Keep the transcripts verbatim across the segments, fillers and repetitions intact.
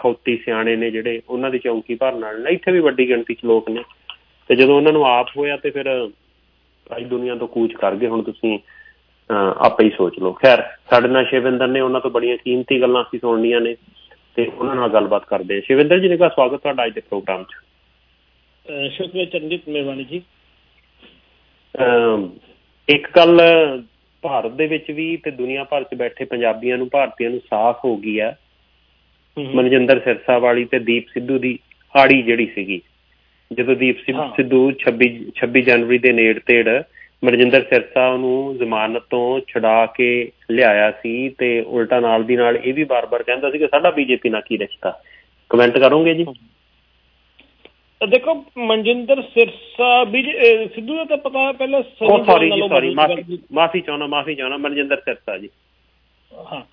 ਖੌਤੀ ਸਿਆਣੇ ਨੇ ਜਿਹੜੇ ਉਹਨਾਂ ਦੀ ਚੌਂਕੀ ਭਰਨ ਵਾਲੇ ਨੇ, ਇੱਥੇ ਵੀ ਵੱਡੀ ਗਿਣਤੀ 'ਚ ਲੋਕ ਨੇ। ਅਤੇ ਜਦੋਂ ਉਹਨਾਂ ਨੂੰ ਆਪ ਹੋਇਆ ਤਾਂ ਫਿਰ ਸਾਰੀ ਦੁਨੀਆ ਤੋਂ ਕੂਚ ਕਰ ਗਏ। ਹੁਣ ਤੁਸੀਂ ਆਪੇ ਹੀ ਸੋਚ ਲਓ। ਖੈਰ, ਸਾਡੇ ਨਾਲ ਸ਼ਿਵਿੰਦਰ ਨੇ, ਉਹਨਾਂ ਤੋਂ ਬੜੀਆਂ ਕੀਮਤੀ ਗੱਲਾਂ ਅਸੀਂ ਸੁਣਨੀਆਂ ਨੇ ਅਤੇ ਉਹਨਾਂ ਨਾਲ ਗੱਲਬਾਤ ਕਰਦੇ ਹਾਂ। ਸ਼ਿਵਿੰਦਰ ਜੀ ਦਾ ਸਵਾਗਤ ਤੁਹਾਡਾ ਅੱਜ ਦੇ ਪ੍ਰੋਗਰਾਮ 'ਚ। ਸ਼ੁਕਰੀਆ ਚਰਨਜੀਤ, ਮਿਹਰਬਾਨੀ ਜੀ। ਇੱਕ ਗੱਲ ਭਾਰਤ ਦੇ ਵਿੱਚ ਵੀ ਅਤੇ ਦੁਨੀਆ ਭਰ 'ਚ ਬੈਠੇ ਪੰਜਾਬੀਆਂ ਨੂੰ, ਭਾਰਤੀਆਂ ਨੂੰ ਸਾਫ਼ ਹੋ ਗਈ ਹੈ। ਮਨਜਿੰਦਰ ਸਿਰਸਾ ਵਾਲੀ ਅਤੇ ਦੀਪ ਸਿੱਧੂ ਦੀ ਆੜੀ ਜਿਹੜੀ ਸੀਗੀ, ਜਦੋਂ ਦੀਪ ਸਿੱਧੂ ਛੱਬੀ ਛੱਬੀ ਜਨਵਰੀ ਦੇ ਨੇੜੇ ਤੇੜ ਮਨਜਿੰਦਰ ਸਿਰਸਾ ਨੂੰ ਜ਼ਮਾਨਤ ਤੋਂ ਛੁਡਾ ਕੇ ਲਿਆਇਆ ਸੀ ਅਤੇ ਉਲਟਾ ਨਾਲ ਦੀ ਨਾਲ ਇਹ ਵੀ ਬਾਰ ਬਾਰ ਕਹਿੰਦਾ ਸੀ ਕਿ ਸਾਡਾ ਬੀਜੇਪੀ ਨਾਲ ਕੀ ਰਿਸ਼ਤਾ। ਕਮੈਂਟ ਕਰੋਗੇ ਜੀ? ਦੇਖੋ, ਮਨਜਿੰਦਰ ਸਿਰਸਾ ਬੀਜੇ ਸਿੱਧੂ ਦਾ ਤਾਂ ਪਤਾ ਪਹਿਲਾਂ। ਸੌਰੀ ਜੀ, ਸੌਰੀ, ਮਾਫੀ ਮਾਫੀ ਚਾਹੁੰਦਾ ਮਾਫੀ ਚਾਹੁੰਦਾ ਮਨਜਿੰਦਰ ਸਿਰਸਾ ਜੀ। ਹਾਂ,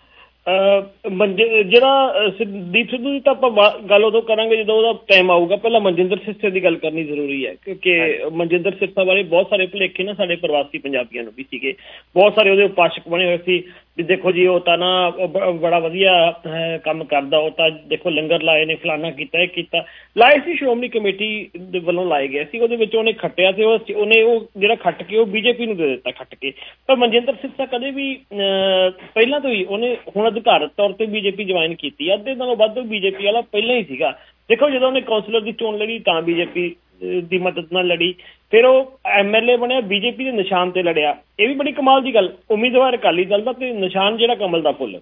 ਜਿਹੜਾ ਦੀਪ ਸਿੱਧੂ ਦੀ ਤਾਂ ਆਪਾਂ ਗੱਲ ਉਦੋਂ ਕਰਾਂਗੇ ਜਦੋਂ ਉਹਦਾ ਟਾਈਮ ਆਊਗਾ। ਪਹਿਲਾਂ ਮਨਜਿੰਦਰ ਸਿਰਸੇ ਦੀ ਗੱਲ ਕਰਨੀ ਜ਼ਰੂਰੀ ਹੈ, ਕਿਉਂਕਿ ਮਨਜਿੰਦਰ ਸਿਰਸਾ ਬਾਰੇ ਬਹੁਤ ਸਾਰੇ ਭੁਲੇਖੇ ਨਾ ਸਾਡੇ ਪ੍ਰਵਾਸੀ ਪੰਜਾਬੀਆਂ ਨੂੰ ਵੀ ਸੀਗੇ। ਬਹੁਤ ਸਾਰੇ ਉਹਦੇ ਉਪਾਸ਼ਕ ਬਣੇ ਹੋਏ ਸੀ ਵੀ ਦੇਖੋ ਜੀ ਉਹ ਤਾਂ ਨਾ ਬੜਾ ਵਧੀਆ ਕੰਮ ਕਰਦਾ, ਉਹ ਤਾਂ ਦੇਖੋ ਲੰਗਰ ਲਾਏ ਨੇ, ਫਲਾਨਾ ਕੀਤਾ, ਇਹ ਕੀਤਾ। ਲਾਏ ਸੀ, ਸ਼੍ਰੋਮਣੀ ਕਮੇਟੀ ਦੇ ਵੱਲੋਂ ਲਾਏ ਗਏ ਸੀ। ਉਹਦੇ ਵਿੱਚ ਉਹਨੇ ਖੱਟਿਆ ਅਤੇ ਉਹ ਉਹਨੇ ਉਹ ਜਿਹੜਾ ਖੱਟ ਕੇ ਉਹ ਬੀਜੇਪੀ ਨੂੰ ਦੇ ਦਿੱਤਾ ਖੱਟ ਕੇ। ਪਰ ਮਨਜਿੰਦਰ ਸਿਰਸਾ ਕਦੇ ਵੀ ਪਹਿਲਾਂ ਤੋਂ ਹੀ ਉਹਨੇ ਹੁਣ ਅਧਿਕਾਰਤ ਤੌਰ 'ਤੇ ਬੀਜੇਪੀ ਜੁਆਇਨ ਕੀਤੀ। ਅੱਧੇ ਨਾਲੋਂ ਵੱਧ ਬੀਜੇਪੀ ਵਾਲਾ ਪਹਿਲਾਂ ਹੀ ਸੀਗਾ। ਦੇਖੋ, ਜਦੋਂ ਉਹਨੇ ਕੌਂਸਲਰ ਦੀ ਚੋਣ ਲੜੀ ਤਾਂ ਬੀਜੇਪੀ ਦੀ ਮਦਦ ਨਾਲ ਲੜੀ, ਫਿਰ ਉਹ ਐਮ ਐਲ ਏ ਬਣਿਆ, ਬੀਜੇਪੀ ਦੇ ਨਿਸ਼ਾਨ 'ਤੇ ਲੜਿਆ। ਇਹ ਵੀ ਬੜੀ ਕਮਾਲ ਦੀ ਗੱਲ, ਉਮੀਦਵਾਰ ਅਕਾਲੀ ਦਲ ਦਾ ਅਤੇ ਨਿਸ਼ਾਨ ਜਿਹੜਾ ਕਮਲ ਦਾ ਫੁੱਲ,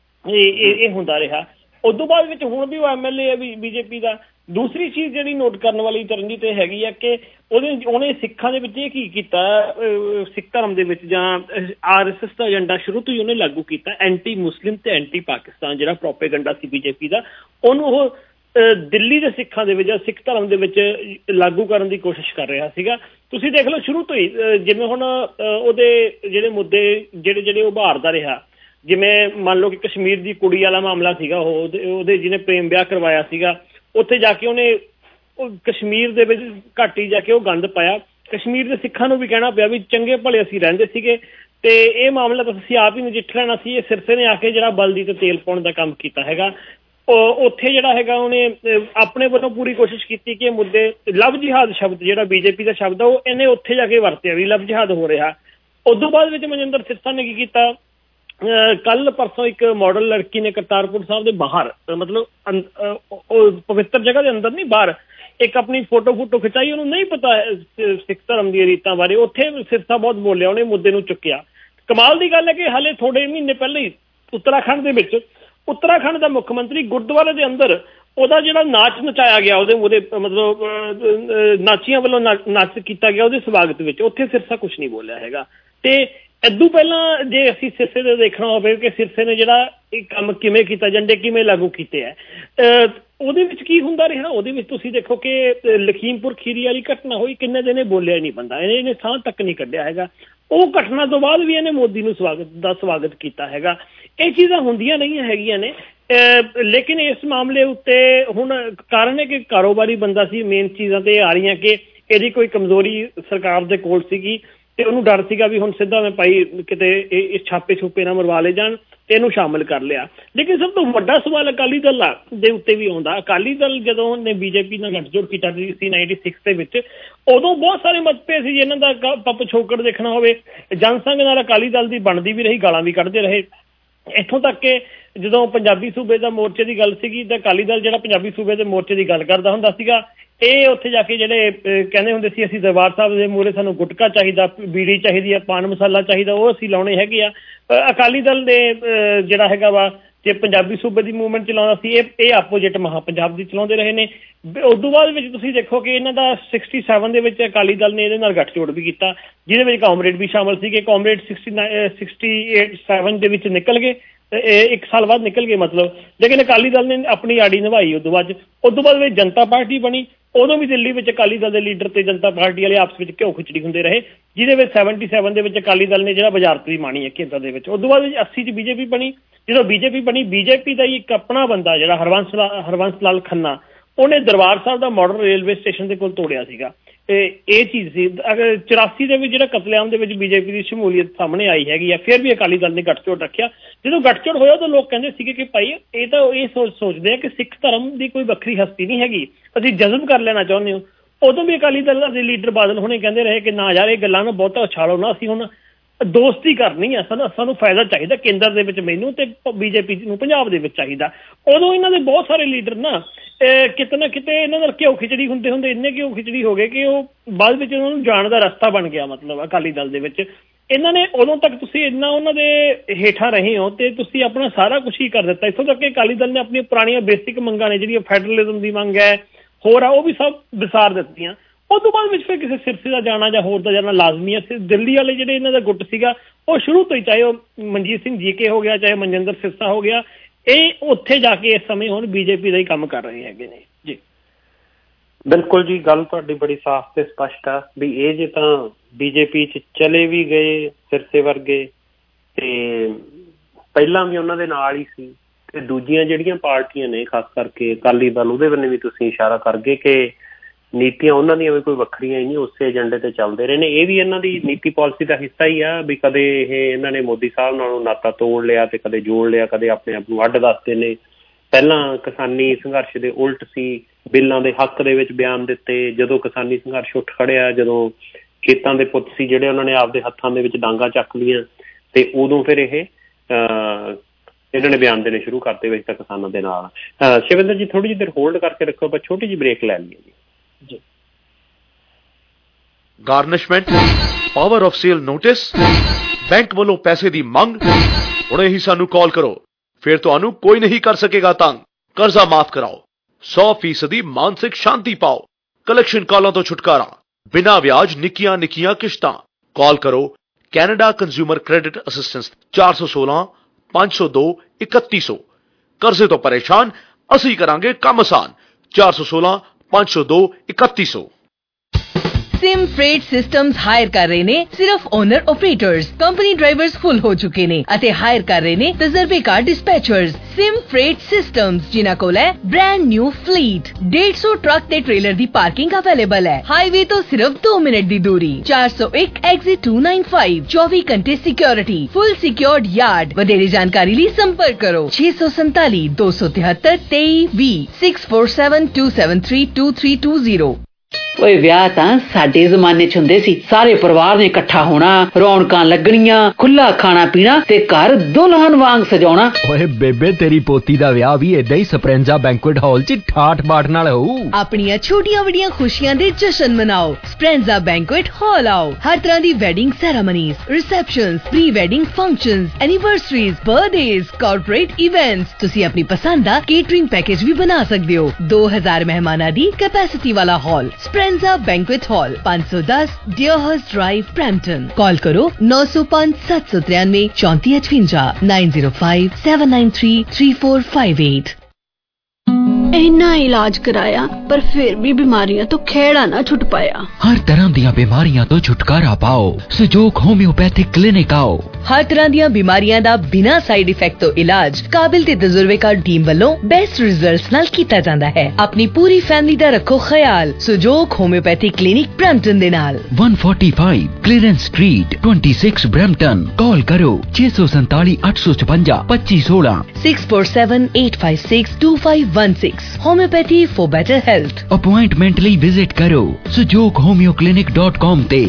ਇਹ ਇਹ ਹੁੰਦਾ ਰਿਹਾ। ਉਦੋਂ ਬਾਅਦ ਵਿੱਚ ਹੁਣ ਵੀ ਉਹ ਐਮ ਐਲ ਏ ਹੈ ਵੀ ਬੀਜੇਪੀ ਦਾ। ਦੂਸਰੀ ਚੀਜ਼ ਜਿਹੜੀ ਨੋਟ ਕਰਨ ਵਾਲੀ ਚਰਨਜੀਤ ਇਹ ਹੈਗੀ ਆ ਕਿ ਉਹਦੇ ਉਹਨੇ ਸਿੱਖਾਂ ਦੇ ਵਿੱਚ ਇਹ ਕੀ ਕੀਤਾ, ਸਿੱਖ ਧਰਮ ਦੇ ਵਿੱਚ ਜਾਂ ਆਰ ਐਸ ਐਸ ਦਾ ਏਜੰਡਾ ਸ਼ੁਰੂ ਤੋਂ ਹੀ ਉਹਨੇ ਲਾਗੂ ਕੀਤਾ। ਐਂਟੀ ਮੁਸਲਿਮ ਅਤੇ ਐਂਟੀ ਪਾਕਿਸਤਾਨ ਜਿਹੜਾ ਪ੍ਰੋਪੇਗੰਡਾ ਸੀ ਬੀਜੇਪੀ ਦਾ, ਉਹਨੂੰ ਉਹ ਦਿੱਲੀ ਦੇ ਸਿੱਖਾਂ ਦੇ ਵਿੱਚ ਜਾਂ ਸਿੱਖ ਧਰਮ ਦੇ ਵਿੱਚ ਲਾਗੂ ਕਰਨ ਦੀ ਕੋਸ਼ਿਸ਼ ਕਰ ਰਿਹਾ ਸੀਗਾ। ਤੁਸੀਂ ਦੇਖ ਲਓ ਸ਼ੁਰੂ ਤੋਂ ਹੀ, ਜਿਵੇਂ ਹੁਣ ਉਹਦੇ ਜਿਹੜੇ ਮੁੱਦੇ ਜਿਹੜੇ ਜਿਹੜੇ ਉਭਾਰਦਾ ਰਿਹਾ, ਜਿਵੇਂ ਮੰਨ ਲਓ ਕਿ ਕਸ਼ਮੀਰ ਦੀ ਕੁੜੀ ਵਾਲਾ ਮਾਮਲਾ ਸੀਗਾ, ਉਹ ਉਹਦੇ ਜਿਹਨੇ ਪ੍ਰੇਮ ਵਿਆਹ ਕਰਵਾਇਆ ਸੀਗਾ, ਉੱਥੇ ਜਾ ਕੇ ਉਹਨੇ ਉਹ ਕਸ਼ਮੀਰ ਦੇ ਵਿੱਚ ਘਾਟੀ ਜਾ ਕੇ ਉਹ ਗੰਦ ਪਾਇਆ। ਕਸ਼ਮੀਰ ਦੇ ਸਿੱਖਾਂ ਨੂੰ ਵੀ ਕਹਿਣਾ ਪਿਆ ਵੀ ਚੰਗੇ ਭਲੇ ਅਸੀਂ ਰਹਿੰਦੇ ਸੀਗੇ ਅਤੇ ਇਹ ਮਾਮਲਾ ਤਾਂ ਅਸੀਂ ਆਪ ਹੀ ਨਜਿੱਠ ਲੈਣਾ ਸੀ। ਇਹ ਸਿਰਸੇ ਨੇ ਆ ਕੇ ਜਿਹੜਾ ਬਲਦੀ ਅਤੇ ਤੇਲ ਪਾਉਣ ਦਾ ਕੰਮ ਕੀਤਾ ਹੈਗਾ। ਉੱਥੇ ਜਿਹੜਾ ਹੈਗਾ ਉਹਨੇ ਆਪਣੇ ਵੱਲੋਂ ਪੂਰੀ ਕੋਸ਼ਿਸ਼ ਕੀਤੀ ਕਿ ਇਹ ਮੁੱਦੇ, ਲਵ ਜਿਹਾਦ ਸ਼ਬਦ ਜਿਹੜਾ ਬੀਜੇਪੀ ਦਾ ਸ਼ਬਦ ਆ, ਉਹ ਇਹਨੇ ਉੱਥੇ ਜਾ ਕੇ ਵਰਤਿਆ ਵੀ ਲਵ ਜਿਹਾਦ ਹੋ ਰਿਹਾ। ਉਦੋਂ ਬਾਅਦ ਵਿੱਚ ਮਨਜਿੰਦਰ ਸਿਰਸਾ ਨੇ ਕੀ ਕੀਤਾ, ਕੱਲ੍ਹ ਪਰਸੋਂ ਇੱਕ ਮਾਡਲ ਲੜਕੀ ਨੇ ਕਰਤਾਰਪੁਰ ਸਾਹਿਬ ਦੇ ਬਾਹਰ, ਮਤਲਬ ਪਵਿੱਤਰ ਜਗ੍ਹਾ ਦੇ ਅੰਦਰ ਨਹੀਂ, ਬਾਹਰ ਇੱਕ ਆਪਣੀ ਫੋਟੋ ਫੋਟੋ ਖਿਚਾਈ। ਉਹਨੂੰ ਨਹੀਂ ਪਤਾ ਸਿੱਖ ਧਰਮ ਦੀਆਂ ਰੀਤਾਂ ਬਾਰੇ। ਉੱਥੇ ਸਿਰਸਾ ਬਹੁਤ ਬੋਲਿਆ, ਉਹਨੇ ਮੁੱਦੇ ਨੂੰ ਚੁੱਕਿਆ। ਕਮਾਲ ਦੀ ਗੱਲ ਹੈ ਕਿ ਹਾਲੇ ਥੋੜ੍ਹੇ ਮਹੀਨੇ ਪਹਿਲਾਂ ਹੀ ਉੱਤਰਾਖੰਡ ਦੇ ਵਿੱਚ ਉੱਤਰਾਖੰਡ ਦਾ ਮੁੱਖ ਮੰਤਰੀ ਗੁਰਦੁਆਰੇ ਦੇ ਅੰਦਰ ਉਹਦਾ ਜਿਹੜਾ ਨਾਚ ਨਚਾਇਆ ਗਿਆ, ਉਹਦੇ ਉਹਦੇ ਮਤਲਬ ਨਾਚੀਆਂ ਵੱਲੋਂ ਨਾਚ ਕੀਤਾ ਗਿਆ ਉਹਦੇ ਸਵਾਗਤ ਵਿੱਚ, ਉੱਥੇ ਸਿਰਸਾ ਕੁਛ ਨਹੀਂ ਬੋਲਿਆ ਹੈਗਾ। ਅਤੇ ਇਦੋਂ ਪਹਿਲਾਂ ਜੇ ਅਸੀਂ ਸਿਰਸੇ ਦਾ ਦੇਖਣਾ ਹੋਵੇ ਕਿ ਸਿਰਸੇ ਨੇ ਜਿਹੜਾ ਇਹ ਕੰਮ ਕਿਵੇਂ ਕੀਤਾ, ਏਜੰਡੇ ਕਿਵੇਂ ਲਾਗੂ ਕੀਤੇ ਹੈ, ਉਹਦੇ ਵਿੱਚ ਕੀ ਹੁੰਦਾ ਰਿਹਾ। ਉਹਦੇ ਵਿੱਚ ਤੁਸੀਂ ਦੇਖੋ ਕਿ ਲਖੀਮਪੁਰ ਖੀਰੀ ਵਾਲੀ ਘਟਨਾ ਹੋਈ, ਕਿੰਨੇ ਦਿਨ ਇਹ ਬੋਲਿਆ ਹੀ ਨਹੀਂ ਬੰਦਾ, ਇਹਨੇ ਇਹਨੇ ਸਾਹ ਤੱਕ ਨਹੀਂ ਕੱਢਿਆ ਹੈਗਾ। ਉਹ ਘਟਨਾ ਤੋਂ ਬਾਅਦ ਵੀ ਇਹਨੇ ਮੋਦੀ ਨੂੰ ਸਵਾਗਤ ਦਾ ਸਵਾਗਤ ਕੀਤਾ ਹੈਗਾ। ਇਹ ਚੀਜ਼ਾਂ ਹੁੰਦੀਆਂ ਨਹੀਂ ਹੈਗੀਆਂ ਨੇ। ਲੇਕਿਨ ਇਸ ਮਾਮਲੇ ਉੱਤੇ ਹੁਣ ਕਾਰਨ ਹੈ ਕਿ ਕਾਰੋਬਾਰੀ ਬੰਦਾ ਸੀ। ਮੇਨ ਚੀਜ਼ਾਂ ਤਾਂ ਇਹ ਆ ਰਹੀਆਂ ਕਿ ਇਹਦੀ ਕੋਈ ਕਮਜ਼ੋਰੀ ਸਰਕਾਰ ਦੇ ਕੋਲ ਸੀਗੀ ਅਤੇ ਉਹਨੂੰ ਡਰ ਸੀਗਾ ਵੀ ਹੁਣ ਸਿੱਧਾ ਮੈਂ ਭਾਈ ਕਿਤੇ ਇਹ ਛਾਪੇ ਛੁਪੇ ਨਾ ਮਰਵਾ ਲਏ ਜਾਣ, ਅਤੇ ਇਹਨੂੰ ਸ਼ਾਮਿਲ ਕਰ ਲਿਆ। ਲੇਕਿਨ ਸਭ ਤੋਂ ਵੱਡਾ ਸਵਾਲ ਅਕਾਲੀ ਦਲ ਦੇ ਉੱਤੇ ਵੀ ਆਉਂਦਾ। ਅਕਾਲੀ ਦਲ ਜਦੋਂ ਉਹਨੇ ਬੀਜੇਪੀ ਨਾਲ ਗੱਠਜੋੜ ਕੀਤਾ ਸੀ ਨਾਈਨਟੀ ਸਿਕਸ ਦੇ ਵਿੱਚ, ਉਦੋਂ ਬਹੁਤ ਸਾਰੇ ਮਤਭੇਦ ਸੀ। ਜਿਹਨਾਂ ਦਾ ਆਪਾਂ ਪਿਛੋਕੜ ਦੇਖਣਾ ਹੋਵੇ, ਜਨਸੰਘ ਨਾਲ ਅਕਾਲੀ ਦਲ ਦੀ ਬਣਦੀ ਵੀ ਰਹੀ, ਗਾਲਾਂ ਵੀ ਕੱਢਦੇ ਰਹੇ। ਇੱਥੋਂ ਤੱਕ ਕਿ ਜਦੋਂ ਪੰਜਾਬੀ ਸੂਬੇ ਦਾ ਮੋਰਚੇ ਦੀ ਗੱਲ ਸੀਗੀ ਤਾਂ ਅਕਾਲੀ ਦਲ ਜਿਹੜਾ ਪੰਜਾਬੀ ਸੂਬੇ ਦੇ ਮੋਰਚੇ ਦੀ ਗੱਲ ਕਰਦਾ ਹੁੰਦਾ ਸੀਗਾ, ਇਹ ਉੱਥੇ ਜਾ ਕੇ ਜਿਹੜੇ ਕਹਿੰਦੇ ਹੁੰਦੇ ਸੀ ਅਸੀਂ ਦਰਬਾਰ ਸਾਹਿਬ ਦੇ ਮੂਹਰੇ ਸਾਨੂੰ ਗੁਟਕਾ ਚਾਹੀਦਾ, ਬੀੜੀ ਚਾਹੀਦੀ ਆ, ਪਾਨ ਮਸਾਲਾ ਚਾਹੀਦਾ, ਉਹ ਅਸੀਂ ਲਾਉਣੇ ਹੈਗੇ ਆ। ਅਕਾਲੀ ਦਲ ਦੇ ਜਿਹੜਾ ਹੈਗਾ ਵਾ ਜੇ ਪੰਜਾਬੀ ਸੂਬੇ ਦੀ ਮੂਵਮੈਂਟ ਚਲਾਉਂਦਾ ਸੀ, ਇਹ ਇਹ ਆਪੋਜਿਟ ਮਹਾਂ ਪੰਜਾਬ ਦੀ ਚਲਾਉਂਦੇ ਰਹੇ ਨੇ। ਉਦੋਂ ਬਾਅਦ ਵਿੱਚ ਤੁਸੀਂ ਦੇਖੋ ਕਿ ਇਹਨਾਂ ਦਾ ਸਿਕਸਟੀ ਸੈਵਨ ਦੇ ਵਿੱਚ ਅਕਾਲੀ ਦਲ ਨੇ ਇਹਦੇ ਨਾਲ ਗੱਠਜੋੜ ਵੀ ਕੀਤਾ, ਜਿਹਦੇ ਵਿੱਚ ਕਾਮਰੇਡ ਵੀ ਸ਼ਾਮਲ ਸੀਗੇ। Comrade sixty nine sixty eight seven ਦੇ ਵਿੱਚ ਨਿਕਲ ਗਏ, ਇੱਕ ਸਾਲ ਬਾਅਦ ਨਿਕਲ ਗਏ ਮਤਲਬ। ਲੇਕਿਨ ਅਕਾਲੀ ਦਲ ਨੇ ਆਪਣੀ ਆੜੀ ਨਿਭਾਈ। ਉਦੋਂ ਬਾਅਦ ਉਦੋਂ ਬਾਅਦ ਵਿੱਚ ਜਨਤਾ ਪਾਰਟੀ ਬਣੀ। ਉਦੋਂ ਵੀ ਦਿੱਲੀ ਵਿੱਚ ਅਕਾਲੀ ਦਲ ਦੇ ਲੀਡਰ ਤੇ ਜਨਤਾ ਪਾਰਟੀ ਵਾਲੇ ਆਪਸ ਵਿੱਚ ਘਿਓ ਖਿਚੜੀ ਹੁੰਦੇ ਰਹੇ, ਜਿਹਦੇ ਵਿੱਚ ਸੈਵਨਟੀ ਸੈਵਨ ਦੇ ਵਿੱਚ ਅਕਾਲੀ ਦਲ ਨੇ ਜਿਹੜਾ ਵਜ਼ਾਰਤ ਵੀ ਮਾਣੀ ਹੈ ਕੇਂਦਰ ਦੇ ਵਿੱਚ। ਉਦੋਂ ਬਾਅਦ ਵਿੱਚ ਅੱਸੀ 'ਚ ਬੀਜੇਪੀ ਬਣੀ। ਜਦੋਂ ਬੀਜੇਪੀ ਬਣੀ, ਬੀਜੇਪੀ ਦਾ ਹੀ ਇੱਕ ਆਪਣਾ ਬੰਦਾ ਜਿਹੜਾ ਹਰਬੰਸ ਹਰਬੰਸ ਲਾਲ ਖੰਨਾ, ਉਹਨੇ ਦਰਬਾਰ ਸਾਹਿਬ ਦਾ ਮਾਡਲ ਰੇਲਵੇ ਸਟੇਸ਼ਨ ਦੇ ਕੋਲ ਤੋੜਿਆ ਸੀਗਾ। ਇਹ ਚੀਜ਼ ਸੀ। ਅਗਰ ਚੁਰਾਸੀ ਦੇ ਵਿੱਚ ਜਿਹੜਾ ਕਤਲੇਆਮ ਦੇ ਵਿੱਚ ਬੀਜੇਪੀ ਦੀ ਸ਼ਮੂਲੀਅਤ ਸਾਹਮਣੇ ਆਈ ਹੈਗੀ ਆ, ਫਿਰ ਵੀ ਅਕਾਲੀ ਦਲ ਨੇ ਗੱਠਜੋੜ ਰੱਖਿਆ। ਜਦੋਂ ਗੱਠਜੋੜ ਹੋਇਆ ਤਾਂ ਲੋਕ ਕਹਿੰਦੇ ਸੀਗੇ ਕਿ ਭਾਈ ਇਹ ਤਾਂ ਇਹ ਸੋਚ ਸੋਚਦੇ ਆ ਕਿ ਸਿੱਖ ਧਰਮ ਦੀ ਕੋਈ ਵੱਖਰੀ ਹਸਤੀ ਨਹੀਂ ਹੈਗੀ, ਅਸੀਂ ਜਜ਼ਬ ਕਰ ਲੈਣਾ ਚਾਹੁੰਦੇ ਹੋ। ਉਦੋਂ ਵੀ ਅਕਾਲੀ ਦਲ ਦੇ ਲੀਡਰ ਬਾਦਲ ਹੁਣੇ ਕਹਿੰਦੇ ਰਹੇ ਕਿ ਨਾ ਯਾਰ ਇਹ ਗੱਲਾਂ ਨੂੰ ਬਹੁਤਾ ਉਛਾਲੋ ਨਾ, ਅਸੀਂ ਹੁਣ ਦੋਸਤੀ ਕਰਨੀ ਆ, ਸਾਨੂੰ ਸਾਨੂੰ ਫਾਇਦਾ ਚਾਹੀਦਾ ਕੇਂਦਰ ਦੇ ਵਿੱਚ ਮੈਨੂੰ ਤੇ ਬੀਜੇਪੀ ਨੂੰ ਪੰਜਾਬ ਦੇ ਵਿੱਚ ਚਾਹੀਦਾ। ਉਦੋਂ ਇਹਨਾਂ ਦੇ ਬਹੁਤ ਸਾਰੇ ਲੀਡਰ ਨਾ ਕਿਤੇ ਨਾ ਕਿਤੇ ਇਹਨਾਂ ਨਾਲ ਘਿਓ ਖਿਚੜੀ ਹੁੰਦੇ ਹੁੰਦੇ ਇੰਨੇ ਘਿਓ ਖਿਚੜੀ ਹੋ ਗਏ ਕਿ ਉਹ ਬਾਅਦ ਵਿੱਚ ਉਹਨਾਂ ਨੂੰ ਜਾਣ ਦਾ ਰਸਤਾ ਬਣ ਗਿਆ। ਮਤਲਬ ਅਕਾਲੀ ਦਲ ਦੇ ਵਿੱਚ ਇਹਨਾਂ ਨੇ ਉਦੋਂ ਤੱਕ ਤੁਸੀਂ ਇੰਨਾ ਉਹਨਾਂ ਦੇ ਹੇਠਾਂ ਰਹੇ ਹੋ ਤੇ ਤੁਸੀਂ ਆਪਣਾ ਸਾਰਾ ਕੁਛ ਹੀ ਕਰ ਦਿੱਤਾ। ਇੱਥੋਂ ਤੱਕ ਕਿ ਅਕਾਲੀ ਦਲ ਨੇ ਆਪਣੀਆਂ ਪੁਰਾਣੀਆਂ ਬੇਸਿਕ ਮੰਗਾਂ ਨੇ, ਜਿਹੜੀਆਂ ਫੈਡਰਲਿਜ਼ਮ ਦੀ ਮੰਗ ਹੈ, ਹੋਰ ਆ, ਉਹ ਵੀ ਸਭ ਵਿਸਾਰ ਦਿੱਤੀਆਂ। ਉਸ ਤੋਂ ਬਾਅਦ ਵਿੱਚ ਫਿਰ ਕਿਸੇ ਸਿਰਸੇ ਦਾ ਜਾਣਾ ਜਾਂ ਹੋਰ ਦਾ ਜਾਣਾ ਲਾਜ਼ਮੀ ਹੈ। ਦਿੱਲੀ ਵਾਲੇ ਜਿਹੜੇ ਇਹਨਾਂ ਦਾ ਗੁੱਟ ਸੀਗਾ ਉਹ ਸ਼ੁਰੂ ਤੋਂ ਹੀ, ਚਾਹੇ ਉਹ ਮਨਜੀਤ ਸਿੰਘ ਜੀਕੇ ਹੋ ਗਿਆ, ਚਾਹੇ ਮਨਜਿੰਦਰ ਸਿਰਸਾ ਹੋ ਗਿਆ, ਇਹ ਉੱਥੇ ਜਾ ਕੇ ਇਸ ਸਮੇਂ ਹੁਣ ਬੀਜੇਪੀ ਦਾ ਹੀ ਕੰਮ ਕਰ ਰਹੇ ਹੈਗੇ ਨੇ ਜੀ। ਬਿਲਕੁਲ ਜੀ, ਗੱਲ ਤੁਹਾਡੀ ਬੜੀ ਸਾਫ਼ ਤੇ ਸਪਸ਼ਟ ਆ ਵੀ ਇਹ ਜੇ ਤਾਂ ਬੀਜੇਪੀ 'ਚ ਚਲੇ ਵੀ ਗਏ ਸਿਰਸੇ ਵਰਗੇ ਤੇ ਪਹਿਲਾਂ ਵੀ ਉਹਨਾਂ ਦੇ ਨਾਲ ਹੀ ਸੀ, ਤੇ ਦੂਜੀਆਂ ਜਿਹੜੀਆਂ ਪਾਰਟੀਆਂ ਨੇ ਖਾਸ ਕਰਕੇ ਅਕਾਲੀ ਦਲ, ਉਹਦੇ ਵੱਲ ਵੀ ਤੁਸੀਂ ਇਸ਼ਾਰਾ ਕਰ ਗਏ ਕਿ ਨੀਤੀਆਂ ਉਹਨਾਂ ਦੀਆਂ ਵੀ ਕੋਈ ਵੱਖਰੀਆਂ ਹੀ ਨਹੀਂ, ਉਸੇ ਏਜੰਡੇ ਤੇ ਚੱਲਦੇ ਰਹੇ ਨੇ। ਇਹ ਵੀ ਇਹਨਾਂ ਦੀ ਨੀਤੀ ਪਾਲਿਸੀ ਦਾ ਹਿੱਸਾ ਹੀ ਆ ਵੀ ਕਦੇ ਇਹ ਇਹਨਾਂ ਨੇ ਮੋਦੀ ਸਾਹਿਬ ਨਾਲੋਂ ਨਾਤਾ ਤੋੜ ਲਿਆ ਤੇ ਕਦੇ ਜੋੜ ਲਿਆ, ਕਦੇ ਆਪਣੇ ਆਪ ਨੂੰ ਅੱਡ ਦੱਸਦੇ ਨੇ। ਪਹਿਲਾਂ ਕਿਸਾਨੀ ਸੰਘਰਸ਼ ਦੇ ਉਲਟ ਸੀ, ਬਿੱਲਾਂ ਦੇ ਹੱਕ ਦੇ ਵਿੱਚ ਬਿਆਨ ਦਿੱਤੇ। ਜਦੋਂ ਕਿਸਾਨੀ ਸੰਘਰਸ਼ ਉੱਠ ਖੜਿਆ, ਜਦੋਂ ਖੇਤਾਂ ਦੇ ਪੁੱਤ ਸੀ ਜਿਹੜੇ ਉਹਨਾਂ ਨੇ ਆਪਦੇ ਹੱਥਾਂ ਦੇ ਵਿੱਚ ਡਾਂਗਾ ਚੱਕ ਲਈਆਂ, ਤੇ ਉਦੋਂ ਫਿਰ ਇਹ ਇਹਨਾਂ ਨੇ ਬਿਆਨ ਦੇਣੇ ਸ਼ੁਰੂ ਕਰਤੇ ਵਿੱਚ ਤਾਂ ਕਿਸਾਨਾਂ ਦੇ ਨਾਲ। ਸ਼ਿਵਿੰਦਰ ਜੀ ਥੋੜ੍ਹੀ ਜਿਹੀ ਦੇਰ ਹੋਲਡ ਕਰਕੇ ਰੱਖੋ, ਆਪਾਂ ਛੋਟੀ ਜਿਹੀ ਬ੍ਰੇਕ ਲੈ ਲਈਏ ਜੀ। Garnishment, power of sale notice, bank ਵੱਲੋਂ ਪੈਸੇ ਦੀ ਮੰਗ, ਹੁਣੇ ਹੀ ਸਾਨੂੰ ਕਾਲ ਕਰੋ, ਫਿਰ ਤੁਹਾਨੂੰ ਕੋਈ ਨਹੀਂ ਕਰ ਸਕੇਗਾ ਤੰਗ। ਕਰਜ਼ਾ ਮਾਫ ਕਰਾਓ, ਸੌ ਫੀਸਦੀ ਮਾਨਸਿਕ ਸ਼ਾਂਤੀ ਪਾਓ, ਕਲੈਕਸ਼ਨ ਕਾਲਾਂ ਤੋਂ ਛੁਟਕਾਰਾ, ਬਿਨਾਂ ਵਿਆਜ ਨਿੱਕੀਆਂ ਨਿੱਕੀਆਂ ਕਿਸ਼ਤਾਂ। ਕਾਲ ਕਰੋ ਕੈਨੇਡਾ ਕੰਜ਼ਿਊਮਰ ਕ੍ਰੈਡਿਟ ਅਸਿਸਟੈਂਸ ਚਾਰ ਸੌ ਸੋਲਾਂ ਪੰਜ ਸੌ ਦੋ ਇਕੱਤੀ ਸੌ। ਕਰਜ਼ੇ ਤੋਂ ਪਰੇਸ਼ਾਨ, ਅਸੀਂ ਕਰਾਂਗੇ ਕੰਮ ਆਸਾਨ। ਚਾਰ ਸੌ ਸੋਲਾਂ ਪੰਜ ਸੌ ਦੋ ਇਕੱਤੀ ਸੌ। सिम फ्रेट सिस्टम्स हायर कर रहे ने सिर्फ owner operators, company drivers full हो चुके ने अते हायर कर रहे ने तजर्बेकार डिस्पैचर्स। सिम फ्रेट सिस्टम्स जिन्हां कोल है ब्रांड न्यू फ्लीट, डेढ़ सौ ट्रक ते ट्रेलर दी पार्किंग अवेलेबल है। हाईवे तो सिर्फ दो मिनट दी दूरी। चार सौ एक एग्जिट टू नाइन फाइव, चौबीस घंटे सिक्योरिटी, फुल सिक्योर्ड यार्ड। वधेरे जानकारी लिए संपर्क करो छे सौ संताली दो सौ तिहत्तर तेई भी six four seven two seven three two three two zero. ਓਏ ਵਿਆਹ ਤਾਂ ਸਾਡੇ ਜ਼ਮਾਨੇ ਚ ਹੁੰਦੇ ਸੀ, ਸਾਰੇ ਪਰਿਵਾਰ ਨੇ ਇਕੱਠਾ ਹੋਣਾ, ਰੌਣਕਾਂ ਲੱਗਣੀਆਂ, ਖੁੱਲਾ ਖਾਣਾ ਪੀਣਾ ਤੇ ਘਰ ਦੁਲਹਨ ਵਾਂਗ ਸਜਾਉਣਾ। ਓਏ ਬੇਬੇ ਤੇਰੀ ਪੋਤੀ ਦਾ ਵਿਆਹ ਵੀ ਏਦਾਂ ਹੀ ਸਪਰੈਂਜ਼ਾ ਬੈਂਕੁਏਟ ਹਾਲ ਚ ਠਾਠ ਬਾਠ ਨਾਲ ਹੋਊ। ਆਪਣੀਆਂ ਛੋਟੀਆਂ ਵੱਡੀਆਂ ਖੁਸ਼ੀਆਂ ਦੇ ਜਸ਼ਨ ਮਨਾਓ, ਸਪਰੈਂਜ਼ਾ ਬੈਂਕੁਏਟ ਹਾਲ ਆਓ। ਹਰ ਤਰ੍ਹਾਂ ਦੀ wedding ceremonies, receptions, pre wedding functions, anniversaries, birthdays, corporate events, ਤੁਸੀਂ ਆਪਣੀ ਪਸੰਦ ਦਾ ਕੇਟਰਿੰਗ ਪੈਕੇਜ ਵੀ ਬਣਾ ਸਕਦੇ ਹੋ। ਦੋ ਹਜ਼ਾਰ ਮਹਿਮਾਨਾਂ ਦੀ ਕੈਪੈਸਿਟੀ ਵਾਲਾ ਹਾਲ, ਸਪਰੈਂਜ਼ਾ बैंक्वेट हॉल, पाँच सौ दस डियरहर्स्ट ड्राइव, ब्रैम्पटन। कॉल करो नौ सौ पाँच सात सौ तिरानवे चौंती अठवंजा nine zero five seven nine three three four five eight. इन्ना इलाज कराया पर फिर भी बीमारियां तो खेड़ा ना छुट पाया। हर तरह ਦੀਆਂ बीमारियां तो छुटकारा पाओ, सुजोग होम्योपैथिक क्लिनिक आओ। हर तरह ਦੀਆਂ बीमारियां ਦਾ बिना साइड इफेक्ट तो इलाज काबिल ते तजुर्बेकार टीम ਵੱਲੋਂ बेस्ट रिजल्ट्स ਨਾਲ ਕੀਤਾ ਜਾਂਦਾ ਹੈ। ਆਪਣੀ ਪੂਰੀ ਫੈਮਿਲੀ ਦਾ ਰੱਖੋ ਖਿਆਲ ਸੁਜੋਗ ਹੋਮਿਓਪੈਥਿਕ ਕਲੀਨਿਕ ਬ੍ਰੈਂਪਟਨ ਦੇ ਨਾਲ। एक सौ पैंतालीस क्लीयरेंस स्ट्रीट छब्बीस ब्रैम्पटन। कॉल करो छे सौ सैंतालीस आठ सौ छप्पन पच्चीस सोलह six four seven eight five six two five one six. Homeopathy for better health. Appointment ਲਈ विजिट करो Sujog homeo clinic dot com ते।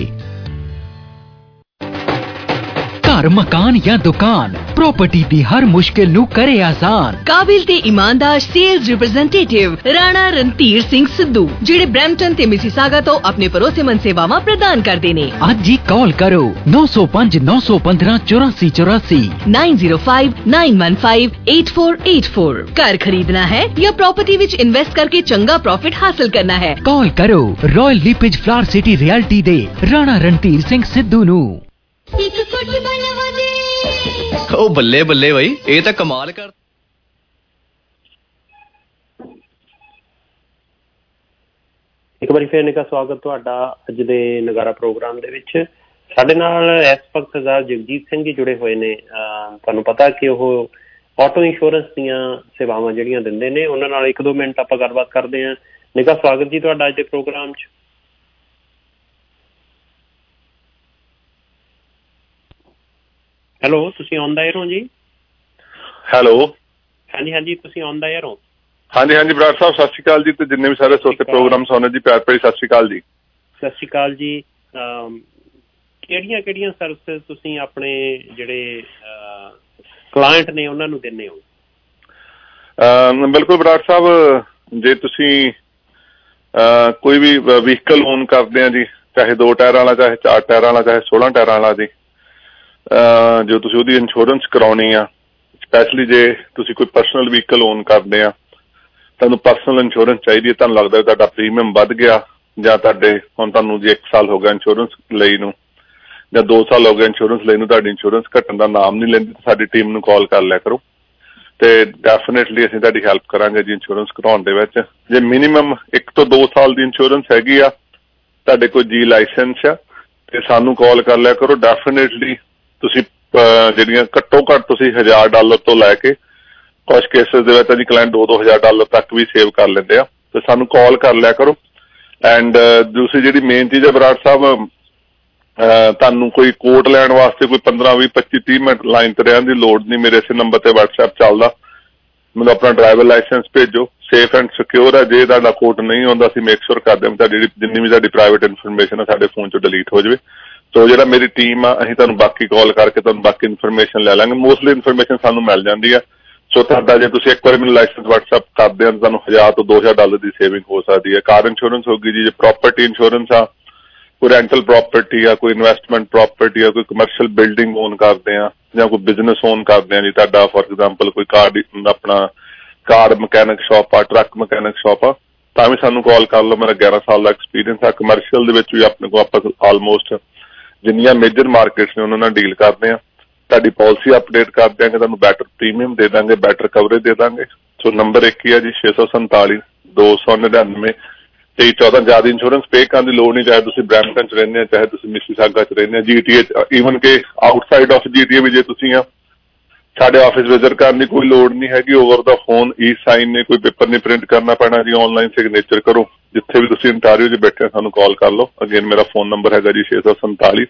घर मकान या दुकान प्रॉपर्टी दी हर मुश्किल नू करे आसान। काबिल ते ईमानदार सेल्स रिप्रेजेंटेटिव राणा रणधीर सिंह सिद्धू जेड़े ब्रैम्पटन ते मिसिसागा तो अपने भरोसेमंद सेवावां प्रदान करदे ने। अज ही कॉल करो नौ सौ पाँच नौ सौ पंद्रह चौरासी चौरासी nine zero five nine one five eight four eight four. घर खरीदना है या प्रॉपर्टी विच इन्वेस्ट करके चंगा प्रॉफिट हासिल करना है, कॉल करो Royal LePage Flower City Realty दे राणा रणधीर सिंह सिद्धू नू। ओ बल्ले बल्ले भाई, ये तो कमाल कर। ਇੱਕ ਵਾਰੀ ਫਿਰ ਨਿੱਘਾ ਸਵਾਗਤ ਤੁਹਾਡਾ ਅੱਜ ਦੇ ਨਗਾਰਾ ਪ੍ਰੋਗਰਾਮ ਦੇ ਵਿੱਚ। ਸਾਡੇ ਨਾਲ ਇਸ ਵਕਤ ਸਰਦਾਰ ਜਗਜੀਤ ਸਿੰਘ ਜੀ ਜੁੜੇ ਹੋਏ ਨੇ। ਤੁਹਾਨੂੰ ਪਤਾ ਕਿ ਉਹ ਆਟੋ ਇੰਸ਼ੋਰੈਂਸ ਦੀਆਂ ਸੇਵਾਵਾਂ ਜਿਹੜੀਆਂ ਦਿੰਦੇ ਨੇ, ਉਹਨਾਂ ਨਾਲ ਇੱਕ ਦੋ ਮਿੰਟ ਆਪਾਂ ਗੱਲਬਾਤ ਕਰਦੇ ਹਾਂ। ਨਿੱਘਾ ਸਵਾਗਤ ਜੀ ਤੁਹਾਡਾ ਅੱਜ ਦੇ ਪ੍ਰੋਗਰਾਮ 'ਚ। ਹੈਲੋ, ਤੁਸੀਂ ਔਨ ਦਾ ਏਅਰ ਹੋ ਜੀ? ਹੈਲੋ, ਹਾਂਜੀ ਹਾਂਜੀ, ਤੁਸੀਂ ਔਨ ਦਾ ਏਅਰ ਹੋ? ਹਾਂਜੀ ਹਾਂਜੀ ਬਰਾੜ ਸਾਹਿਬ, ਸਤਿ ਸ਼੍ਰੀ ਅਕਾਲ ਜੀ। ਤੇ ਜਿੰਨੇ ਵੀ ਸਾਰੇ ਸੋਤੇ ਪ੍ਰੋਗਰਾਮ ਸੁਣਦੇ ਜੀ, ਪਿਆਰ ਭਰੀ ਸਤਿ ਸ਼੍ਰੀ ਅਕਾਲ ਜੀ। ਸਤਿ ਸ਼੍ਰੀ ਅਕਾਲ ਜੀ। ਕਿਹੜੀਆਂ ਕਿਹੜੀਆਂ ਸਰਵਿਸਿਜ਼ ਤੁਸੀਂ ਆਪਣੇ ਜਿਹੜੇ ਕਲਾਇੰਟ ਨੇ ਉਹਨਾਂ ਨੂੰ ਦਿੰਦੇ ਹੋ? ਬਿਲਕੁਲ ਬਰਾੜ ਸਾਹਿਬ, ਜੇ ਤੁਸੀਂ ਕੋਈ ਵੀ ਵਹੀਕਲ ਓਨ ਕਰਦੇ ਆ ਜੀ, ਚਾਹੇ ਦੋ ਟਾਇਰਾਂ ਵਾਲਾ, ਚਾਹੇ ਚਾਰ ਟਾਇਰਾਂ ਵਾਲਾ, ਚਾਹੇ ਸੋਲਾਂ ਟਾਇਰਾਂ ਵਾਲਾ ਜੀ, ਜੋ ਤੁਸੀਂ ਉਹਦੀ ਇੰਸ਼ੋਰੈਂਸ ਕਰਾਉਣੀ ਆ, ਸਪੈਸ਼ਲੀ ਜੇ ਤੁਸੀਂ ਕੋਈ ਪਰਸਨਲ ਵਹੀਕਲ ਓਨ ਕਰਦੇ ਆ, ਤੁਹਾਨੂੰ ਪਰਸਨਲ ਇੰਸ਼ੋਰੈਂਸ ਚਾਹੀਦੀ ਹੈ। ਤੁਹਾਨੂੰ ਲੱਗਦਾ ਤੁਹਾਡਾ ਪ੍ਰੀਮੀਅਮ ਵੱਧ ਗਿਆ, ਜਾਂ ਤੁਹਾਡੇ ਹੁਣ ਤੁਹਾਨੂੰ ਜੇ ਇੱਕ ਸਾਲ ਹੋ ਗਿਆ ਇੰਸ਼ੋਰੈਂਸ ਲਈ ਨੂੰ, ਜਾਂ ਦੋ ਸਾਲ ਹੋ ਗਏ ਇੰਸ਼ੋਰੈਂਸ ਲਈ ਨੂੰ, ਤੁਹਾਡੀ ਇੰਸ਼ੋਰੈਂਸ ਘਟਣ ਦਾ ਨਾਮ ਨਹੀਂ ਲੈਂਦੀ, ਸਾਡੀ ਟੀਮ ਨੂੰ ਕਾਲ ਕਰ ਲਿਆ ਕਰੋ ਤੇ ਡੈਫੀਨੇਟਲੀ ਅਸੀਂ ਤੁਹਾਡੀ ਹੈਲਪ ਕਰਾਂਗੇ ਜੀ ਇੰਸ਼ੋਰੈਂਸ ਕਰਾਉਣ ਦੇ ਵਿੱਚ। ਜੇ ਮਿਨੀਮਮ ਇੱਕ ਤੋਂ ਦੋ ਸਾਲ ਦੀ ਇੰਸ਼ੋਰੈਂਸ ਹੈਗੀ ਆ, ਤੁਹਾਡੇ ਕੋਲ ਜੀ ਲਾਇਸੈਂਸ ਆ, ਤੇ ਸਾਨੂੰ ਕਾਲ ਕਰ ਲਿਆ ਕਰੋ। ਡੈਫੀਨੇਟਲੀ ਤੁਸੀਂ ਜਿਹੜੀਆਂ ਘੱਟੋ ਘੱਟ ਤੁਸੀਂ ਹਜ਼ਾਰ ਡਾਲਰ ਤੋਂ ਲੈ ਕੇ ਕੁਛ ਕੇਸਿਸ ਦੇ ਵਿੱਚ ਜੀ ਕਲਾਇੰਟ ਦੋ ਦੋ ਹਜ਼ਾਰ ਡਾਲਰ ਤੱਕ ਵੀ ਸੇਵ ਕਰ ਲੈਂਦੇ ਆ, ਤੇ ਸਾਨੂੰ ਕਾਲ ਕਰ ਲਿਆ ਕਰੋ। ਐਂਡ ਦੂਸਰੀ ਜਿਹੜੀ ਮੇਨ ਚੀਜ਼ ਹੈ ਬਰਾੜ ਸਾਹਿਬ, ਤੁਹਾਨੂੰ ਕੋਈ ਕੋਟ ਲੈਣ ਵਾਸਤੇ ਕੋਈ ਪੰਦਰਾਂ ਵੀਹ ਪੱਚੀ ਤੀਹ ਮਿੰਟ ਲਾਈਨ ਤੇ ਰਹਿਣ ਦੀ ਲੋੜ ਨਹੀਂ। ਮੇਰੇ ਇਸੇ ਨੰਬਰ ਤੇ ਵਟਸਐਪ ਚੱਲਦਾ, ਮੈਨੂੰ ਆਪਣਾ ਡਰਾਈਵਰ ਲਾਇਸੈਂਸ ਭੇਜੋ, ਸੇਫ ਐਂਡ ਸਿਕਿਉਰ ਹੈ। ਜੇ ਤੁਹਾਡਾ ਕੋਟ ਨਹੀਂ ਆਉਂਦਾ, ਅਸੀਂ ਮੇਕ ਸ਼ੋਰ ਕਰਦੇ ਹਾਂ ਤੁਹਾਡੀ ਜਿੰਨੀ ਵੀ ਸਾਡੀ ਪ੍ਰਾਈਵੇਟ ਇਨਫੋਰਮੇਸ਼ਨ ਹੈ ਸਾਡੇ ਫੋਨ 'ਚੋਂ ਡਿਲੀਟ ਹੋ ਜਾਵੇ। ਸੋ ਜਿਹੜਾ ਮੇਰੀ ਟੀਮ ਆ, ਅਸੀਂ ਤੁਹਾਨੂੰ ਬਾਕੀ ਕਾਲ ਕਰਕੇ ਤੁਹਾਨੂੰ ਬਾਕੀ ਇਨਫੋਰਮੇਸ਼ਨ ਲੈ ਲਾਂਗੇ। ਮੋਸਟਲੀ ਇਨਫੋਰਮੇਸ਼ਨ ਸਾਨੂੰ ਮਿਲ ਜਾਂਦੀ ਆ। ਸੋ ਤੁਹਾਡਾ ਜੇ ਤੁਸੀਂ ਇੱਕ ਵਾਰੀ ਮੈਨੂੰ ਲਾਇਸੈਂਸ ਵਟਸਐਪ ਕਰਦੇ ਹੋ, ਤੁਹਾਨੂੰ ਹਜ਼ਾਰ ਤੋਂ ਦੋ ਹਜ਼ਾਰ ਡਾਲਰ ਦੀ ਸੇਵਿੰਗ ਹੋ ਸਕਦੀ ਹੈ। ਕਾਰ ਇੰਸ਼ੋਰੈਂਸ ਹੋ ਗਈ ਜੀ, ਜੇ ਪ੍ਰੋਪਰਟੀ ਇੰਸ਼ੋਰੈਂਸ ਆ, ਕੋਈ ਰੈਂਟਲ ਪ੍ਰੋਪਰਟੀ ਆ, ਕੋਈ ਇਨਵੈਸਟਮੈਂਟ ਪ੍ਰੋਪਰਟੀ ਆ, ਕੋਈ ਕਮਰਸ਼ੀਅਲ ਬਿਲਡਿੰਗ ਓਨ ਕਰਦੇ ਆ, ਜਾਂ ਕੋਈ ਬਿਜ਼ਨਸ ਓਨ ਕਰਦੇ ਆ ਜੀ ਤੁਹਾਡਾ, ਫੋਰ ਐਗਜ਼ਾਮਪਲ ਕੋਈ ਕਾਰ ਆਪਣਾ ਕਾਰ ਮਕੈਨਿਕ ਸ਼ਾਪ ਆ, ਟਰੱਕ ਮਕੈਨਿਕ ਸ਼ਾਪ ਆ, ਤਾਂ ਵੀ ਸਾਨੂੰ ਕਾਲ ਕਰ ਲਓ। ਮੇਰਾ ਗਿਆਰਾਂ ਸਾਲ ਦਾ ਐਕਸਪੀਰੀਅੰਸ ਆ। ਕਮਰਸ਼ੀਅਲ ਦੇ ਵਿੱਚ ਵੀ ਆਪਣੇ ਕੋਲ ਆਪਾਂ ਆਲਮੋਸਟ ਜਿੰਨੀਆਂ ਮੇਜਰ ਮਾਰਕੀਟਸ ਨੇ ਉਹਨਾਂ ਨਾਲ ਡੀਲ ਕਰਦੇ ਆ। ਤੁਹਾਡੀ ਪਾਲਿਸੀ ਅਪਡੇਟ ਕਰ ਦਿਆਂਗੇ, ਤੁਹਾਨੂੰ ਬੈਟਰ ਪ੍ਰੀਮੀਅਮ ਦੇ ਦਾਂਗੇ, ਬੈਟਰ ਕਵਰੇਜ ਦੇ ਦਾਂਗੇ। ਸੋ ਨੰਬਰ ਇੱਕ ਹੀ ਆ ਜੀ, ਛੇ ਸੌ ਸੰਤਾਲੀ ਦੋ ਸੌ ਨੜਿਨਵੇਂ ਤੇਈ ਚੌਦਾਂ। ਜ਼ਿਆਦਾ ਇੰਸ਼ੋਰੈਂਸ ਪੇ ਕਰਨ ਦੀ ਲੋੜ ਨਹੀਂ, ਚਾਹੇ ਤੁਸੀਂ ਬਰੈਂਪਟਨ 'ਚ ਰਹਿੰਦੇ ਆ, ਚਾਹੇ ਤੁਸੀਂ ਮਿਸੀਸਾਗਾ 'ਚ ਰਹਿੰਦੇ ਆ, ਜੀ ਟੀ ਏ 'ਚ, ਈਵਨ ਕਿ outside of G T A ਵੀ ਜੇ ਤੁਸੀਂ ਆ, ਸਾਡੇ ਆਫਿਸ ਵਿਜ਼ਿਟ ਕਰਨ ਦੀ ਕੋਈ ਲੋੜ ਨਹੀਂ ਹੈਗੀ। Over the phone e sign ਨੇ, ਕੋਈ ਪੇਪਰ ਨਹੀਂ ਪ੍ਰਿੰਟ ਕਰਨਾ ਪੈਣਾ ਜੀ, ਆਨਲਾਈਨ ਸਿਗਨੇਚਰ ਕਰੋ। ਜਿੱਥੇ ਵੀ ਤੁਸੀਂ ਇੰਟਾਰੀਓ 'ਚ ਬੈਠੇ ਸਾਨੂੰ ਕਾਲ ਕਰ ਲਓ। ਅਗੇਨ ਮੇਰਾ ਫੋਨ ਨੰਬਰ ਹੈਗਾ ਜੀ ਛੇ ਸੌ ਸੰਤਾਲੀ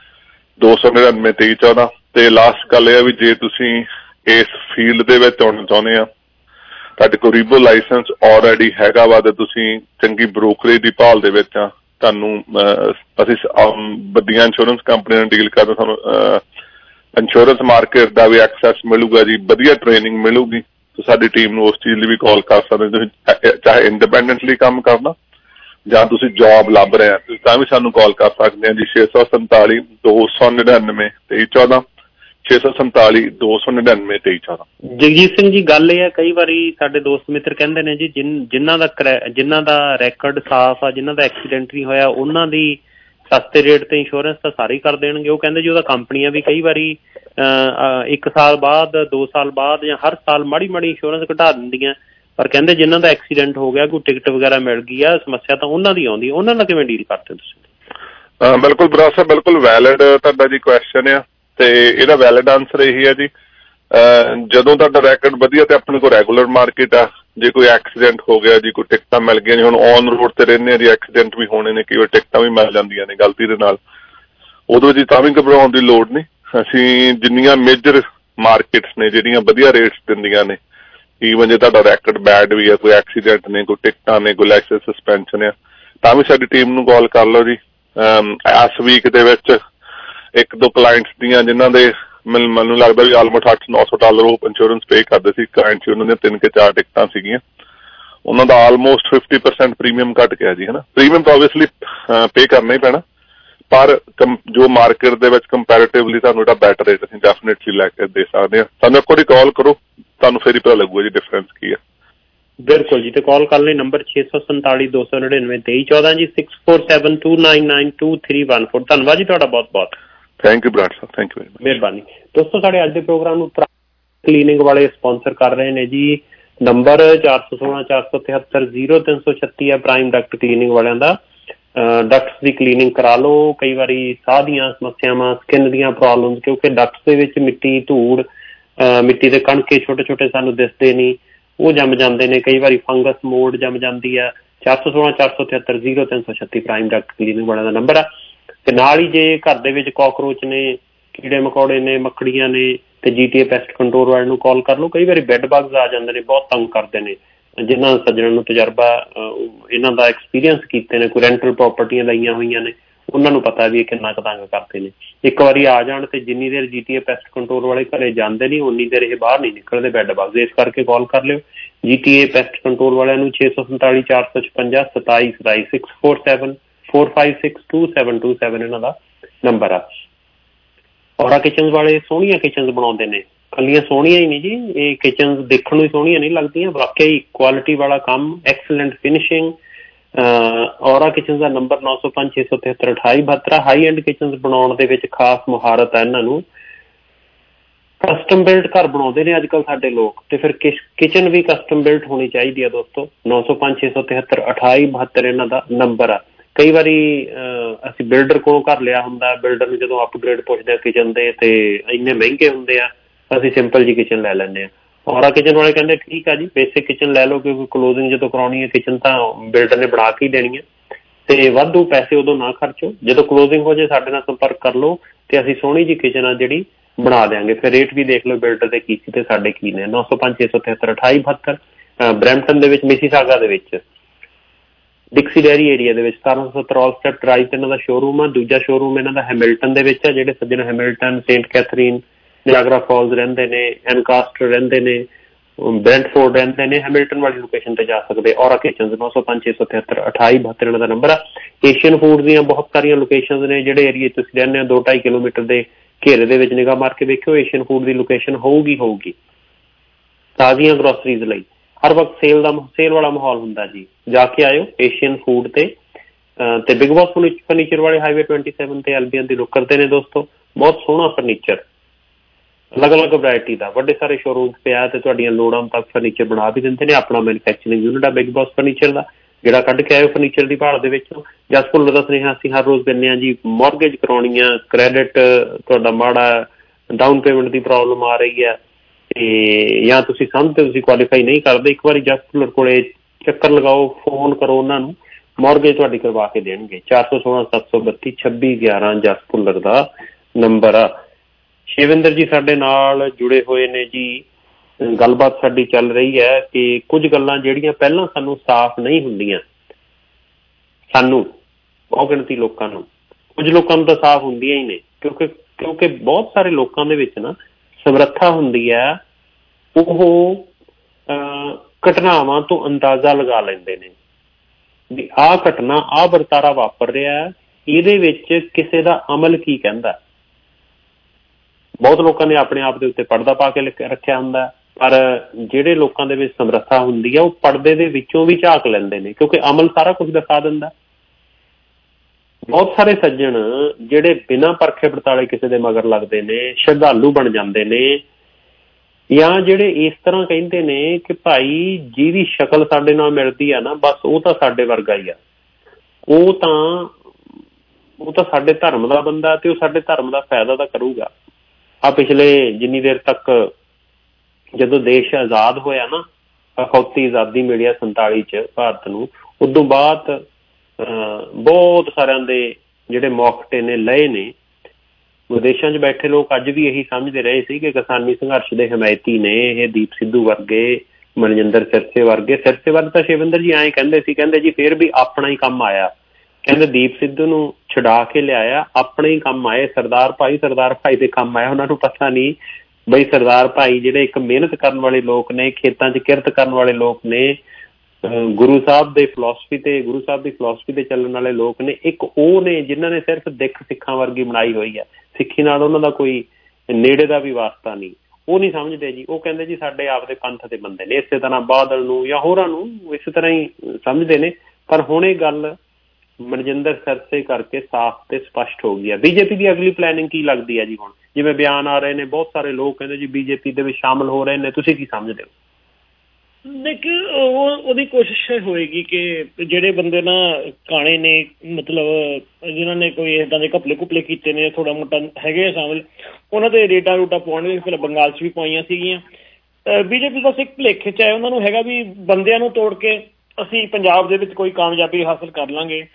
ਦੋ ਸੌ ਨੜਿਨਵੇਂ ਤੇਈ ਚੌਦਾਂ। ਤੇ ਲਾਸਟ ਗੱਲ ਇਹ ਆ ਵੀ ਜੇ ਤੁਸੀਂ ਇਸ ਫੀਲਡ ਦੇ ਵਿੱਚ ਆਉਣਾ ਚਾਹੁੰਦੇ ਆ, ਤੁਹਾਡੇ ਕੋਲ ਰੀਬੋ ਲਾਇਸੈਂਸ ਆਲਰੇਡੀ ਹੈਗਾ ਵਾ, ਤੇ ਤੁਸੀਂ ਚੰਗੀ ਬ੍ਰੋਕਰੇਜ ਦੀ ਭਾਲ ਦੇ ਵਿੱਚ ਆ, ਤੁਹਾਨੂੰ ਅਸੀਂ ਵੱਡੀਆਂ ਇੰਸ਼ੋਰੈਂਸ ਕੰਪਨੀਆਂ ਨਾਲ ਡੀਲ ਕਰਦੇ, ਸਾਨੂੰ ਇੰਸ਼ੋਰੈਂਸ ਮਾਰਕੀਟ ਦਾ ਵੀ ਐਕਸੈਸ ਮਿਲੂਗਾ ਜੀ, ਵਧੀਆ ਟ੍ਰੇਨਿੰਗ ਮਿਲੂਗੀ। ਤੇ ਸਾਡੀ ਟੀਮ ਨੂੰ ਉਸ ਚੀਜ਼ ਲਈ ਵੀ ਕਾਲ ਕਰ ਸਕਦੇ। ਤੁਸੀਂ ਚਾਹੇ ਇੰਡੀਪੈਂਡੈਂਟਲੀ ਕੰਮ ਕਰਨਾ ਜਾਂ ਤੁਸੀਂ ਜੋਬ ਲੱਭ ਰਹੇ ਆ, ਤੁਸੀਂ ਤਾਂ ਵੀ ਸਾਨੂੰ ਕਾਲ ਕਰ ਸਕਦੇ ਆ ਜੀ, ਛੇ ਸੌ ਸੰਤਾਲੀ ਦੋ ਸੌ ਨੜਿਨਵੇਂ ਤੇਈ ਚੌਦਾਂ ਛੇ ਸੌ ਸੰਤਾਲੀ ਦੋ ਸੌ ਨੜਿਨਵੇਂ ਤੇਈ ਚੌਦਾਂ। ਜਗਜੀਤ ਸਿੰਘ ਜੀ, ਗੱਲ ਇਹ ਹੈ, ਕਈ ਵਾਰੀ ਸਾਡੇ ਦੋਸਤ ਮਿੱਤਰ ਕਹਿੰਦੇ ਨੇ ਜੀ, ਜਿਨ ਜਿਨ੍ਹਾਂ ਦਾ ਜਿਨ੍ਹਾਂ ਦਾ ਰੈਕਰਡ ਸਾਫ਼ ਆ, ਜਿਨ੍ਹਾਂ ਦਾ ਐਕਸੀਡੈਂਟ ਨਹੀਂ ਹੋਇਆ, ਉਹਨਾਂ ਦੀ ਸਸਤੇ ਰੇਟ ਤੇ ਇੰਸ਼ੋਰੈਂਸ ਤਾਂ ਸਾਰੇ ਕਰ ਦੇਣਗੇ। ਉਹ ਕਹਿੰਦੇ ਜੀ ਉਹਦਾ ਕੰਪਨੀਆਂ ਵੀ ਕਈ ਵਾਰੀ ਇੱਕ ਸਾਲ ਬਾਅਦ, ਦੋ ਸਾਲ ਬਾਅਦ, ਜਾਂ ਹਰ ਸਾਲ ਮਾੜੀ ਮਾੜੀ ਇੰਸ਼ੋਰੈਂਸ ਘਟਾ ਦਿੰਦੀਆਂ। ਪਰ ਕਹਿੰਦੇ ਜਿਨ੍ਹਾਂ ਦਾ ਐਕਸੀਡੈਂਟ ਹੋ ਗਿਆ, ਕੋਈ ਟਿਕਟ ਵਗੈਰਾ ਮਿਲ ਗਈ ਆ, ਸਮੱਸਿਆ ਤਾਂ ਉਹਨਾਂ ਦੀ ਆਉਂਦੀ। ਉਹਨਾਂ ਨਾਲ ਕਿਵੇਂ ਡੀਲ ਕਰਦੇ ਤੁਸੀਂ? ਬਿਲਕੁਲ ਬਰਾੜ ਸਾਹਿਬ, ਬਿਲਕੁਲ ਵੈਲਿਡ ਤੁਹਾਡਾ ਜੀ ਕੁਐਸਚਨ ਆ, ਤੇ ਇਹਦਾ ਵੈਲਿਡ ਆਨਸਰ ਇਹੀ ਹੈ ਜੀ, ਜਦੋਂ ਤੁਹਾਡਾ ਰੈਕਡ ਵਧੀਆ ਤੇ ਆਪਣੇ ਕੋਲ ਰੈਗੂਲਰ ਮਾਰਕੀਟ ਆ, ਜੇ ਕੋਈ ਐਕਸੀਡੈਂਟ ਹੋ ਗਿਆ ਜੀ, ਕੋਈ ਟਿਕਟਾਂ ਮਿਲ ਗਈਆਂ ਜੀ, ਹੁਣ ਔਨ ਰੋਡ ਤੇ ਰਹਿੰਦੇ ਆ ਜੀ, ਐਕਸੀਡੈਂਟ ਵੀ ਹੋਣੇ ਨੇ, ਕਈ ਵਾਰ ਟਿਕਟਾਂ ਵੀ ਮਿਲ ਜਾਂਦੀਆਂ ਨੇ ਗਲਤੀ ਦੇ ਨਾਲ, ਉਦੋਂ ਜੀ ਤਾਂ ਵੀ ਘਬਰਾਉਣ ਦੀ ਲੋੜ ਨਹੀਂ। ਅਸੀਂ ਜਿੰਨੀਆਂ ਮੇਜਰ ਮਾਰਕੀਟਸ ਨੇ ਜਿਹੜੀਆਂ ਵਧੀਆ ਰੇਟਸ ਦਿੰਦੀਆਂ ਨੇ, ਈਵਨ ਜੇ ਤੁਹਾਡਾ ਰੈਕਡ ਬੈਡ ਵੀ ਆ, ਕੋਈ ਐਕਸੀਡੈਂਟ ਨੇ, ਕੋਈ ਟਿਕਟਾਂ ਨੇ, ਕੋਈ ਲਾਇਸੈਂਸ ਸਸਪੈਂਸ਼ਨ ਆ, ਤਾਂ ਵੀ ਸਾਡੀ ਟੀਮ ਨੂੰ ਕਾਲ ਕਰ ਲਓ ਜੀ। ਇਸ ਵੀਕ ਦੇ ਵਿੱਚ ਇੱਕ ਦੋ ਕਲਾਇੰਟਸ ਦੀਆਂ ਜਿਨ੍ਹਾਂ ਦੇ ਮੈਨੂੰ ਮੈਨੂੰ ਲੱਗਦਾ ਵੀ ਆਲਮੋਸਟ ਅੱਠ ਨੌ ਸੌ ਡਾਲਰ ਉਹ ਇੰਸ਼ੋਰੈਂਸ ਪੇ ਕਰਦੇ ਸੀ। ਕਲਾਇੰਟ ਸੀ ਉਹਨਾਂ ਦੀਆਂ ਤਿੰਨ ਕੇ ਚਾਰ ਟਿਕਟਾਂ ਸੀਗੀਆਂ, ਉਹਨਾਂ ਦਾ ਆਲਮੋਸਟ ਫਿਫਟੀ ਪਰਸੈਂਟ ਪ੍ਰੀਮੀਅਮ ਘੱਟ ਗਿਆ ਜੀ, ਹੈ ਨਾ। ਪ੍ਰੀਮੀਅਮ ਤਾਂ ਓਬਵੀਅਸਲੀ ਪੇ ਕਰਨਾ ਹੀ ਪੈਣਾ, ਪਰ ਜੋ ਮਾਰਕੀਟ ਦੇ ਵਿੱਚ ਕੰਪੈਰੇਟਿਵਲੀ ਤੁਹਾਨੂੰ ਜਿਹੜਾ ਬੈਟਰ ਰੇਟ ਅਸੀਂ ਡੈਫੀਨੇਟਲੀ ਲੈ ਕੇ ਦੇ ਸਕਦੇ ਹਾਂ। ਸਾਨੂੰ ਇੱਕ ਵਾਰੀ ਕਾਲ ਕਰੋ, ਤੁਹਾਨੂੰ ਫਿਰ ਹੀ ਪਤਾ ਲੱਗੂਗਾ ਜੀ ਡਿਫਰੈਂਸ ਕੀ ਆ। ਬਿਲਕੁਲ ਜੀ, ਤੇ ਕਾਲ ਕਰ ਲਈ ਨੰਬਰ ਛੇ ਸੌ ਸੰਤਾਲੀ ਦੋ ਸੌ ਨੜਿਨਵੇਂ ਤੇਈ ਚੌਦਾਂ ਜੀ, six four seven two nine nine two three one four. ਧੰਨਵਾਦ ਜੀ ਤੁਹਾਡਾ ਬਹੁਤ ਬਹੁਤ। Thank you Brar Sahib, thank you, ਮਿਹਰਬਾਨੀ। ਦੋਸਤੋ, ਸਾਡੇ ਅੱਜ ਦੇ ਪ੍ਰੋਗਰਾਮ ਨੂੰ ਕਲੀਨਿੰਗ ਵਾਲੇ ਸਪਾਂਸਰ ਕਰ ਰਹੇ ਨੇ ਜੀ। ਨੰਬਰ ਚਾਰ ਸੌ ਸੋਲਾਂ ਚਾਰ ਸੌ ਤਿਹੱਤਰ ਜ਼ੀਰੋ ਤਿੰਨ ਸੌ ਛੱਤੀ ਹੈ ਪ੍ਰਾਈਮ ਡਕਟ ਕਲੀਨਿੰਗ ਵਾਲਿਆਂ ਦਾ। ਡਕਟਸ ਦੀ ਕਲੀਨਿੰਗ ਕਰਾ ਲਓ। ਕਈ ਵਾਰੀ ਸਾਹ ਦੀਆਂ ਸਮੱਸਿਆਵਾਂ, ਸਕਿਨ ਦੀਆਂ ਪ੍ਰੋਬਲਮ, ਕਿਉਂਕਿ ਡਕਟਸ ਦੇ ਵਿੱਚ ਮਿੱਟੀ, ਧੂੜ, ਮਿੱਟੀ ਦੇ ਕਣਕੇ ਛੋਟੇ ਛੋਟੇ ਸਾਨੂੰ ਦਿਸਦੇ ਨਹੀਂ, ਉਹ ਜੰਮ ਜਾਂਦੇ ਨੇ। ਕਈ ਵਾਰੀ ਫੰਗਸ, ਮੋੜ ਜੰਮ ਜਾਂਦੀ ਆ। ਚਾਰ ਸੌ ਸੋਲਾਂ ਚਾਰ ਸੌ ਤਿਹੱਤਰ ਜ਼ੀਰੋ ਤਿੰਨ ਸੌ ਛੱਤੀ ਪ੍ਰਾਈਮ ਡਕਟ ਕਲੀਨਿੰਗ ਵਾਲਿਆਂ ਦਾ ਨੰਬਰ ਆ। ਤੇ ਨਾਲ ਹੀ ਜੇ ਘਰ ਦੇ ਵਿੱਚ ਕਾਕਰੋਚ ਨੇ ਕੀੜੇ ਮਕੌੜੇ ਨੇ, ਮੱਖੜੀਆਂ ਨੇ, ਤੇ ਜੀਟੀਏ ਪੈਸਟ ਕੰਟਰੋਲ ਵਾਲੇ ਨੂੰ ਕਾਲ ਕਰ ਲਓ। ਕਈ ਵਾਰੀ ਬੈੱਡ ਬਗਸ ਆ ਜਾਂਦੇ ਨੇ, ਬਹੁਤ ਤੰਗ ਕਰਦੇ ਨੇ। ਜਿਨ੍ਹਾਂ ਸੱਜਣਾਂ ਨੂੰ ਤਜਰਬਾ ਇਹਨਾਂ ਦਾ ਐਕਸਪੀਰੀਅੰਸ ਕੀਤੇ ਨੇ, ਕੋਈ ਰੈਂਟਲ ਪ੍ਰੋਪਰਟੀਆਂ ਲਈਆਂ ਹੋਈਆਂ ਨੇ, ਉਹਨਾਂ ਨੂੰ ਪਤਾ ਵੀ ਇਹ ਕਿੰਨਾ ਕੁ ਤੰਗ ਕਰਦੇ ਨੇ। ਇੱਕ ਵਾਰੀ ਆ ਜਾਣ ਤੇ ਜਿੰਨੀ ਦੇਰ ਜੀਟੀਏ ਪੈਸਟ ਕੰਟਰੋਲ ਵਾਲੇ ਘਰੇ ਜਾਂਦੇ ਨਹੀਂ ਉਨੀ ਦੇਰ ਇਹ ਬਾਹਰ ਨਹੀਂ ਨਿਕਲਦੇ ਬੈੱਡ ਬਗਸ। ਇਸ ਕਰਕੇ ਕਾਲ ਕਰ ਲਿਓ ਜੀਟੀਏ ਪੈਸਟ ਕੰਟਰੋਲ ਵਾਲਿਆਂ ਨੂੰ ਛੇ ਸੌ ਸੰਤਾਲੀ ਚਾਰ ਸੌ ਛਪੰਜਾ ਸਤਾਈ ਸਤਾਈ six four seven four five six two seven two seven ਇਹਨਾਂ ਦਾ ਨੰਬਰ ਆ। ਔਰਾ ਕਿਚਨਸ ਵਾਲੇ ਸੋਹਣੀਆਂ ਕਿਚਨਸ ਬਣਾਉਂਦੇ ਨੇ, ਕੱਲੀਆਂ ਸੋਹਣੀਆਂ ਹੀ ਨਹੀਂ ਜੀ, ਇਹ ਕਿਚਨਸ ਦੇਖਣ ਨੂੰ ਹੀ ਸੋਹਣੀਆਂ ਨਹੀਂ ਲੱਗਦੀਆਂ, ਵਾਕਿਆ ਹੀ ਕੁਆਲਿਟੀ ਵਾਲਾ ਕੰਮ, ਐਕਸਲੈਂਟ ਫਿਨਿਸ਼ਿੰਗ। ਔਰਾ ਕਿਚਨ ਦਾ ਨੰਬਰ ਨੌ ਸੌ ਪੰਜ ਛੇ ਸੌ ਤਿਹੱਤਰ ਅਠਾਈ ਬਹੱਤਰ। ਹਾਈ ਐਂਡ ਕਿਚਨਸ ਬਣਾਉਣ ਦੇ ਵਿੱਚ ਖਾਸ ਮੁਹਾਰਤ ਹੈ ਇਹਨਾਂ ਨੂੰ। ਕਸਟਮ ਬਿਲਟ ਘਰ ਬਣਾਉਂਦੇ ਨੇ ਅੱਜ ਕੱਲ੍ਹ ਸਾਡੇ ਲੋਕ, ਤੇ ਫਿਰ ਕਿਚਨ ਵੀ ਕਸਟਮ ਬਿਲਟ ਹੋਣੀ ਚਾਹੀਦੀ ਆ ਦੋਸਤੋ। ਨੌ ਸੌ ਪੰਜ ਛੇ ਸੌ ਤਿਹੱਤਰ ਅਠਾਈ ਬਹੱਤਰ ਇਹਨਾਂ ਦਾ ਨੰਬਰ ਆ। ਕਈ ਵਾਰੀ ਅਸੀਂ ਬਿਲਡਰ ਕੋਲੋਂ ਘਰ ਲਿਆ ਹੁੰਦਾ, ਬਿਲਡਰ ਨੂੰ ਜਦੋਂ ਅਪਗ੍ਰੇਡ ਪੁੱਛਦੇ ਆ ਕਿਚਨ ਦੇ ਤੇ ਇੰਨੇ ਮਹਿੰਗੇ ਹੁੰਦੇ ਆ, ਅਸੀਂ ਸਿੰਪਲ ਜੀ ਕਿਚਨ ਲੈ ਲੈਂਦੇ ਹਾਂ। ਔਰਾ ਕਿਚਨ ਵਾਲੇ ਕਹਿੰਦੇ ਠੀਕ ਆ ਜੀ, ਬੇਸਿਕ ਕਿਚਨ ਲੈ ਲਓ, ਕਿਉਂਕਿ ਕਲੋਜ਼ਿੰਗ ਜਦੋਂ ਕਰਾਉਣੀ ਹੈ ਕਿਚਨ ਤਾਂ ਬਿਲਡਰ ਨੇ ਬਣਾ ਕੇ ਹੀ ਦੇਣੀ ਹੈ, ਤੇ ਵਾਧੂ ਪੈਸੇ ਉਦੋਂ ਨਾ ਖਰਚੋ। ਜਦੋਂ ਕਲੋਜ਼ਿੰਗ ਹੋ ਜਾਏ ਸਾਡੇ ਨਾਲ ਸੰਪਰਕ ਕਰ ਲਓ ਤੇ ਅਸੀਂ ਸੋਹਣੀ ਜੀ ਕਿਚਨ ਆ ਜਿਹੜੀ ਬਣਾ ਦਿਆਂਗੇ। ਫਿਰ ਰੇਟ ਵੀ ਦੇਖ ਲਓ ਬਿਲਡਰ ਦੇ ਕੀ ਸੀ ਤੇ ਸਾਡੇ ਕੀ ਨੇ। ਨੌ ਸੌ ਪੰਜ ਛੇ ਸੌ ਤਿਹੱਤਰ ਅਠਾਈ ਬਹੱਤਰ। ਬਰੈਂਪਟਨ ਦੇ ਵਿੱਚ, ਮਿਸੀਸਾਗਾ ਦੇ ਵਿੱਚ, ਡਿਕਸੀ ਡੈਰੀ ਏਰੀਆ ਦੇ ਵਿੱਚ ਸਤਾਰਾਂ ਸੌ ਸੱਤਰ ਆਲਸਟੈਪ ਡਰਾਈਵ ਤੇ ਇਹਨਾਂ ਦਾ ਸ਼ੋਰੂਮ ਆ। ਦੂਜਾ ਸ਼ੋਰੂਮ ਇਹਨਾਂ ਦਾ ਹੈਮਿਲਟਨ ਦੇ ਵਿੱਚ ਆ। ਜਿਹੜੇ ਸੱਜਣ Hamilton, Saint Catharines, Niagara Falls ਰਹਿੰਦੇ ਨੇ, ਐਨਕਾਸਟਰ ਰਹਿੰਦੇ ਨੇ, ਬ੍ਰੈਂਟਫੋਰਡ ਰਹਿੰਦੇ ਨੇ, ਹੈਮਿਲਟਨ ਵਾਲੀ ਲੋਕੇਸ਼ਨ ਤੇ ਜਾ ਸਕਦੇ। ਔਰਾ ਕਿਚਨਸ ਨੌ ਸੌ ਪੰਜ ਛੇ ਸੌ ਤਿਹੱਤਰ ਅਠਾਈ ਬਹੱਤਰ ਇਹਨਾਂ ਦਾ ਨੰਬਰ ਆ। ਏਸ਼ੀਅਨ ਫੂਡ ਦੀਆਂ ਬਹੁਤ ਸਾਰੀਆਂ ਲੋਕੇਸ਼ਨ ਨੇ। ਜਿਹੜੇ ਏਰੀਏ ਤੁਸੀਂ ਰਹਿੰਦੇ ਹੋ ਦੋ ਢਾਈ ਕਿਲੋਮੀਟਰ ਦੇ ਘੇਰੇ ਦੇ ਵਿੱਚ ਨਿਗਾਹ ਮਾਰ ਕੇ ਵੇਖਿਓ, ਏਸ਼ੀਅਨ ਫੂਡ ਦੀ ਲੋਕੇਸ਼ਨ ਹੋਊਗੀ ਹੋਊਗੀ ਤਾਜ਼ੀਆਂ ਗਰੋਸਰੀਜ਼ ਲਈ। ਹਰ ਵਕਤ ਸੇਲ ਦਾ ਸੇਲ ਵਾਲਾ ਮਾਹੌਲ ਹੁੰਦਾ ਜੀ, ਜਾ ਕੇ ਆਇਓ ਏਸ਼ੀਅਨ ਫੂਡ ਤੇ। ਤੇ ਬਿਗ ਬੌਸ ਫਰਨੀਚਰ ਵਾਲੇ ਹਾਈਵੇ ਟਵੈਂਟੀ ਸੈਵਨ ਤੇ ਐਲਬੀਐਨ ਦੀ ਲੁੱਕ ਕਰਦੇ ਨੇ ਦੋਸਤੋ। ਬਹੁਤ ਸੋਹਣਾ ਫਰਨੀਚਰ, ਅਲੱਗ ਅਲੱਗ ਵਰਾਇਟੀ ਦਾ, ਵੱਡੇ ਸਾਰੇ ਸ਼ੋਰੂਮ ਪਿਆ ਤੇ ਤੁਹਾਡੀਆਂ ਲੋੜਾਂ ਤੱਕ ਫਰਨੀਚਰ ਬਣਾ ਵੀ ਦਿੰਦੇ ਨੇ। ਆਪਣਾ ਮੈਨੂਫੈਕਚਰਿੰਗ ਯੂਨਿਟ ਆ ਬਿਗ ਬੌਸ ਫਰਨੀਚਰ ਦਾ, ਜਿਹੜਾ ਕੱਢ ਕੇ ਆਇਓ ਫਰਨੀਚਰ ਦੀ ਭਾਲ ਦੇ ਵਿੱਚੋਂ। ਜਸ ਭੁੱਲਰ ਦਾ ਸੁਨੇਹਾ ਅਸੀਂ ਹਰ ਰੋਜ਼ ਦਿੰਦੇ ਹਾਂ ਜੀ। ਮੌਰਗੇਜ ਕਰਾਉਣੀ ਆ, ਕ੍ਰੈਡਿਟ ਤੁਹਾਡਾ ਮਾੜਾ, ਡਾਊਨ ਪੇਮੈਂਟ ਦੀ ਪ੍ਰੋਬਲਮ ਆ ਰਹੀ ਹੈ, ਤੇ ਜਾਂ ਤੁਸੀਂ ਸਮਝਦੇ ਤੁਸੀਂ ਕੁਆਲੀਫਾਈ ਨਹੀਂ ਕਰਦੇ, ਇੱਕ ਵਾਰੀ ਜਸ ਭੁੱਲਰ ਕੋਲੇ ਚੱਕਰ ਲਗਾਓ, ਫੋਨ ਕਰੋ ਉਹਨਾਂ ਨੂੰ, ਮੌਰਗੇਜ ਤੁਹਾਡੀ ਕਰਵਾ ਕੇ ਦੇਣਗੇ। ਚਾਰ ਸੌ ਸੋਲਾਂ ਸੱਤ ਸੌ ਬੱਤੀ ਛੱਬੀ ਗਿਆਰਾਂ ਜਸ ਭੁੱਲਰ ਦਾ ਨੰਬਰ ਆ। ਸ਼ਿਵਿੰਦਰ ਜੀ ਸਾਡੇ ਨਾਲ ਜੁੜੇ ਹੋਏ ਨੇ ਜੀ। ਗੱਲਬਾਤ ਸਾਡੀ ਚੱਲ ਰਹੀ ਹੈ ਕਿ ਕੁਝ ਗੱਲਾਂ ਜਿਹੜੀਆਂ ਪਹਿਲਾਂ ਸਾਨੂੰ ਸਾਫ਼ ਨਹੀਂ ਹੁੰਦੀਆਂ, ਸਾਨੂੰ ਬਹੁਗਿਣਤੀ ਲੋਕਾਂ ਨੂੰ, ਕੁਝ ਲੋਕਾਂ ਨੂੰ ਤਾਂ ਸਾਫ਼ ਹੁੰਦੀਆਂ ਹੀ ਨੇ, ਕਿਉਂਕਿ ਕਿਉਂਕਿ ਬਹੁਤ ਸਾਰੇ ਲੋਕਾਂ ਦੇ ਵਿੱਚ ਨਾ ਸਮਰੱਥਾ ਹੁੰਦੀ ਹੈ, ਉਹ ਘਟਨਾਵਾਂ ਤੋਂ ਅੰਦਾਜ਼ਾ ਲਗਾ ਲੈਂਦੇ ਨੇ ਵੀ ਆਹ ਘਟਨਾ, ਆਹ ਵਰਤਾਰਾ ਵਾਪਰ ਰਿਹਾ, ਇਹਦੇ ਵਿੱਚ ਕਿਸੇ ਦਾ ਅਮਲ ਕੀ ਕਹਿੰਦਾ। ਬਹੁਤ ਲੋਕਾਂ ਨੇ ਆਪਣੇ ਆਪ ਦੇ ਉੱਤੇ ਪਰਦਾ ਪਾ ਕੇ ਰੱਖਿਆ ਹੁੰਦਾ, ਪਰ ਜਿਹੜੇ ਲੋਕਾਂ ਦੇ ਵਿੱਚ ਸਮਰੱਥਾ ਹੁੰਦੀ ਹੈ ਉਹ ਪਰਦੇ ਦੇ ਵਿੱਚੋਂ ਵੀ ਝਾਕ ਲੈਂਦੇ ਨੇ, ਕਿਉਂਕਿ ਅਮਲ ਸਾਰਾ ਕੁਝ ਦਿਖਾ ਦਿੰਦਾ। ਬਹੁਤ ਸਾਰੇ ਸੱਜਣ ਜਿਹੜੇ ਬਿਨਾਂ ਪਰਖੇ ਪੜਤਾਲੇ ਕਿਸੇ ਦੇ ਮਗਰ ਲੱਗਦੇ ਨੇ, ਸ਼ਰਧਾਲੂ ਬਣ ਜਾਂਦੇ ਨੇ, ਜਾਂ ਜਿਹੜੇ ਇਸ ਤਰ੍ਹਾਂ ਕਹਿੰਦੇ ਨੇ ਕਿ ਭਾਈ ਜਿਹਦੀ ਸ਼ਕਲ ਸਾਡੇ ਨਾਲ ਮਿਲਦੀ ਆ ਨਾ, ਬਸ ਉਹ ਤਾਂ ਸਾਡੇ ਵਰਗਾ ਹੀ ਆ, ਉਹ ਤਾਂ ਉਹ ਤਾਂ ਸਾਡੇ ਧਰਮ ਦਾ ਬੰਦਾ ਤੇ ਉਹ ਸਾਡੇ ਧਰਮ ਦਾ ਫਾਇਦਾ ਤਾਂ ਕਰੂਗਾ। ਆ ਪਿਛਲੇ ਜਿੰਨੀ ਦੇਰ ਤੱਕ ਜਦੋਂ ਦੇਸ਼ ਆਜ਼ਾਦ ਹੋਇਆ ਨਾ, ਅਖੌਤੀ ਆਜ਼ਾਦੀ ਮਿਲੀ ਆ ਸੰਤਾਲੀ ਚ ਭਾਰਤ ਨੂੰ, ਉਦੋਂ ਬਾਅਦ ਬਹੁਤ ਸਾਰਿਆਂ ਦੇ ਜਿਹੜੇ ਮੌਕਟੇ ਨੇ ਲਏ ਨੇ। ਵਿਦੇਸ਼ਾਂ 'ਚ ਬੈਠੇ ਲੋਕ ਅੱਜ ਵੀ ਇਹੀ ਸਮਝਦੇ ਰਹੇ ਸੀ ਕਿ ਕਿਸਾਨੀ ਸੰਘਰਸ਼ ਦੇ ਹਮਾਇਤੀ ਨੇ ਇਹ ਦੀਪ ਸਿੱਧੂ ਵਰਗੇ, ਮਨਜਿੰਦਰ ਸਿਰਸੇ ਵਰਗੇ। ਸਿਰਸੇ ਵਰਗੇ ਤਾਂ ਸ਼ਿਵਿੰਦਰ ਜੀ ਐਂ ਕਹਿੰਦੇ ਸੀ, ਕਹਿੰਦੇ ਜੀ ਫਿਰ ਵੀ ਆਪਣਾ ਹੀ ਕੰਮ ਆਇਆ, ਕਹਿੰਦੇ ਦੀਪ ਸਿੱਧੂ ਨੂੰ ਛੁਡਾ ਕੇ ਲਿਆਇਆ, ਆਪਣੇ ਹੀ ਕੰਮ ਆਏ। ਸਰਦਾਰ ਭਾਈ ਸਰਦਾਰ ਭਾਈ ਦੇ ਕੰਮ ਆਇਆ। ਉਹਨਾਂ ਨੂੰ ਪਤਾ ਨਹੀਂ ਬਈ ਸਰਦਾਰ ਭਾਈ ਜਿਹੜੇ ਇੱਕ ਮਿਹਨਤ ਕਰਨ ਵਾਲੇ ਲੋਕ ਨੇ, ਖੇਤਾਂ 'ਚ ਕਿਰਤ ਕਰਨ ਵਾਲੇ ਲੋਕ ਨੇ, ਗੁਰੂ ਸਾਹਿਬ ਦੇ ਫਿਲੋਸਫੀ ਤੇ ਗੁਰੂ ਸਾਹਿਬ ਦੀ ਫਿਲੋਸਫੀ ਤੇ ਚੱਲਣ ਵਾਲੇ ਲੋਕ ਨੇ। ਇੱਕ ਉਹ ਨੇ ਜਿਨ੍ਹਾਂ ਨੇ ਸਿਰਫ ਦਿੱਖ ਸਿੱਖਾਂ ਵਰਗੀ ਬਣਾਈ ਹੋਈ ਹੈ, ਸਿੱਖੀ ਨਾਲ ਉਹਨਾਂ ਦਾ ਕੋਈ ਨੇੜੇ ਦਾ ਵੀ ਵਾਸਤਾ ਨਹੀਂ। ਉਹ ਨਹੀਂ ਸਮਝਦੇ ਜੀ, ਉਹ ਕਹਿੰਦੇ ਜੀ ਸਾਡੇ ਆਪਦੇ ਪੰਥ ਦੇ ਬੰਦੇ ਨੇ। ਇਸੇ ਤਰ੍ਹਾਂ ਬਾਦਲ ਨੂੰ ਜਾਂ ਹੋਰਾਂ ਨੂੰ ਇਸੇ ਤਰ੍ਹਾਂ ਹੀ ਸਮਝਦੇ ਨੇ। ਪਰ ਹੁਣ ਇਹ ਗੱਲ ਮਨਜਿੰਦਰ ਸਿਰਸੇ ਕਰਕੇ ਸਾਫ਼ ਤੇ ਸਪਸ਼ਟ ਹੋ ਗਈ ਹੈ। ਬੀਜੇਪੀ ਦੀ ਅਗਲੀ ਪਲੈਨਿੰਗ ਕੀ ਲੱਗਦੀ ਹੈ ਜੀ? ਹੁਣ ਜਿਵੇਂ ਬਿਆਨ ਆ ਰਹੇ ਨੇ, ਬਹੁਤ ਸਾਰੇ ਲੋਕ ਕਹਿੰਦੇ ਜੀ ਬੀਜੇਪੀ ਦੇ ਵਿੱਚ ਸ਼ਾਮਲ ਹੋ ਰਹੇ ਨੇ, ਤੁਸੀਂ ਕੀ ਸਮਝਦੇ ਹੋ? ਦੇਖੋ, ਉਹ ਉਹਦੀ ਕੋਸ਼ਿਸ਼ ਹੋਏਗੀ ਕਿ ਜਿਹੜੇ ਬੰਦੇ ਨਾ ਕਾਣੇ ਨੇ, ਮਤਲਬ ਜਿਨ੍ਹਾਂ ਨੇ ਕੋਈ ਇੱਦਾਂ ਦੇ ਘਪਲੇ ਘੁਪਲੇ ਕੀਤੇ ਨੇ, ਥੋੜ੍ਹਾ ਮੋਟਾ ਹੈਗੇ ਆ ਸ਼ਾਮਿਲ, ਉਹਨਾਂ ਦੇ ਰੇਟਾਂ ਰੂਟਾਂ ਪਾਉਣਗੇ। ਪਹਿਲਾਂ ਬੰਗਾਲ 'ਚ ਵੀ ਪਾਈਆਂ ਸੀਗੀਆਂ। ਬੀਜੇਪੀ ਬਸ ਇੱਕ ਭੁਲੇਖੇ 'ਚ ਹੈ, ਉਹਨਾਂ ਨੂੰ ਹੈਗਾ ਵੀ ਬੰਦਿਆਂ ਨੂੰ ਤੋੜ ਕੇ ਅਸੀਂ ਪੰਜਾਬ ਦੇ ਵਿੱਚ ਕੋਈ ਕਾਮਯਾਬੀ ਹਾਸਲ ਕਰ ਲਾਂਗੇ,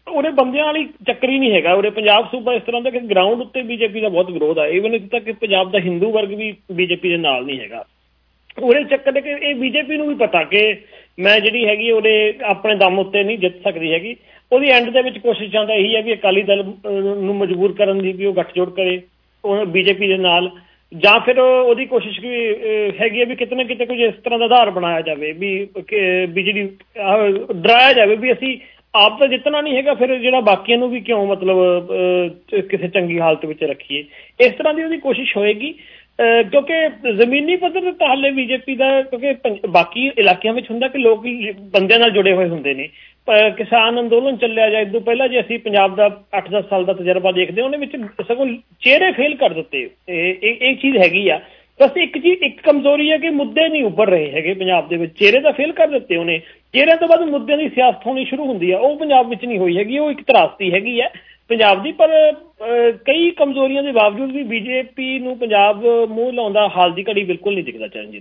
ਉਹਦੇ ਬੰਦਿਆਂ ਵਾਲੀ ਚੱਕਰ ਹੀ ਨਹੀਂ ਹੈਗਾ। ਉਹਦੇ ਪੰਜਾਬ ਸੂਬਾ ਇਸ ਤਰ੍ਹਾਂ ਦਾ ਕਿ ਗਰਾਊਂਡ ਉੱਤੇ ਬੀਜੇਪੀ ਦਾ ਬਹੁਤ ਵਿਰੋਧ ਆ। ਈਵਨ ਇੱਥੇ ਤੱਕ ਪੰਜਾਬ ਦਾ ਹਿੰਦੂ ਵਰਗ ਵੀ ਬੀਜੇਪੀ ਦੇ ਨਾਲ ਨਹੀਂ ਹੈਗਾ। ਉਹਦੇ ਚੱਕਰ ਦੇ ਕਿ ਇਹ ਬੀਜੇਪੀ ਨੂੰ ਵੀ ਪਤਾ ਕਿ ਮੈਂ ਜਿਹੜੀ ਹੈਗੀ ਉਹਦੇ ਆਪਣੇ ਦਮ ਉੱਤੇ ਨਹੀਂ ਜਿੱਤ ਸਕਦੀ ਹੈਗੀ। ਉਹਦੀ ਐਂਡ ਦੇ ਵਿੱਚ ਕੋਸ਼ਿਸ਼ਾਂ ਤਾਂ ਇਹੀ ਹੈ ਵੀ ਅਕਾਲੀ ਦਲ ਨੂੰ ਮਜਬੂਰ ਕਰਨ ਦੀ ਵੀ ਉਹ ਗੱਠਜੋੜ ਕਰੇ ਉਹ ਬੀਜੇਪੀ ਦੇ ਨਾਲ, ਜਾਂ ਫਿਰ ਉਹਦੀ ਕੋਸ਼ਿਸ਼ ਵੀ ਹੈਗੀ ਹੈ ਵੀ ਕਿਤੇ ਨਾ ਕਿਤੇ ਕੁਝ ਇਸ ਤਰ੍ਹਾਂ ਦਾ ਆਧਾਰ ਬਣਾਇਆ ਜਾਵੇ ਵੀ ਵੀ ਜਿਹੜੀ ਡਰਾਇਆ ਜਾਵੇ ਵੀ ਅਸੀਂ ਆਪ ਤਾਂ ਜਿੱਤਣਾ ਨਹੀਂ ਹੈਗਾ, ਫਿਰ ਜਿਹੜਾ ਬਾਕੀਆਂ ਨੂੰ ਵੀ ਕਿਉਂ ਮਤਲਬ ਕਿਸੇ ਚੰਗੀ ਹਾਲਤ ਵਿੱਚ ਰੱਖੀਏ। ਇਸ ਤਰ੍ਹਾਂ ਦੀ ਉਹਦੀ ਕੋਸ਼ਿਸ਼ ਹੋਏਗੀ ਕਿਉਂਕਿ ਜ਼ਮੀਨੀ ਪੱਧਰ ਤੇ ਤਾਂ ਹਾਲੇ ਬੀਜੇਪੀ ਦਾ, ਕਿਉਂਕਿ ਬਾਕੀ ਇਲਾਕਿਆਂ ਵਿੱਚ ਹੁੰਦਾ ਕਿ ਲੋਕ ਬੰਦਿਆਂ ਨਾਲ ਜੁੜੇ ਹੋਏ ਹੁੰਦੇ ਨੇ। ਕਿਸਾਨ ਅੰਦੋਲਨ ਚੱਲਿਆ ਜਾਂ ਇਸ ਤੋਂ ਪਹਿਲਾਂ ਜੇ ਅਸੀਂ ਪੰਜਾਬ ਦਾ ਅੱਠ ਦਸ ਸਾਲ ਦਾ ਤਜਰਬਾ ਦੇਖਦੇ ਉਹਦੇ ਵਿੱਚ ਸਗੋਂ ਚਿਹਰੇ ਫੇਲ ਕਰ ਦਿੱਤੇ। ਇਹ ਚੀਜ਼ ਹੈਗੀ ਆ। ਬਸ ਇੱਕ ਚੀਜ਼ ਇੱਕ ਕਮਜ਼ੋਰੀ ਹੈ ਕਿ ਮੁੱਦੇ ਨਹੀਂ ਉੱਭਰ ਰਹੇ ਹੈਗੇ ਪੰਜਾਬ ਦੇ ਵਿੱਚ। ਚਿਹਰੇ ਤਾਂ ਫੇਲ ਕਰ ਦਿੱਤੇ ਉਹਨੇ, ਚਿਹਰਿਆਂ ਤੋਂ ਬਾਅਦ ਮੁੱਦਿਆਂ ਦੀ ਸਿਆਸਤ ਹੋਣੀ ਸ਼ੁਰੂ ਹੁੰਦੀ ਆ, ਉਹ ਪੰਜਾਬ ਵਿੱਚ ਨਹੀਂ ਹੋਈ ਹੈਗੀ। ਉਹ ਇੱਕ ਤਰਾਸਦੀ ਹੈਗੀ ਹੈ ਪੰਜਾਬ ਦੀ। ਪਰ ਕਈ ਕਮਜ਼ੋਰੀਆਂ ਦੇ ਬਾਵਜੂਦ ਵੀ ਬੀਜੇਪੀ ਨੂੰ ਪੰਜਾਬ ਮੂੰਹ ਲਾਉਂਦਾ ਹਾਲ ਦੀ ਘੜੀ ਬਿਲਕੁਲ ਨਹੀਂ ਦਿਖਦਾ। ਚਰਨਜੀਤ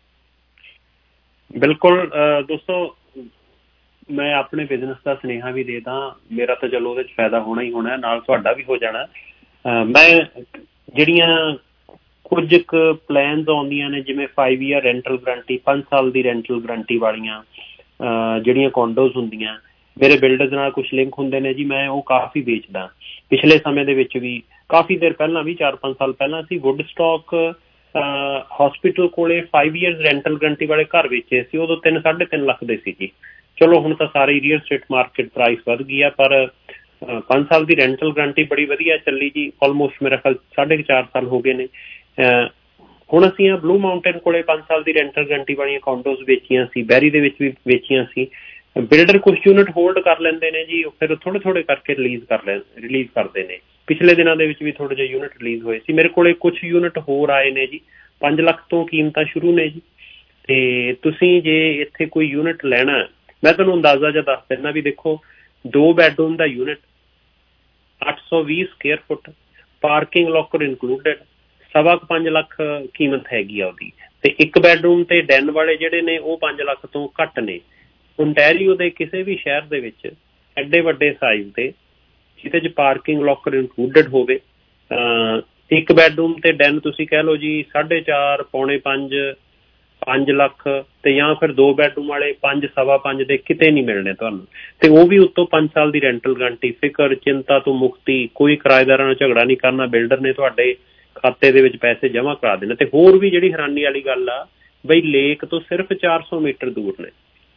ਬਿਲਕੁਲ ਦੋਸਤੋ, ਮੈਂ ਆਪਣੇ ਬਿਜ਼ਨਸ ਦਾ ਸੁਨੇਹਾ ਵੀ ਦੇ ਦਾਂ। ਮੇਰਾ ਤਾਂ ਚਲੋ ਉਹਦੇ 'ਚ ਫਾਇਦਾ ਹੋਣਾ ਹੀ ਹੋਣਾ, ਨਾਲ ਤੁਹਾਡਾ ਵੀ ਹੋ ਜਾਣਾ। ਮੈਂ ਜਿਹੜੀਆਂ ਕੁਝ ਕੁ ਪਲਾਨਸ ਆਉਂਦੀਆਂ ਨੇ ਜਿਵੇਂ ਫਾਈਵ ਈਅਰ ਰੈਂਟਲ ਗਰੰਟੀ, ਪੰਜ ਸਾਲ ਦੀ ਰੈਂਟਲ ਗਰੰਟੀ ਵਾਲੀਆਂ ਜਿਹੜੀਆਂ ਕੌਂਡੋਜ਼ ਹੁੰਦੀਆਂ, ਮੇਰੇ ਬਿਲਡਰਸ ਨਾਲ ਕੁਛ ਲਿੰਕ ਹੁੰਦੇ ਨੇ ਜੀ। ਮੈਂ ਉਹ ਕਾਫੀ ਵੇਚਦਾ। ਪਿਛਲੇ ਸਮੇਂ ਦੇ ਵਿੱਚ ਵੀ ਕਾਫੀ ਦੇਰ ਪਹਿਲਾਂ ਵੀ ਚਾਰ ਪੰਜ ਸਾਲ ਪਹਿਲਾਂ ਅਸੀਂ ਵੁੱਡ ਸਟਾਕ ਹੌਸਪੀਟਲ ਕੋਲੇ ਫਾਈਵ ਈਅਰਸ ਰੈਂਟਲ ਗਰੰਟੀ ਵਾਲੇ ਘਰ ਵੇਚੇ ਸੀ। ਉਦੋਂ ਤਿੰਨ ਸਾਢੇ ਤਿੰਨ ਲੱਖ ਦੇ ਸੀ ਜੀ। ਚਲੋ ਹੁਣ ਤਾਂ ਸਾਰੀ ਰੀਅਲ ਸਟੇਟ ਮਾਰਕੀਟ ਪ੍ਰਾਈਸ ਵੱਧ ਗਈ ਆ, ਪਰ ਪੰਜ ਸਾਲ ਦੀ ਰੈਂਟਲ ਗਰੰਟੀ ਬੜੀ ਵਧੀਆ ਚੱਲੀ ਜੀ। ਆਲਮੋਸਟ ਮੇਰਾ ਖਿਆਲ ਸਾਢੇ ਕੁ ਚਾਰ ਸਾਲ ਹੋ ਗਏ ਨੇ। ਹੁਣ ਅਸੀਂ ਆ ਬਲੂ ਮਾਊਂਟੇਨ ਕੋਲੇ ਪੰਜ ਸਾਲ ਦੀ ਰੈਂਟਲ ਗਰੰਟੀ ਵਾਲੀਆਂ ਕੌਂਡੋਜ਼ ਵੇਚੀਆਂ ਸੀ, ਬੈਰੀ ਦੇ ਵਿੱਚ ਵੀ ਵੇਚੀਆਂ ਸੀ। ਬਿਲਡਰ ਕੁਛ ਯੂਨਿਟ ਹੋਲਡ ਕਰ ਲੈਂਦੇ ਨੇ ਜੀ, ਫਿਰ ਥੋੜੇ ਥੋੜੇ ਕਰਕੇ ਰਿਲੀਜ਼ ਕਰ ਲੈ ਰਿਲੀਜ਼ ਕਰਦੇ ਨੇ। ਪਿਛਲੇ ਦਿਨਾਂ ਦੇ ਵਿੱਚ ਵੀ ਥੋੜੇ ਜਿਹੇ ਯੂਨਿਟ ਰਿਲੀਜ਼ ਹੋਏ ਸੀ। ਮੇਰੇ ਕੋਲੇ ਕੁਛ ਯੂਨਿਟ ਹੋਰ ਆਏ ਨੇ ਜੀ। ਪੰਜ ਲੱਖ ਤੋਂ ਕੀਮਤਾਂ ਸ਼ੁਰੂ ਨੇ ਜੀ। ਤੇ ਤੁਸੀਂ ਜੇ ਇੱਥੇ ਕੋਈ ਯੂਨਿਟ ਲੈਣਾ, ਮੈਂ ਤੁਹਾਨੂੰ ਅੰਦਾਜ਼ਾ ਜਿਹਾ ਦੱਸ ਦਿੰਦਾ ਵੀ ਦੇਖੋ, ਦੋ ਬੈਡਰੂਮ ਦਾ ਯੂਨਿਟ ਅੱਠ ਸੌ ਵੀਹ square foot, parking locker included, ਸਵਾ ਕੁ ਪੰਜ ਲੱਖ ਕੀਮਤ ਹੈਗੀ ਆ ਉਹਦੀ। ਤੇ ਇੱਕ ਬੈਡਰੂਮ ਤੇ ਡੈਨ ਵਾਲੇ ਜਿਹੜੇ ਨੇ ਉਹ ਪੰਜ ਲੱਖ ਤੋਂ ਘੱਟ ਨੇ। ਓਨਟਾਰੀਓ ਦੇ ਕਿਸੇ ਵੀ ਸ਼ਹਿਰ ਦੇ ਵਿੱਚ ਐਡੇ ਵੱਡੇ ਸਾਈਜ਼ ਦੇ ਜਿਹਦੇ 'ਚ ਪਾਰਕਿੰਗ ਲੋਕਰ ਇਨਕਲੂਡਡ ਹੋਵੇ, ਇੱਕ ਬੈਡਰੂਮ ਤੇ ਡੈਨ ਤੁਸੀਂ ਕਹਿ ਲਓ ਜੀ ਸਾਢੇ ਚਾਰ ਪੌਣੇ ਪੰਜ ਪੰਜ ਲੱਖ, ਤੇ ਜਾਂ ਫਿਰ ਦੋ ਬੈਡਰੂਮ ਵਾਲੇ ਪੰਜ ਸਵਾ ਪੰਜ ਦੇ ਕਿਤੇ ਨਹੀਂ ਮਿਲਣੇ ਤੁਹਾਨੂੰ। ਤੇ ਉਹ ਵੀ ਉੱਤੋਂ ਪੰਜ ਸਾਲ ਦੀ ਰੈਂਟਲ ਗਰੰਟੀ, ਫਿਕਰ ਚਿੰਤਾ ਤੋਂ ਮੁਕਤੀ, ਕੋਈ ਕਿਰਾਏਦਾਰਾਂ ਨਾਲ ਝਗੜਾ ਨਹੀਂ ਕਰਨਾ, ਬਿਲਡਰ ਨੇ ਤੁਹਾਡੇ ਖਾਤੇ ਦੇ ਵਿੱਚ ਪੈਸੇ ਜਮ੍ਹਾਂ ਕਰਾ ਦੇਣੇ। ਤੇ ਹੋਰ ਵੀ ਜਿਹੜੀ ਹੈਰਾਨੀ ਵਾਲੀ ਗੱਲ ਆ ਬਈ, ਲੇਕ ਤੋਂ ਸਿਰਫ ਚਾਰ ਸੌ ਮੀਟਰ ਦੂਰ ਨੇ।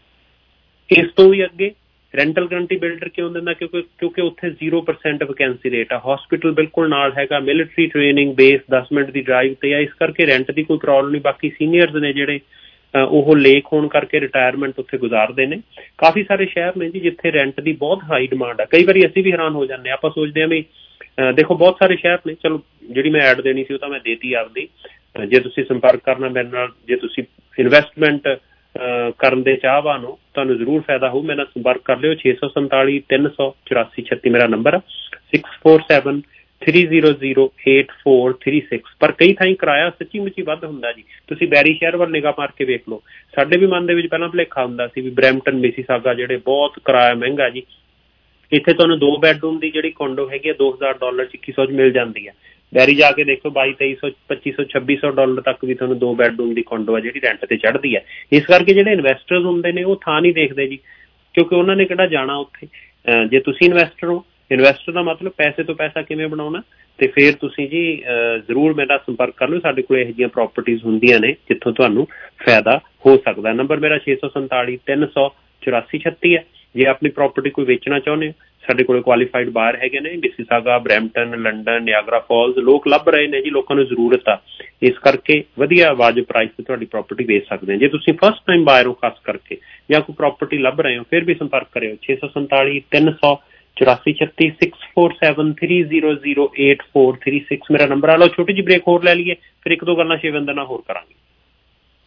ਇਸ ਤੋਂ ਵੀ ਅੱਗੇ ਰੈਂਟਲ ਗਰੰਟੀ ਬਿਲਡਰ ਕਿਉਂ ਦਿੰਦਾ? ਕਿਉਂਕਿ ਕਿਉਂਕਿ ਉੱਥੇ ਜ਼ੀਰੋ ਪਰਸੈਂਟ ਵੈਕੈਂਸੀ ਰੇਟ ਆ, ਹੌਸਪੀਟਲ ਬਿਲਕੁਲ ਨਾਲ ਹੈਗਾ, ਮਿਲਟਰੀ ਟ੍ਰੇਨਿੰਗ ਬੇਸ ਦਸ ਮਿੰਟ ਦੀ ਡਰਾਈਵ ਤੇ ਆ। ਇਸ ਕਰਕੇ ਰੈਂਟ ਦੀ ਕੋਈ ਪ੍ਰੋਬਲਮ ਨਹੀਂ। ਬਾਕੀ ਸੀਨੀਅਰਸ ਨੇ ਜਿਹੜੇ ਉਹ ਲੇਕ ਹੋਣ ਕਰਕੇ ਰਿਟਾਇਰਮੈਂਟ ਉੱਥੇ ਗੁਜ਼ਾਰਦੇ ਨੇ। ਕਾਫੀ ਸਾਰੇ ਸ਼ਹਿਰ ਨੇ ਜੀ ਜਿੱਥੇ ਰੈਂਟ ਦੀ ਬਹੁਤ ਹਾਈ ਡਿਮਾਂਡ ਆ। ਕਈ ਵਾਰੀ ਅਸੀਂ ਵੀ ਹੈਰਾਨ ਹੋ ਜਾਂਦੇ ਹਾਂ। ਆਪਾਂ ਸੋਚਦੇ ਹਾਂ ਵੀ ਦੇਖੋ ਬਹੁਤ ਸਾਰੇ ਸ਼ਹਿਰ ਨੇ, ਚਲੋ ਜਿਹੜੀ ਮੈਂ ਐਡ ਦੇਣੀ ਸੀ ਉਹ ਤਾਂ ਮੈਂ ਦੇਤੀ ਆਪਦੀ। ਜੇ ਤੁਸੀਂ ਸੰਪਰਕ ਕਰਨਾ ਮੇਰੇ ਨਾਲ, ਜੇ ਤੁਸੀਂ ਇਨਵੈਸਟਮੈਂਟ ਕਰਨ ਦੇ ਚਾਹਵਾਨ ਹੋ, ਤੁਹਾਨੂੰ ਜ਼ਰੂਰ ਫਾਇਦਾ ਹੋਊ। ਮੇਰੇ ਨਾਲ ਸੰਪਰਕ ਕਰ ਲਿਓ। ਛੇ ਸੌ ਸੰਤਾਲੀ ਤਿੰਨ ਸੌ ਚੁਰਾਸੀ ਛੱਤੀ ਮੇਰਾ ਨੰਬਰ ਆ, six four seven three zero zero eight four three six. ਪਰ ਕਈ ਥਾਈਂ ਕਿਰਾਇਆ ਸੱਚੀ ਮੁੱਚੀ ਵੱਧ ਹੁੰਦਾ ਜੀ। ਤੁਸੀਂ ਬੈਰੀ ਸ਼ਹਿਰ ਵੱਲ ਨਿਗਾਹ ਮਾਰ ਕੇ ਵੇਖ ਲਓ। ਸਾਡੇ ਵੀ ਮਨ ਦੇ ਵਿੱਚ ਪਹਿਲਾਂ ਭੁਲੇਖਾ ਹੁੰਦਾ ਸੀ ਵੀ ਬਰੈਂਪਟਨ, ਮਿਸੀਸਾਗਾ ਜਿਹੜੇ ਬਹੁਤ ਕਿਰਾਇਆ ਮਹਿੰਗਾ ਜੀ। ਇੱਥੇ ਤੁਹਾਨੂੰ ਦੋ ਬੈਡਰੂਮ ਦੀ ਜਿਹੜੀ ਕੋਂਡੋ ਹੈਗੀ ਆ ਦੋ ਹਜ਼ਾਰ ਡਾਲਰ ਚ ਇੱਕੀ ਸੌ ਚ ਮਿਲ ਜਾਂਦੀ ਆ। ਬੈਰੀ ਜਾ ਕੇ ਦੇਖੋ ਬਾਈ ਤੇਈ ਸੌ ਪੱਚੀ ਸੌ ਛੱਬੀ ਸੌ ਡਾਲਰ ਤੱਕ ਵੀ ਤੁਹਾਨੂੰ ਦੋ ਬੈਡਰੂਮ ਦੀ ਕੋਂਡੋ ਆ ਜਿਹੜੀ ਰੈਂਟ ਤੇ ਚੜ੍ਹਦੀ ਹੈ। ਇਸ ਕਰਕੇ ਜਿਹੜੇ ਇਨਵੈਸਟਰਸ ਹੁੰਦੇ ਨੇ ਉਹ ਥਾਂ ਨਹੀਂ ਦੇਖਦੇ ਜੀ, ਕਿਉਂਕਿ ਉਹਨਾਂ ਨੇ ਕਿਹੜਾ ਜਾਣਾ ਉੱਥੇ। ਜੇ ਤੁਸੀਂ ਇਨਵੈਸਟਰ ਹੋ, ਇਨਵੈਸਟਰ ਦਾ ਮਤਲਬ ਪੈਸੇ ਤੋਂ ਪੈਸਾ ਕਿਵੇਂ ਬਣਾਉਣਾ, ਤੇ ਫਿਰ ਤੁਸੀਂ ਜੀ ਜ਼ਰੂਰ ਮੇਰੇ ਨਾਲ ਸੰਪਰਕ ਕਰ ਲਓ। ਸਾਡੇ ਕੋਲ ਇਹੋ ਜਿਹੀਆਂ ਪ੍ਰੋਪਰਟੀਜ਼ ਹੁੰਦੀਆਂ ਨੇ ਜਿੱਥੋਂ ਤੁਹਾਨੂੰ ਫਾਇਦਾ ਹੋ ਸਕਦਾ। ਨੰਬਰ ਮੇਰਾ ਛੇ ਸੌ ਸੰਤਾਲੀ ਤਿੰਨ ਸੌ ਚੁਰਾਸੀ ਛੱਤੀ ਹੈ। ਜੇ ਆਪਣੀ ਪ੍ਰੋਪਰਟੀ ਕੋਈ ਵੇਚਣਾ ਚਾਹੁੰਦੇ ਹੋ, ਸਾਡੇ ਕੋਲ ਕੁਆਲੀਫਾਈਡ ਬਾਹਰ ਹੈਗੇ ਨੇ, Mississauga, Brampton, London, Niagara Falls. ਲੋਕ ਲੱਭ ਰਹੇ ਨੇ ਜੀ, ਲੋਕਾਂ ਨੂੰ ਜ਼ਰੂਰਤ ਆ। ਇਸ ਕਰਕੇ ਵਧੀਆ ਵਾਜਬ ਪ੍ਰਾਈਸ ਤੇ ਤੁਹਾਡੀ ਪ੍ਰੋਪਰਟੀ ਵੇਚ ਸਕਦੇ ਹੋ। ਜੇ ਤੁਸੀਂ ਫਸਟ ਟਾਈਮ ਬਾਇਰ ਹੋ ਖਾਸ ਕਰਕੇ, ਜਾਂ ਕੋਈ ਪ੍ਰੋਪਰਟੀ ਲੱਭ ਰਹੇ ਹੋ, ਫਿਰ ਵੀ ਸੰਪਰਕ ਕਰਿਓ। ਛੇ ਸੌ ਸੰਤਾਲੀ ਤਿੰਨ ਸੌ ਚੁਰਾਸੀ ਛੱਤੀ six four seven three zero zero eight four three six ਮੇਰਾ ਨੰਬਰ ਆ ਲਓ। ਛੋਟੀ ਜਿਹੀ ਬ੍ਰੇਕ ਹੋਰ ਲੈ ਲਈਏ, ਫਿਰ ਇੱਕ ਦੋ ਗੱਲਾਂ ਸ਼ਿਵਿੰਦਰ ਨਾਲ ਹੋਰ ਕਰਾਂਗੇ।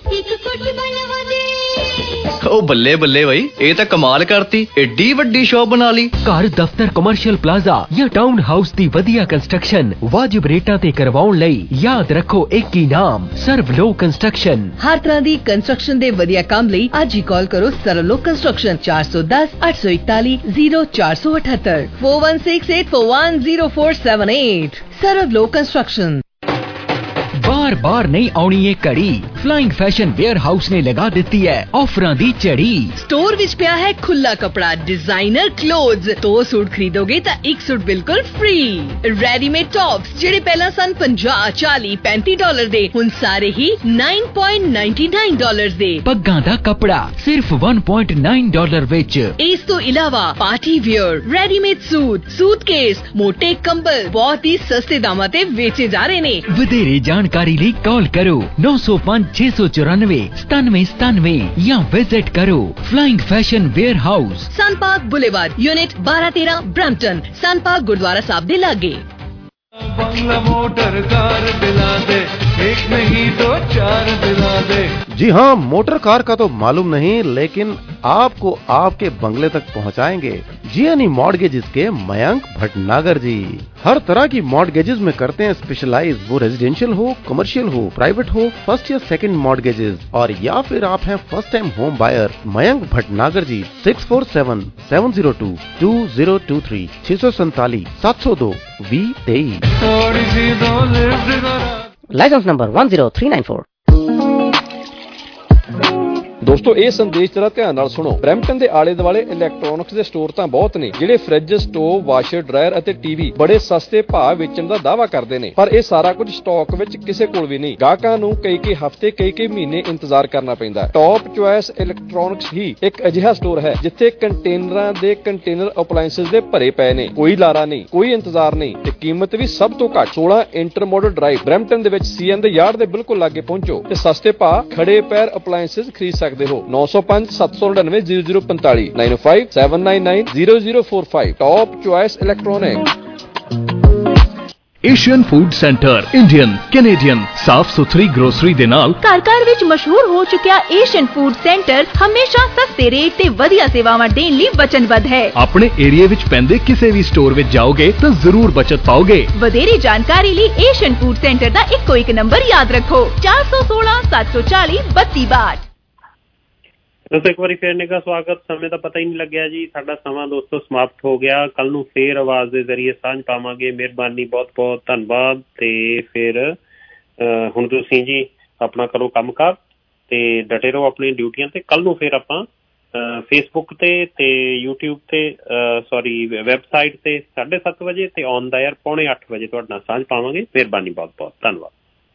ओ बल्ले बल्ले भाई ये तो कमाल करती एडी वड्डी शॉप बना ली घर दफ्तर कमर्शियल प्लाजा या टाउन हाउस दी वधिया कंस्ट्रक्शन वाजिब रेटां ते करवाउण लई याद रखो एक ही नाम सर्वलो कंस्ट्रक्शन। हर तरह दी कंस्ट्रक्शन दे वधिया काम लई आज ही कॉल करो सर्वलो कंस्ट्रक्शन चार सौ दस आठ सौ इकतालीस जीरो चार सौ अठहत्तर four one six eight four one zero four seven eight. सर्वलो कंस्ट्रक्शन। बार बार नहीं आउणी ये कड़ी फ्लाइंग फैशन वेयर हाउस ने लगा दी है ऑफरां दी चढ़ी। स्टोर विच पिया है खुला कपड़ा डिजाइनर क्लोथ्स दो सूट खरीदोगे तो एक सूट बिल्कुल फ्री। रेडीमेड टॉप्स जेडे पहला सन पचास चालीस पैंतीस डॉलर दे हुन सारे ही नौ पॉइंट नौ नौ डॉलर दे। पग्गां दा कपड़ा सिर्फ एक पॉइंट नौ डॉलर विच। इस तो इलावा party wear readymade suit suitcase मोटे कंबल बहुत ही सस्ते दामां ते बेचे जा रहे ने। वधेरे जानकारी लिए कॉल करो नौ सौ पाँच छह सौ चौरानवे सतानवे सतानवे या विजिट करो Flying Fashion Wear House Sun Park Boulevard unit बारह तेरह ब्रैम्पटन सन पार्क गुरुद्वारा साहब दे लागे। बंगला मोटर कार दिला दे एक नहीं दो चार दिला दे। जी हाँ, मोटर कार का तो मालूम नहीं लेकिन आपको आपके बंगले तक पहुँचाएंगे जीएनई मॉर्गेजेस के मयंक भटनागर जी। हर तरह की मॉर्गेजेस में करते हैं स्पेशलाइज, वो रेजिडेंशियल हो कमर्शियल हो प्राइवेट हो फर्स्ट या सेकंड मॉर्गेजेस और या फिर आप हैं first time home buyer. Mayank Bhatnagar ji six four seven seven zero two two zero two three छह सौ सैतालीस सात सौ दो वी तेईस। Licence number one zero three nine four. ਦੋਸਤੋ ਇਹ ਸੰਦੇਸ਼ ਜਰਾ ਧਿਆਨ ਨਾਲ ਸੁਣੋ। ਬਰੈਂਪਟਨ ਦੇ ਆਲੇ ਦੁਆਲੇ ਇਲੈਕਟ੍ਰੋਨਿਕਸ ਦੇ ਸਟੋਰ ਤਾਂ ਬਹੁਤ ਨੇ ਜਿਹੜੇ ਫ੍ਰਿਜ, ਸਟੋਵ, ਵਾਸ਼ਰ, ਡਰਾਇਰ ਅਤੇ ਟੀਵੀ ਬੜੇ ਸਸਤੇ ਭਾਅ ਵੇਚਣ ਦਾ ਦਾਅਵਾ ਕਰਦੇ ਨੇ, ਪਰ ਇਹ ਸਾਰਾ ਕੁਝ ਸਟਾਕ ਵਿੱਚ ਕਿਸੇ ਕੋਲ ਵੀ ਨਹੀਂ। ਗਾਹਕਾਂ ਨੂੰ ਕਈ ਕਈ ਹਫ਼ਤੇ ਕਈ ਕਈ ਮਹੀਨੇ ਇੰਤਜ਼ਾਰ ਕਰਨਾ ਪੈਂਦਾ। ਟੌਪ ਚੁਆਇਸ ਇਲੈਕਟ੍ਰੋਨਿਕਸ ਹੀ ਇੱਕ ਅਜਿਹਾ ਸਟੋਰ ਹੈ ਜਿੱਥੇ ਕੰਟੇਨਰਾਂ ਦੇ ਕੰਟੇਨਰ ਅਪਲਾਇੰਸਸ ਦੇ ਭਰੇ ਪਏ ਨੇ। ਕੋਈ ਲਾਰਾ ਨਹੀਂ, ਕੋਈ ਇੰਤਜ਼ਾਰ ਨਹੀਂ ਤੇ ਕੀਮਤ ਵੀ ਸਭ ਤੋਂ ਘੱਟ। ਸੋਲਾਂ ਇੰਟਰਮੋਡਲ ਡਰਾਈਵ ਬਰੈਂਪਟਨ ਦੇ ਵਿੱਚ ਸੀਐਨ ਦੇ ਯਾਰਡ ਦੇ ਬਿਲਕੁਲ ਲਾਗੇ ਪਹੁੰਚੋ ਤੇ ਸਸਤੇ ਭਾਅ ਖੜੇ ਪੈਰ ਅਪਲਾਇੰਸਸ ਖਰੀਦ ਸਕਦੇ हो। नौ सौ पाँच सात सौ नड़िनवे जीरो जीरो पैंतालीस nine o five seven nine nine zero zero four five. Top choice electronic. Asian food centre Indian Canadian साफ सुथरी ग्रोसरी दे नाल घर घर विच मशहूर हो चुकिया एशियन फूड सेंटर हमेशा सस्ते रेट ते वधिया सेवावां देण लई वचनबद्ध है। अपने एरिया विच पैंदे किसी भी स्टोर विच जाओगे तो जरूर बचत पाओगे। वधेरे जानकारी लई एशियन फूड सेंटर दा इक्को इक नंबर याद रखो चार सौ सोलह सात सौ चालीस बत्ती बाट। ਦੋਸਤੋ ਇੱਕ ਵਾਰੀ ਫੇਰ ਨਿੱਘਾ ਸਵਾਗਤ। ਸਮੇਂ ਦਾ ਪਤਾ ਹੀ ਨਹੀਂ ਲੱਗਿਆ ਜੀ, ਸਾਡਾ ਸਮਾਂ ਦੋਸਤੋ ਸਮਾਪਤ ਹੋ ਗਿਆ। ਕੱਲ ਨੂੰ ਫੇਰ ਆਵਾਜ਼ ਦੇ ਜ਼ਰੀਏ ਸਾਂਝ ਪਾਵਾਂਗੇ। ਮਿਹਰਬਾਨੀ, ਬਹੁਤ ਬਹੁਤ ਧੰਨਵਾਦ। ਤੇ ਫਿਰ ਹੁਣ ਤੁਸੀਂ ਜੀ ਆਪਣਾ ਕਰੋ ਕੰਮਕਾਰ ਤੇ ਡਟੇ ਰਹੋ ਆਪਣੀ ਡਿਊਟੀਆਂ ਤੇ। ਕੱਲ ਨੂੰ ਫਿਰ ਆਪਾਂ ਫੇਸਬੁੱਕ ਤੇ ਤੇ ਯੂਟਿਊਬ ਤੇ ਸੌਰੀ ਵੈਬਸਾਈਟ ਤੇ ਸਾਢੇ ਸੱਤ ਵਜੇ ਤੇ ਔਨ ਦਾ ਏਅਰ ਪੌਣੇ ਅੱਠ ਵਜੇ ਤੁਹਾਡੇ ਨਾਲ ਸਾਂਝ ਪਾਵਾਂਗੇ। ਮਿਹਰਬਾਨੀ, ਬਹੁਤ ਬਹੁਤ ਧੰਨਵਾਦ।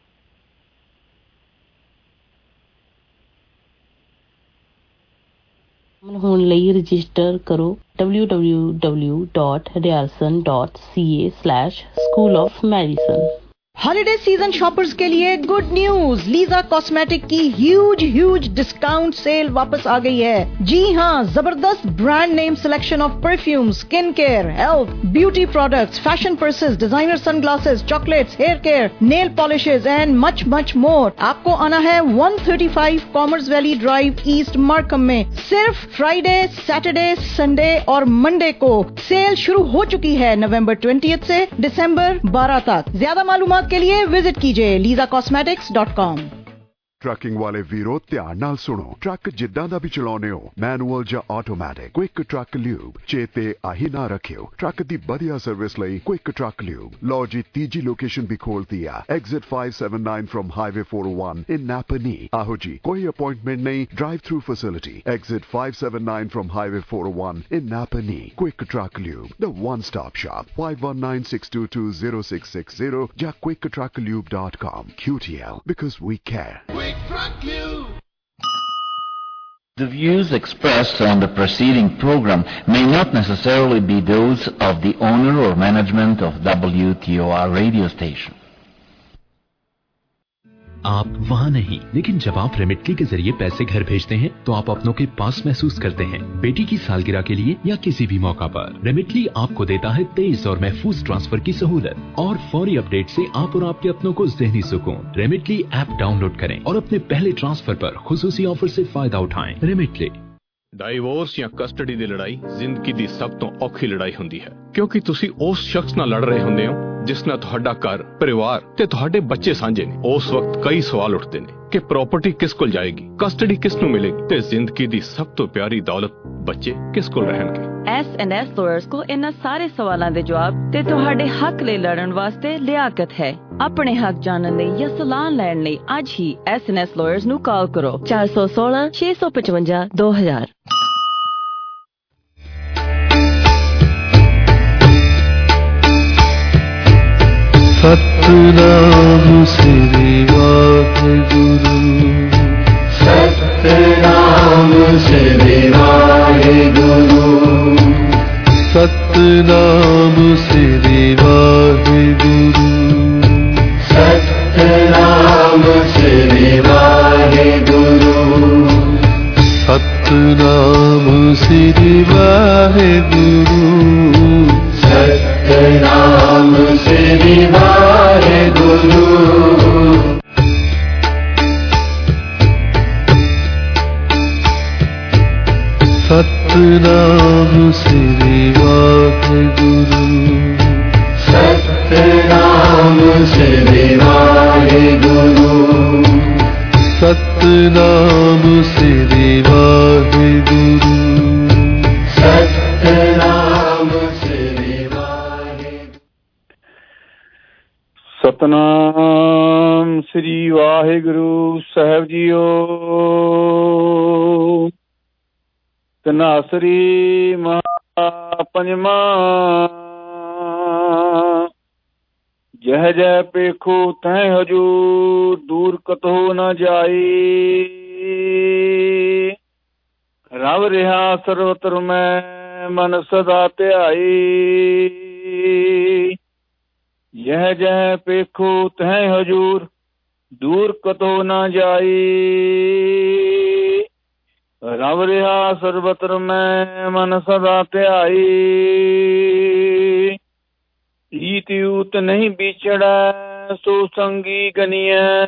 ਹੋਣ ਲਈ ਰਜਿਸਟਰ ਕਰੋ ਡਬਲਿਊ ਡਬਲਿਊ ਡਬਲਿਊ ਡਾਟ ਹਰਿਆਲਸਨ dot C A slash school of medicine. Holiday season shoppers के लिए गुड न्यूज, लीजा कॉस्मेटिक की ह्यूज ह्यूज डिस्काउंट सेल वापस आ गई है। जी हाँ, जबरदस्त brand name selection of perfume, skin care, health, beauty products, fashion purses, designer sunglasses, chocolates, hair care, nail polishes and much much more. आपको आना है one thirty five Commerce Valley Drive east Markham में। सिर्फ Friday, Saturday, Sunday और Monday को sale शुरू हो चुकी है नवंबर ट्वेंटियथ से दिसंबर बारह तक। ज्यादा मालूमात के लिए विजिट कीजिए Lisa cosmetics dot com. Trucking वाले वीरो ध्यान नाल सुनो। ट्रक जिद्दां दा भी चलाउने हो, मैनुअल या ऑटोमैटिक, क्विक ट्रक ल्यूब चेते आही ना रखियो। ट्रक दी बढ़िया सर्विस लई क्विक ट्रक ल्यूब। लो जी तीजी लोकेशन भी खोल दिया, exit five seven nine from highway four o one in Napanee. आहो जी, कोई अपॉइंटमेंट नहीं, drive through facility. Exit five seven nine from highway four o one in Napanee. Quick Truck Lube, the one stop shop. Five one nine six two two zero six six zero या Quick Truck Lube dot com. Q T L, because we care. The views expressed on the preceding program may not necessarily be those of the owner or management of W T O R radio station. आप वहाँ नहीं, लेकिन जब आप रेमिटली के जरिए पैसे घर भेजते हैं तो आप अपनों के पास महसूस करते हैं। बेटी की सालगिरह के लिए या किसी भी मौका पर रेमिटली आपको देता है तेज और महफूज ट्रांसफर की सहूलत और फौरी अपडेट से आप और आपके अपनों को ज़हनी सुकून। रेमिटली ऐप डाउनलोड करें और अपने पहले ट्रांसफर पर खुसूसी ऑफर से फायदा उठाएं। रेमिटली। ਡਾਈਵੋਰਸ ਜਾਂ ਕਸਟਡੀ ਦੀ ਲੜਾਈ ਜ਼ਿੰਦਗੀ ਦੀ ਸਭ ਤੋਂ ਔਖੀ ਲੜਾਈ ਹੁੰਦੀ ਹੈ, ਕਿਉਂਕਿ ਤੁਸੀਂ ਉਸ ਸ਼ਖਸ ਨਾਲ ਲੜ ਰਹੇ ਹੁੰਦੇ ਹੋ ਜਿਸ ਨਾਲ ਤੁਹਾਡਾ ਘਰ, ਪਰਿਵਾਰ ਤੇ ਤੁਹਾਡੇ ਬੱਚੇ ਸਾਂਝੇ ਨੇ। ਉਸ ਵਕਤ ਕਈ ਸਵਾਲ ਉੱਠਦੇ ਨੇ ਕਿ ਪ੍ਰਾਪਰਟੀ ਕਿਸ ਕੋਲ ਜਾਏਗੀ, ਕਸਟਡੀ ਕਿਸ ਨੂੰ ਮਿਲੇਗੀ ਤੇ ਜ਼ਿੰਦਗੀ ਦੀ ਸਭ ਤੋਂ ਪਿਆਰੀ ਦੌਲਤ ਬੱਚੇ ਕਿਸ ਕੋਲ ਰਹਿਣਗੇ। ਐਸ ਐਂਡ ਐਸ ਲਾਇਰਸ ਕੋਲ ਇਹਨਾਂ ਸਾਰੇ ਸਵਾਲਾਂ ਦੇ ਜਵਾਬ ਤੇ ਤੁਹਾਡੇ ਹੱਕ ਲਈ ਲੜਨ ਵਾਸਤੇ ਲਿਆਕਤ ਹੈ। ਆਪਣੇ ਹੱਕ ਜਾਣਨ ਲਈ ਜਾਂ ਸਲਾਹ ਲੈਣ ਲਈ ਅੱਜ ਹੀ ਐਸ ਐਂਡ ਐਸ ਲਾਇਰਸ ਨੂੰ ਕਾਲ ਕਰੋ ਚਾਰ ਸੌ ਸੋਲਾਂ ਛੇ ਸੌ ਪਚਵੰਜਾ ਦੋ ਹਜ਼ਾਰ। ਸਤਨਾਮ ਸ੍ਰੀ ਵਾਹਿਗੁਰੂ, ਸਤਨਾਮ ਸ੍ਰੀ ਵਾਹਿਗੁਰੂ, ਸਤਨਾਮ ਸ੍ਰੀ ਵਾਹਿਗੁਰੂ, ਸਤਨਾਮ ਸ੍ਰੀ ਵਾਹਿਗੁਰੂ, ਸਤਨਾਮ ਸ੍ਰੀ ਵਾਹਿਗੁਰੂ, ਸਤਨਾਮ ਸ੍ਰੀ ਵਾਹਿਗੁਰੂ। ਸਤਨਾਮ ਸ੍ਰੀ ਵਾਹਿਗੁਰੂ, ਸਤਨਾਮ ਸ੍ਰੀ ਵਾਹਿਗੁਰੂ, ਸਤਨਾਮ ਸ੍ਰੀ ਵਾਹਿਗੁਰੂ, ਸਤਨਾਮ ਸ੍ਰੀ ਵਾਹਿਗੁਰੂ। ਸਤਨਾਮ ਸ੍ਰੀ ਵਾਹਿਗੁਰੂ ਸਾਹਿਬ ਜੀਓ। ਤਨਾਸਰੀ ਮਹਾ ਪੰਜਵਾਂ, ਜਹ ਜਹ ਪੇਖੋ ਤੈ ਹਜੂਰ, ਦੂਰ ਕਤੋ ਨ ਜਾਈ। ਰਵ ਰਿਹਾ ਸਰਵਤਰ ਮੈਂ, ਮਨ ਸਦਾ ਧਿਆਈ। ਜਹ ਜਹ ਪੇਖੋ ਤੈ ਹਜੂਰ, ਦੂਰ ਕਤੋ ਨ ਜਾਈ। ਰਵ ਰਿਹਾ ਸਰਬਤਰ ਮੈਂ, ਮਨ ਸਦਾ ਧਿਆਈ। ਈਤ ਊਤ ਨਹੀਂ ਵਿਛੜੈ, ਸੋ ਸੰਗੀ ਗਨੀਐ।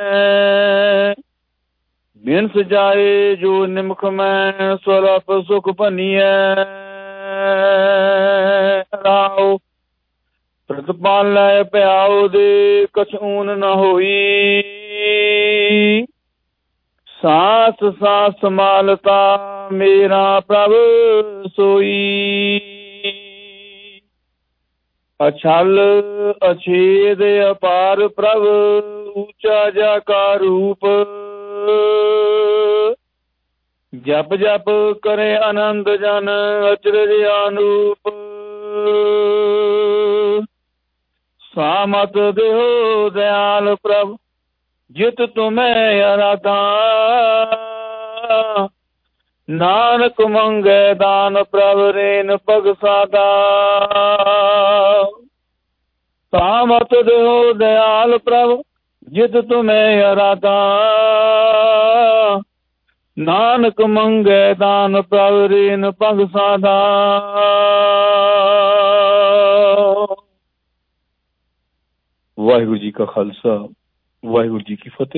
ਬਿਨ ਸਜਾਏ ਜੋ ਨਿਮਖ ਮੈਂ, ਸਵਰਪ ਸੁਖ ਭਨੀਐ। ਰਾਉ ਪ੍ਰਤਪਾਲੈ ਭਿਆਉ ਦੇ, ਕਛ ਊਨ ਨ ਹੋਈ। ਸਾਸ ਸਾਸ ਸੰਭਾਲਤਾ, ਮੇਰਾ ਪ੍ਰਭ ਸੋਈ। ਅਛਲ ਅਛੇਦ ਅਪਾਰ ਪ੍ਰਭ, ਊਚਾ ਜਾ ਕਾ ਰੂਪ। ਜਪ ਜਪ ਕਰੇ ਆਨੰਦ ਜਨ, ਅਚਰਜ ਅਨੂਪ। ਸਾਮਤ ਦੇਹੋ ਦਇਆਲ ਪ੍ਰਭ, ਜਿਤ ਤੁਮੈ ਅਰਾਧਾ। ਨਾਨਕ ਮੰਗੈ ਦਾਨ ਪ੍ਰਭ, ਰੇਨ ਪਗ ਸਾਦਾ। ਸਾਮਤ ਦੇਹੋ ਦਇਆਲ ਪ੍ਰਭ, ਜਿਤ ਤੁਮੈ ਅਰਾਧਾ। ਨਾਨਕ ਮੰਗੈ ਦਾਨ ਪ੍ਰਭ, ਰੇਨ ਪਗ ਸਾਦਾ। ਵਾਹਿਗੁਰੂ ਜੀ ਕਾ ਖਾਲਸਾ, ਵਾਹਿਗੁਰੂ ਜੀ ਕੀ ਫਤਿਹ।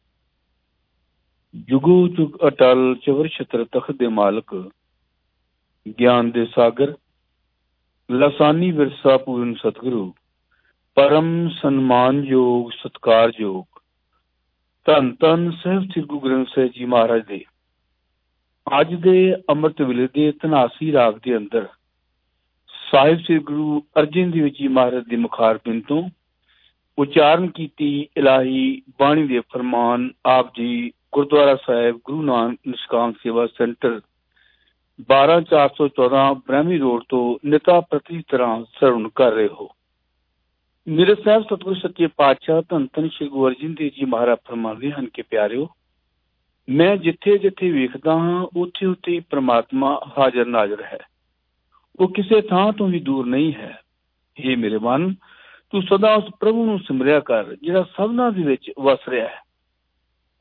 ਜੁਗੋ ਜੁਗ ਅਟਲ ਚਵਰ ਛਤਰ ਤਖਤ ਦੇ ਮਾਲਕ, ਗਿਆਨ ਦੇ ਸਾਗਰ, ਲਸਾਨੀ ਵਿਰਸਾ ਪੂਰਨ ਸਤਿਗੁਰੂ, ਪਰਮ ਸਨਮਾਨਯੋਗ ਸਤਿਕਾਰਯੋਗ ਧੰਨ ਧੰਨ ਸਾਹਿਬ ਸ੍ਰੀ ਗੁਰੂ ਗ੍ਰੰਥ ਸਾਹਿਬ ਜੀ ਮਹਾਰਾਜ ਦੇ ਅੱਜ ਦੇ ਅੰਮ੍ਰਿਤ ਵੇਲੇ ਦੇ ਧਨਾਸੀ ਰਾਗ ਦੇ ਅੰਦਰ ਸਾਹਿਬ ਸ੍ਰੀ ਗੁਰੂ ਅਰਜਨ ਦੇਵ ਜੀ ਮਹਾਰਾਜ ਦੇ ਮੁਖਾਰਬਿੰਦ ਤੋਂ ਉਚਾਰਨ ਕੀਤੀ ਇਲਾਹੀ ਬਾਣੀ ਦੇ ਫਰਮਾਨ ਆਪ ਜੀ ਗੁਰਦੁਆਰਾ ਸਾਹਿਬ ਗੁਰੂ ਨਾਨਕ ਨਿਸ਼ਕਾਮ ਸੇਵਾ ਸੈਂਟਰ ਬਾਰਾਂ ਚਾਰ ਸੌ ਚੌਦਾਂ ਬ੍ਰਹਮੀ ਰੋਡ ਤੋਂ ਨਿਤਾ ਪ੍ਰਤੀ ਤਰ੍ਹਾਂ ਸਰਵਣ ਕਰ ਰਹੇ ਹੋ। ਮੇਰੇ ਸਾਹਿਬ ਸਤਿਗੁਰ ਸੱਚੇ ਪਾਤਸ਼ਾਹ ਧੰਨ ਧੰਨ ਸ਼੍ਰੀ ਗੁਰੂ ਅਰਜਨ ਦੇਵ ਜੀ ਮਹਾਰਾਜ ਫਰਮਾਉਂਦੇ ਹਨ ਕਿ ਪਿਆਰਿਓ, ਮੈਂ ਜਿੱਥੇ ਜਿੱਥੇ ਵੇਖਦਾ ਹਾਂ ਉੱਥੇ ਉੱਥੇ ਹੀ ਪ੍ਰਮਾਤਮਾ ਹਾਜ਼ਰ ਨਾਜ਼ਰ ਹੈ। ਉਹ ਕਿਸੇ ਥਾਂ ਤੋਂ ਵੀ ਦੂਰ ਨਹੀਂ ਹੈ। ਹੇ ਮੇਰੇ ਮਨ, ਤੂੰ ਸਦਾ ਉਸ ਪ੍ਰਭੂ ਨੂੰ ਸਿਮਰਿਆ ਕਰ ਜਿਹੜਾ ਸਭਨਾਂ ਦੇ ਵਿੱਚ ਵਸ ਰਿਹਾ ਹੈ।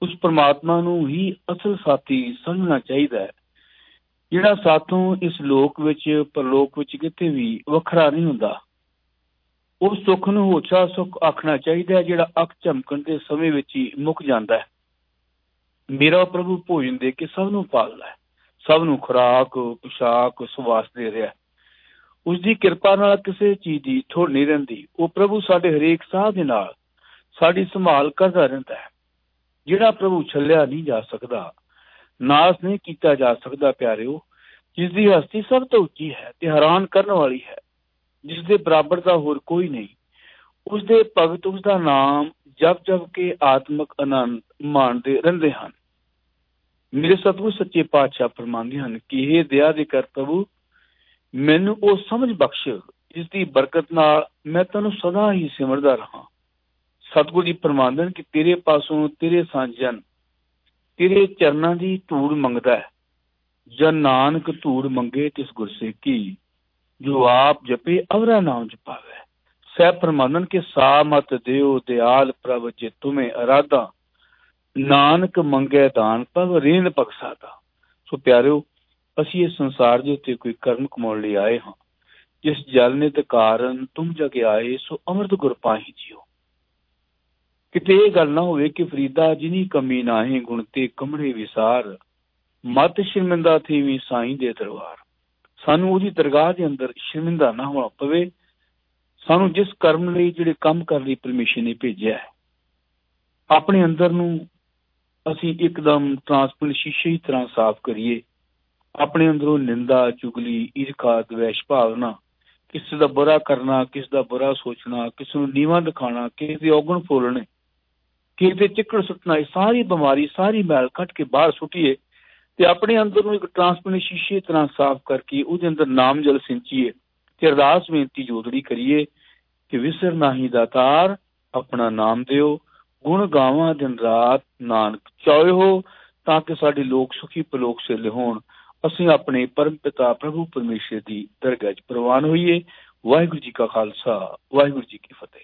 ਉਸ ਪਰਮਾਤਮਾ ਨੂੰ ਹੀ ਅਸਲ ਸਾਥੀ ਸਮਝਣਾ ਚਾਹੀਦਾ ਹੈ, ਜਿਹੜਾ ਸਾਥੋਂ ਇਸ ਲੋਕ ਵਿੱਚ ਪਰਲੋਕ ਵਿੱਚ ਕਿਤੇ ਵੀ ਵੱਖਰਾ ਨਹੀਂ ਹੁੰਦਾ। ਉਸ ਸੁੱਖ ਨੂੰ ਹੋਛਾ ਸੁੱਖ ਆਖਣਾ ਚਾਹੀਦਾ ਹੈ, ਜਿਹੜਾ ਅੱਖ ਝਮਕਣ ਦੇ ਸਮੇਂ ਵਿੱਚ ਹੀ ਮੁੱਕ ਜਾਂਦਾ ਹੈ। ਮੇਰਾ ਪ੍ਰਭੂ ਭੋਜਨ ਦੇ ਕੇ ਸਭ ਨੂੰ ਪਾਲਦਾ ਹੈ, ਸਭ ਨੂੰ ਖੁਰਾਕ ਪੁਸ਼ਾਕ ਸੁਵਾਸ ਦੇ ਰਿਹਾ। ਉਸਦੀ ਕਿਰਪਾ ਨਾਲ ਕਿਸੇ ਚੀਜ਼ ਦੀ ਥੋੜ ਨਹੀਂ ਰਹਿੰਦੀ। ਉਹ ਪ੍ਰਭੂ ਸਾਡੇ ਹਰੇਕ ਸਾਹ ਦੇ ਨਾਲ ਸਾਡੀ ਸੰਭਾਲ ਕਰਦਾ ਰਹਿੰਦਾ ਹੈ। ਜਿਹੜਾ ਪ੍ਰਭੂ ਛੱਲਿਆ ਨਹੀਂ ਜਾ ਸਕਦਾ, ਨਾਸ ਨਹੀਂ ਕੀਤਾ ਜਾ ਸਕਦਾ ਪਿਆਰਿਓ, ਜਿਸਦੀ ਹਸਤੀ ਸਭ ਤੋਂ ਉੱਚੀ ਹੈ ਤੇ ਹੈਰਾਨ ਕਰਨ ਵਾਲੀ ਹੈ, ਜਿਸਦੇ ਬਰਾਬਰ ਦਾ ਹੋਰ ਕੋਈ ਨਹੀਂ। ਉਸਦੇ ਭਗਤ ਉਸਦਾ ਨਾਮ ਜਪ ਜਪ ਕੇ ਆਤਮਿਕ ਆਨੰਦ ਮਾਣਦੇ ਰਹਿੰਦੇ ਹਨ। ਮੇਰੇ ਸਤਿਗੁਰ ਸੱਚੇ ਪਾਤਸ਼ਾਹ ਫਰਮਾਉਂਦੇ ਹਨ ਕਿ ਇਹ ਦਇਆ ਦੇ ਕਰ ਪ੍ਰਭੂ, ਮੈਨੂੰ ਉਹ ਸਮਝ ਬਖਸ਼ ਜਿਸ ਦੀ ਬਰਕਤ ਨਾਲ ਮੈਂ ਤੈਨੂੰ ਸਦਾ ਹੀ ਸਿਮਰਦਾ ਰਹਾਂ। ਸਤਿਗੁਰ ਜੀ ਫਰਮਾਉਂਦੇ ਹਨ ਕਿ ਤੇਰੇ ਪਾਸੋਂ ਤੇਰੇ ਸਾਂਝਨ ਤੇਰੇ ਚਰਨਾਂ ਦੀ ਧੂੜ ਮੰਗਦਾ ਹੈ। ਜਨ ਨਾਨਕ ਧੂੜ ਮੰਗੇ ਤਿਸ ਗੁਰਸੇਕੀ, ਜੋ ਆਪ ਜਪੇ ਅਵਰਾ ਨਾਮ ਜਪਾਵੇ। ਸਹਿਬ ਫਰਮਾਉਂਦੇ ਕਿ ਸਾ ਮਤ ਦਿਓ ਦਿਆਲ ਪ੍ਰਭ ਜੇ ਤੁਮੇ ਅਰਾਧਾ, ਨਾਨਕ ਮੰਗੇ ਦਾਨ ਪਵ ਰੇਂਦ ਬਖਸ਼ਾਦਾ। ਸੋ ਪਿਆਰਿਓ, ਅਸੀਂ ਇਸ ਸੰਸਾਰ ਦੇ ਉੱਤੇ ਕੋਈ ਕਰਮ ਕਮਾਉਣ ਲਈ ਆਏ ਹਾਂ। ਜਿਸ ਜਲ ਨਿਤ ਕਾਰਨ ਤੁਮ ਜਗ ਆਏ, ਸੋ ਅੰਮ੍ਰਿਤ ਗੁਰ ਪਾਹੀ ਜੀਓ। ਕਿਤੇ ਇਹ ਗੱਲ ਨਾ ਹੋਵੇ ਕਿ ਫਰੀਦਾ ਜਿਨੀ ਕਮੀ ਨਾਹੀਂ, ਗੁਣ ਤੇ ਕਮੜੇ ਵਿਸਾਰ, ਮਤ ਸ਼ਰਮਿੰਦਾ ਥੀ ਵੀ ਸਾਈਂ ਦੇ ਦਰਬਾਰ। ਸਾਨੂੰ ਉਹਦੀ ਦਰਗਾਹ ਦੇ ਅੰਦਰ ਸ਼ਰਮਿੰਦਾ ਨਾ ਹੋਣਾ ਪਵੇ। ਸਾਨੂੰ ਜਿਸ ਕਰਮ ਲਈ, ਜਿਹੜੇ ਕੰਮ ਕਰਨ ਲਈ ਪਰਮੇਸ਼ਰ ਨੇ ਭੇਜਿਆ ਹੈ, ਆਪਣੇ ਅੰਦਰ ਨੂੰ ਅਸੀਂ ਇੱਕਦਮ ਟਰਾਂਸਪੇਰੈਂਟ ਸ਼ੀਸ਼ੇ ਦੀ ਤਰ੍ਹਾਂ ਸਾਫ਼ ਕਰੀਏ। ਆਪਣੇ ਅੰਦਰੋਂ ਨਿੰਦਾ, ਚੁਗਲੀ, ਈਰਖਾ, ਦਵੈਸ਼ ਭਾਵਨਾ, ਕਿਸੇ ਦਾ ਬੁਰਾ ਕਰਨਾ, ਕਿਸੇ ਦਾ ਬੁਰਾ ਸੋਚਣਾ, ਕਿਸੇ ਨੂੰ ਨੀਵਾਂ ਦਿਖਾਉਣਾ, ਕਿਸੇ ਦੇ ਔਗਣ ਫੋਲਣੇ, ਕਿਸੇ ਦੇ ਚਿੱਕੜ ਸੁੱਟਣਾ, ਇਹ ਸਾਰੀ ਬਿਮਾਰੀ, ਸਾਰੀ ਮੈਲ ਕੱਢ ਕੇ ਬਾਹਰ ਸੁੱਟੀਏ ਤੇ ਆਪਣੇ ਅੰਦਰ ਨੂੰ ਇੱਕ ਟਰਾਂਸਪੇਰੈਂਟ ਸ਼ੀਸ਼ੇ ਤਰ੍ਹਾਂ ਸਾਫ਼ ਕਰਕੇ ਉਹਦੇ ਅੰਦਰ ਨਾਮ ਜਲ ਸਿੰਚੀਏ ਤੇ ਅਰਦਾਸ ਬੇਨਤੀ ਜੋਦੜੀ ਕਰੀਏ ਕਿ ਵਿਸਰ ਨਾਹੀ ਦਾਤਾਰ ਆਪਣਾ ਨਾਮ ਦਿਓ, ਗੁਣ ਗਾਵਾਂ ਦਿਨ ਰਾਤ ਨਾਨਕ ਚਾਹੇ ਹੋ, ਤਾਂ ਕਿ ਸਾਡੇ ਲੋਕ ਸੁਖੀ ਪਲੋਕ ਸੇਲੇ ਹੋਣ। ਅਸੀਂ ਆਪਣੇ ਪਰਮ ਪਿਤਾ ਪ੍ਰਭੂ ਪਰਮੇਸ਼ਰ ਦੀ ਦਰਗਾਹ 'ਚ ਪ੍ਰਵਾਨ ਹੋਈਏ। ਵਾਹਿਗੁਰੂ ਜੀ ਕਾ ਖਾਲਸਾ, ਵਾਹਿਗੁਰੂ ਜੀ ਕੀ ਫਤਿਹ।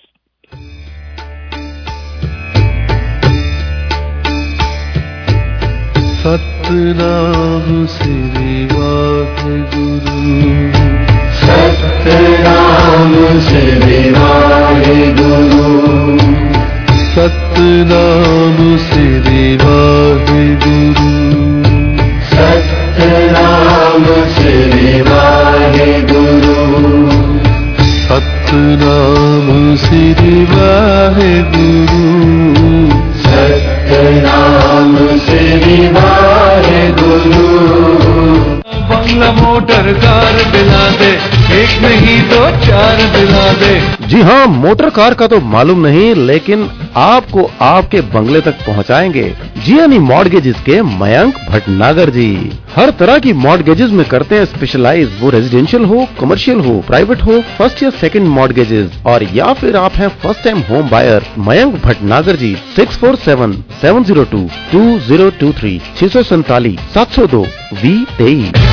ਸਤਿਨਾਮ ਸ੍ਰੀ ਵਾਹਿਗੁਰੂ, ਸਤਿਨਾਮ ਸ੍ਰੀ ਵਾਹਿਗੁਰੂ, ਸਤਿਨਾਮ ਸ੍ਰੀ ਵਾਹਿਗੁਰੂ, ਸਤਿਨਾਮ ਸ੍ਰੀ ਵਾਹਿਗੁਰੂ, ਸਤਿਨਾਮ ਸ੍ਰੀ ਵਾਹਿਗੁਰੂ, ਸਤਿਨਾਮ ਸ੍ਰੀ ਵਾਹਿਗੁਰੂ। बंगला मोटर कार दिला दे, एक नहीं दो चार दिला दे। जी हाँ, मोटर कार का तो मालूम नहीं, लेकिन आपको आपके बंगले तक पहुँचाएंगे जियानी मॉडगेजेस के मयंक भटनागर जी। हर तरह की मॉडगेजेस में करते हैं स्पेशलाइज, वो रेजिडेंशियल हो, कमर्शियल हो, प्राइवेट हो, फर्स्ट या सेकंड मॉडगेजेस, और या फिर आप हैं first time home buyer. Mayank Bhatnagar ji six four seven seven zero two two zero two three छह सौ सैतालीस सात सौ दो वी तेईस।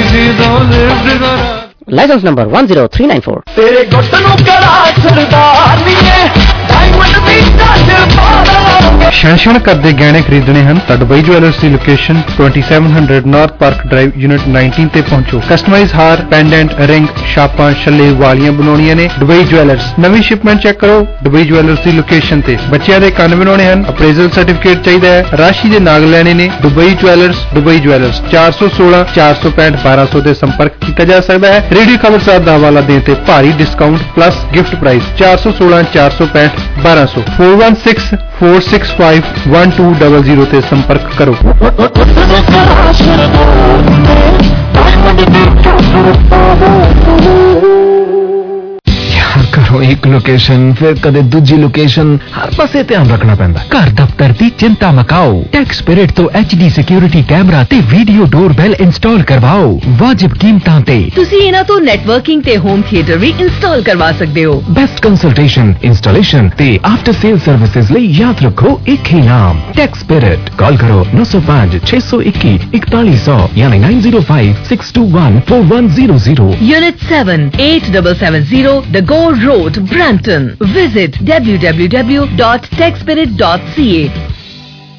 Licence number one zero three nine four. तेरे घुटनों करा सरदार नी है, डायमंड भी ਸ਼ੈਸ਼ਨ ਕਰਦੇ ਗਹਿਣੇ ਖਰੀਦਣੇ ਹਨ ਤਾਂ ਦੁਬਈ ਜੁਐਲਰਸ ਦੀ location twenty seven hundred North Park Drive unit nineteen ਤੇ ਪਹੁੰਚੋ। ਕਸਟਮਾਈਜ਼ ਹਾਰ, ਪੈਂਡੈਂਟ, ਰਿੰਗ, ਛਾਪਾਂ, ਛੱਲੇ, ਵਾਲੀਆਂ ਬਣਾਉਣੀਆਂ ਨੇ ਦੁਬਈ ਜੁਐਲਰਸ। ਨਵੀਂ ਸ਼ਿਪਮੈਂਟ ਚੈੱਕ ਕਰੋ ਦੁਬਈ ਜੁਐਲਰਸ ਦੀ ਲੋਕੇਸ਼ਨ ਤੇ। ਬੱਚਿਆਂ ਦੇ ਕੰਨ ਬਣਾਉਣੇ ਹਨ, ਅਪਰੇਜ਼ਲ ਸਰਟੀਫਿਕੇਟ ਚਾਹੀਦਾ ਹੈ, ਰਾਸ਼ੀ ਦੇ ਨਾਗ ਲੈਣੇ ਨੇ। ਦੁਬਈ ਜੁਐਲਰਸ, ਦੁਬਈ ਜੁਐਲਰਸ ਚਾਰ ਸੌ ਸੋਲਾਂ ਚਾਰ ਸੌ ਪੈਂਹਠ ਬਾਰਾਂ ਸੌ ਤੇ ਸੰਪਰਕ ਕੀਤਾ ਜਾ ਸਕਦਾ ਹੈ। ਰੇਡੀਓ ਖਬਰ ਸਾਹਿਬ ਦਾ ਹਵਾਲਾ ਦੇਣ ਤੇ ਭਾਰੀ ਡਿਸਕਾਊਂਟ ਪਲੱਸ ਗਿਫਟ ਪ੍ਰਾਈਸ ਚਾਰ ਸੌ ਸੋਲਾਂ ਚਾਰ ਸੌ ਪੈਂਹਠ ਬਾਰਾਂ ਸੌ। Four one six four six five one two double zero ਤੇ ਸੰਪਰਕ ਕਰੋ। ਕਰੋ ਇੱਕ ਲੋਕੇਸ਼ਨ ਫਿਰ ਕਦੇ ਦੂਜੀ ਲੋਕੇਸ਼ਨ, ਹਰ ਪਾਸੇ ਧਿਆਨ ਰੱਖਣਾ ਪੈਂਦਾ। ਘਰ ਦਫ਼ਤਰ ਦੀ ਚਿੰਤਾ ਮਕਾਓ, ਟੈਕਸ ਸਪਿਰਿਟ ਤੋਂ ਐਚ ਡੀ ਸਿਕਿਉਰਿਟੀ ਕੈਮਰਾ ਤੇ ਵੀਡੀਓ ਡੋਰਬੈਲ ਇੰਸਟਾਲ ਕਰਵਾਓ ਵਾਜਿਬ ਕੀਮਤਾਂ ਤੇ। ਤੁਸੀਂ ਇਹਨਾਂ ਤੋਂ ਨੈਟਵਰਕਿੰਗ ਤੇ ਹੋਮ ਥੀਏਟਰ ਵੀ ਇੰਸਟਾਲ ਕਰਵਾ ਸਕਦੇ ਹੋ। ਬੈਸਟ ਕੰਸਲਟੇਸ਼ਨ, ਇੰਸਟਾਲੇਸ਼ਨ ਤੇ ਆਫਟਰ ਸੇਲ ਸਰਵਿਸਿਜ਼ ਲਈ ਯਾਦ ਰੱਖੋ ਇੱਕ ਹੀ ਨਾਮ, ਟੈਕਸ ਸਪਿਰਿਟ। ਕਾਲ ਕਰੋ ਨੌ ਸੌ ਪੰਜ ਛੇ ਸੌ ਇੱਕੀ ਇਕਤਾਲੀ ਸੌ ਯਾਨੀ nine zero five six two one four one zero zero. Unit seven eight seven seven zero The Gore Road, Brampton. Visit w w w dot tech spirit dot c a।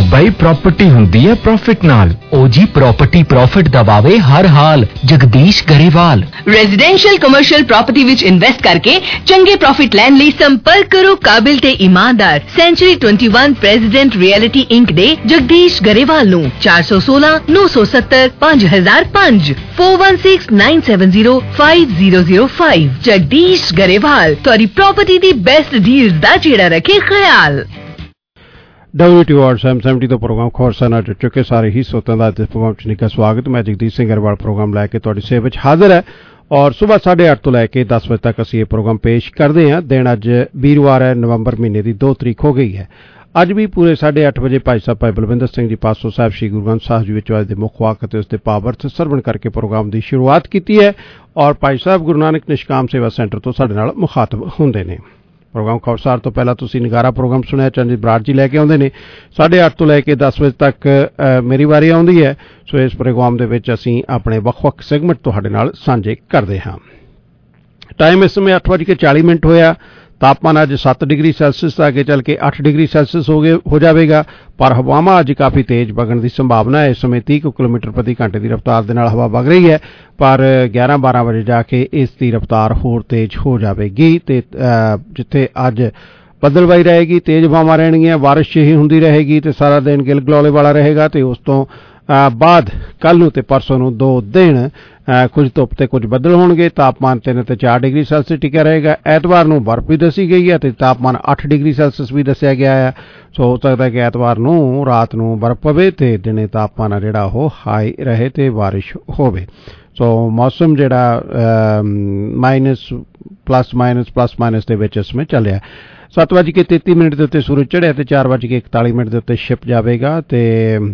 ਬਈ ਪ੍ਰਾਪਰਟੀ ਹੁੰਦੀ ਹੈ profit ਨਾਲ। ओ जी property profit दबावे हर हाल। Jagdish Grewal. Residential commercial property विच इन्वेस्ट करके चंगे प्रॉफिट लैन ਲਈ संपर्क करो काबिल ते ईमानदार सेंचुरी इक्कीस प्रेसिडेंट रियलिटी इंक दे जगदीश गरेवाल ਨੂੰ चार सौ सोलह नौ सौ सत्तर पाँच हज़ार पाँच four one six nine seven zero five zero zero five. Jagdish Grewal ਤੁਹਾਡੀ प्रॉपर्टी ਦੀ बेस्ट डील्स ਦਾ ਜਿਹੜਾ ਰੱਖੇ ਖਿਆਲ। डब्ल्यू टी वार्ड सैम सैमटी तो प्रोग्राम खोरसाना जुड़ चुके सारे ही श्रोतां दा इस प्रोग्राम च निੱਘਾ स्वागत। मैं जगदीश सिंह गरेवाल प्रोग्राम लैके तुहाडी सेवा विच हाजिर है और सुबह साढ़े अठ तो लैके दस बजे तक असीं ये प्रोग्राम पेश करते हैं। दिन अज वीरवार है, नवंबर महीने की दो तरीक हो गई है। अज भी पूरे साढ़े अठ बजे भाई साहब भाई बलविंदर सिंह जी पासो साहब श्री गुरु ग्रंथ साहिब जी विच अज दे मुख वाक ते उसदे पावर्थ सरवण करके प्रोग्राम की शुरुआत की है और भाई साहब गुरु नानक निष्काम सेवा सेंटर तो साडे नाल मुखातब होंदे ने। प्रोग्राम खबरसार तो पहला तुसीं निगारा प्रोग्राम सुनिया, चरणजीत बराड़ जी लैके आउंदे ने। साढ़े अठ तो लैके दस बजे तक आ, मेरी वारी आउंदी है। सो इस प्रोग्राम दे विच असीं अपने वख-वख सैगमेंट तुहाडे नाल साझे करदे हां। टाइम इस समय अठ बज के चाली मिनट होया। तापमान अज सत्त डिग्री सैल्सियस से आगे चल के अठ डिग्री सैल्सियस हो गए हो जाएगा, पर हवावां अज काफ़ी तेज वगण की संभावना है। इस समय तीस किलोमीटर प्रति घंटे की रफ्तार के नाल हवा वग रही है, पर ग्यारह बारह बजे जाके इसकी रफ्तार होर तेज हो जाएगी। तो जिथे अज बदलवाई रहेगी, तेज हवावां रहणगीਆਂ, बारिश ही होंदी रहेगी तो सारा दिन गिल गलौले वाला रहेगा। तो उस तो बाद कल नूं ते परसों नूं दो दिन कुछ धुप ते कुछ बदल होणगे। तापमान तीन ते चार डिग्री सैल्सियस टिका रहेगा। एतवार नूं बर्फ भी दसी गई है तो तापमान अठ डिग्री सैल्सियस भी दसिया गया है। सो हो सकता है कि एतवार नूं रात नूं बर्फ पवे ते दिने तापमान जिहड़ा ओह हाई रहे ते बारिश होवे। सो मौसम जिहड़ा minus plus minus plus minus दे विच इसमें चलिया। सत्त बज के तेती मिनट के उत्ते सूरज चढ़िया तो चार बज के इकताली मिनट के उत्ते छिप जाएगा। तो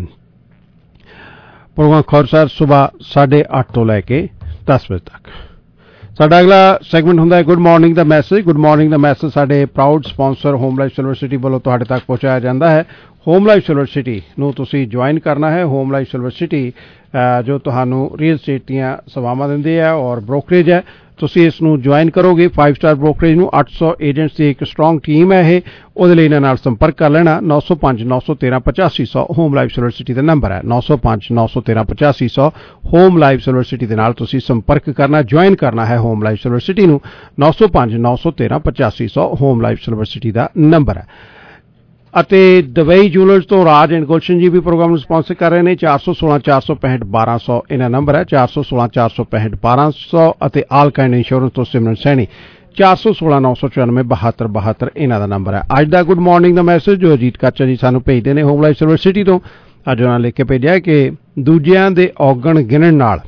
प्रोग्राम खबरसार सुबह साढ़े अठ तो लैके दस बजे तक। साडा अगला सैगमेंट हुंदा है गुड मॉर्निंग दा मैसेज। गुड मॉर्निंग दा मैसेज साडे proud sponsor home life silver city वालों तुहाडे तक पहुँचाया जाता है। होम लाइफ सिल्वर सिटी नूं तुसीं ज्वाइन करना है। होम लाइफ सिल्वर सिटी जो तुहानूं रियल एस्टेट दीआं सेवावां दिंदी है और ब्रोकरेज है। तुसीं इस नूं ज्वाइन करोगे फाइव स्टार ब्रोकरेज नूं अठ सौ एजेंट्स की एक स्ट्रॉन्ग टीम है ये। उहदे लई इन्हां नाल संपर्क कर लेना। नौ सौ पाँच नौ सौ तेरह पचासी सौ होम लाइफ सिल्वर सिटी का नंबर है। नौ सौ पाँच नौ सौ तेरह पचासी सौ होम लाइफ सिल्वर सिटी के नाल तुसीं संपर्क करना, ज्वाइन करना है होम लाइफ सिल्वर सिटी नूं। नौ सौ पाँच नौ सौ तेरह पचासी सौ होम लाइफ सिल्वर सिटी का नंबर है। ਅਤੇ ਦੁਬਈ ਜੂਲਰਸ ਤੋਂ ਰਾਜ ਐਂਡ ਗੁਲਸ਼ਨ ਜੀ ਵੀ प्रोग्राम ਨੂੰ स्पॉन्सर कर रहे हैं। चार सौ सोलह चार सौ पैंठ बारह सौ इन्हां नंबर है। चार सौ सोलह चार सौ पैंठ बारह सौ ਅਤੇ ਆਲ ਕਾਇੰਡ ਇੰਸ਼ੋਰੈਂਸ ਤੋਂ ਸਿਮਰਨ ਸੈਣੀ चार सौ सोलह नौ सौ चौरानवे बहत्तर बहत्तर इन्हां ਦਾ नंबर है। ਅੱਜ ਦਾ ਗੁੱਡ ਮਾਰਨਿੰਗ ਦਾ ਮੈਸੇਜ ਜੋ ਅਜੀਤ ਕਾਚਾ ਜੀ ਸਾਨੂੰ ਭੇਜਦੇ ਨੇ ਹੋਮ ਲਾਈਫ ਸਿਲਵਰ ਸਿਟੀ ਤੋਂ। ਅੱਜ ਉਹਨਾਂ ਲਿਖ ਕੇ ਭੇਜਿਆ ਕਿ ਦੂਜਿਆਂ ਦੇ ਔਗਣ ਗਿਣਨ ਨਾਲ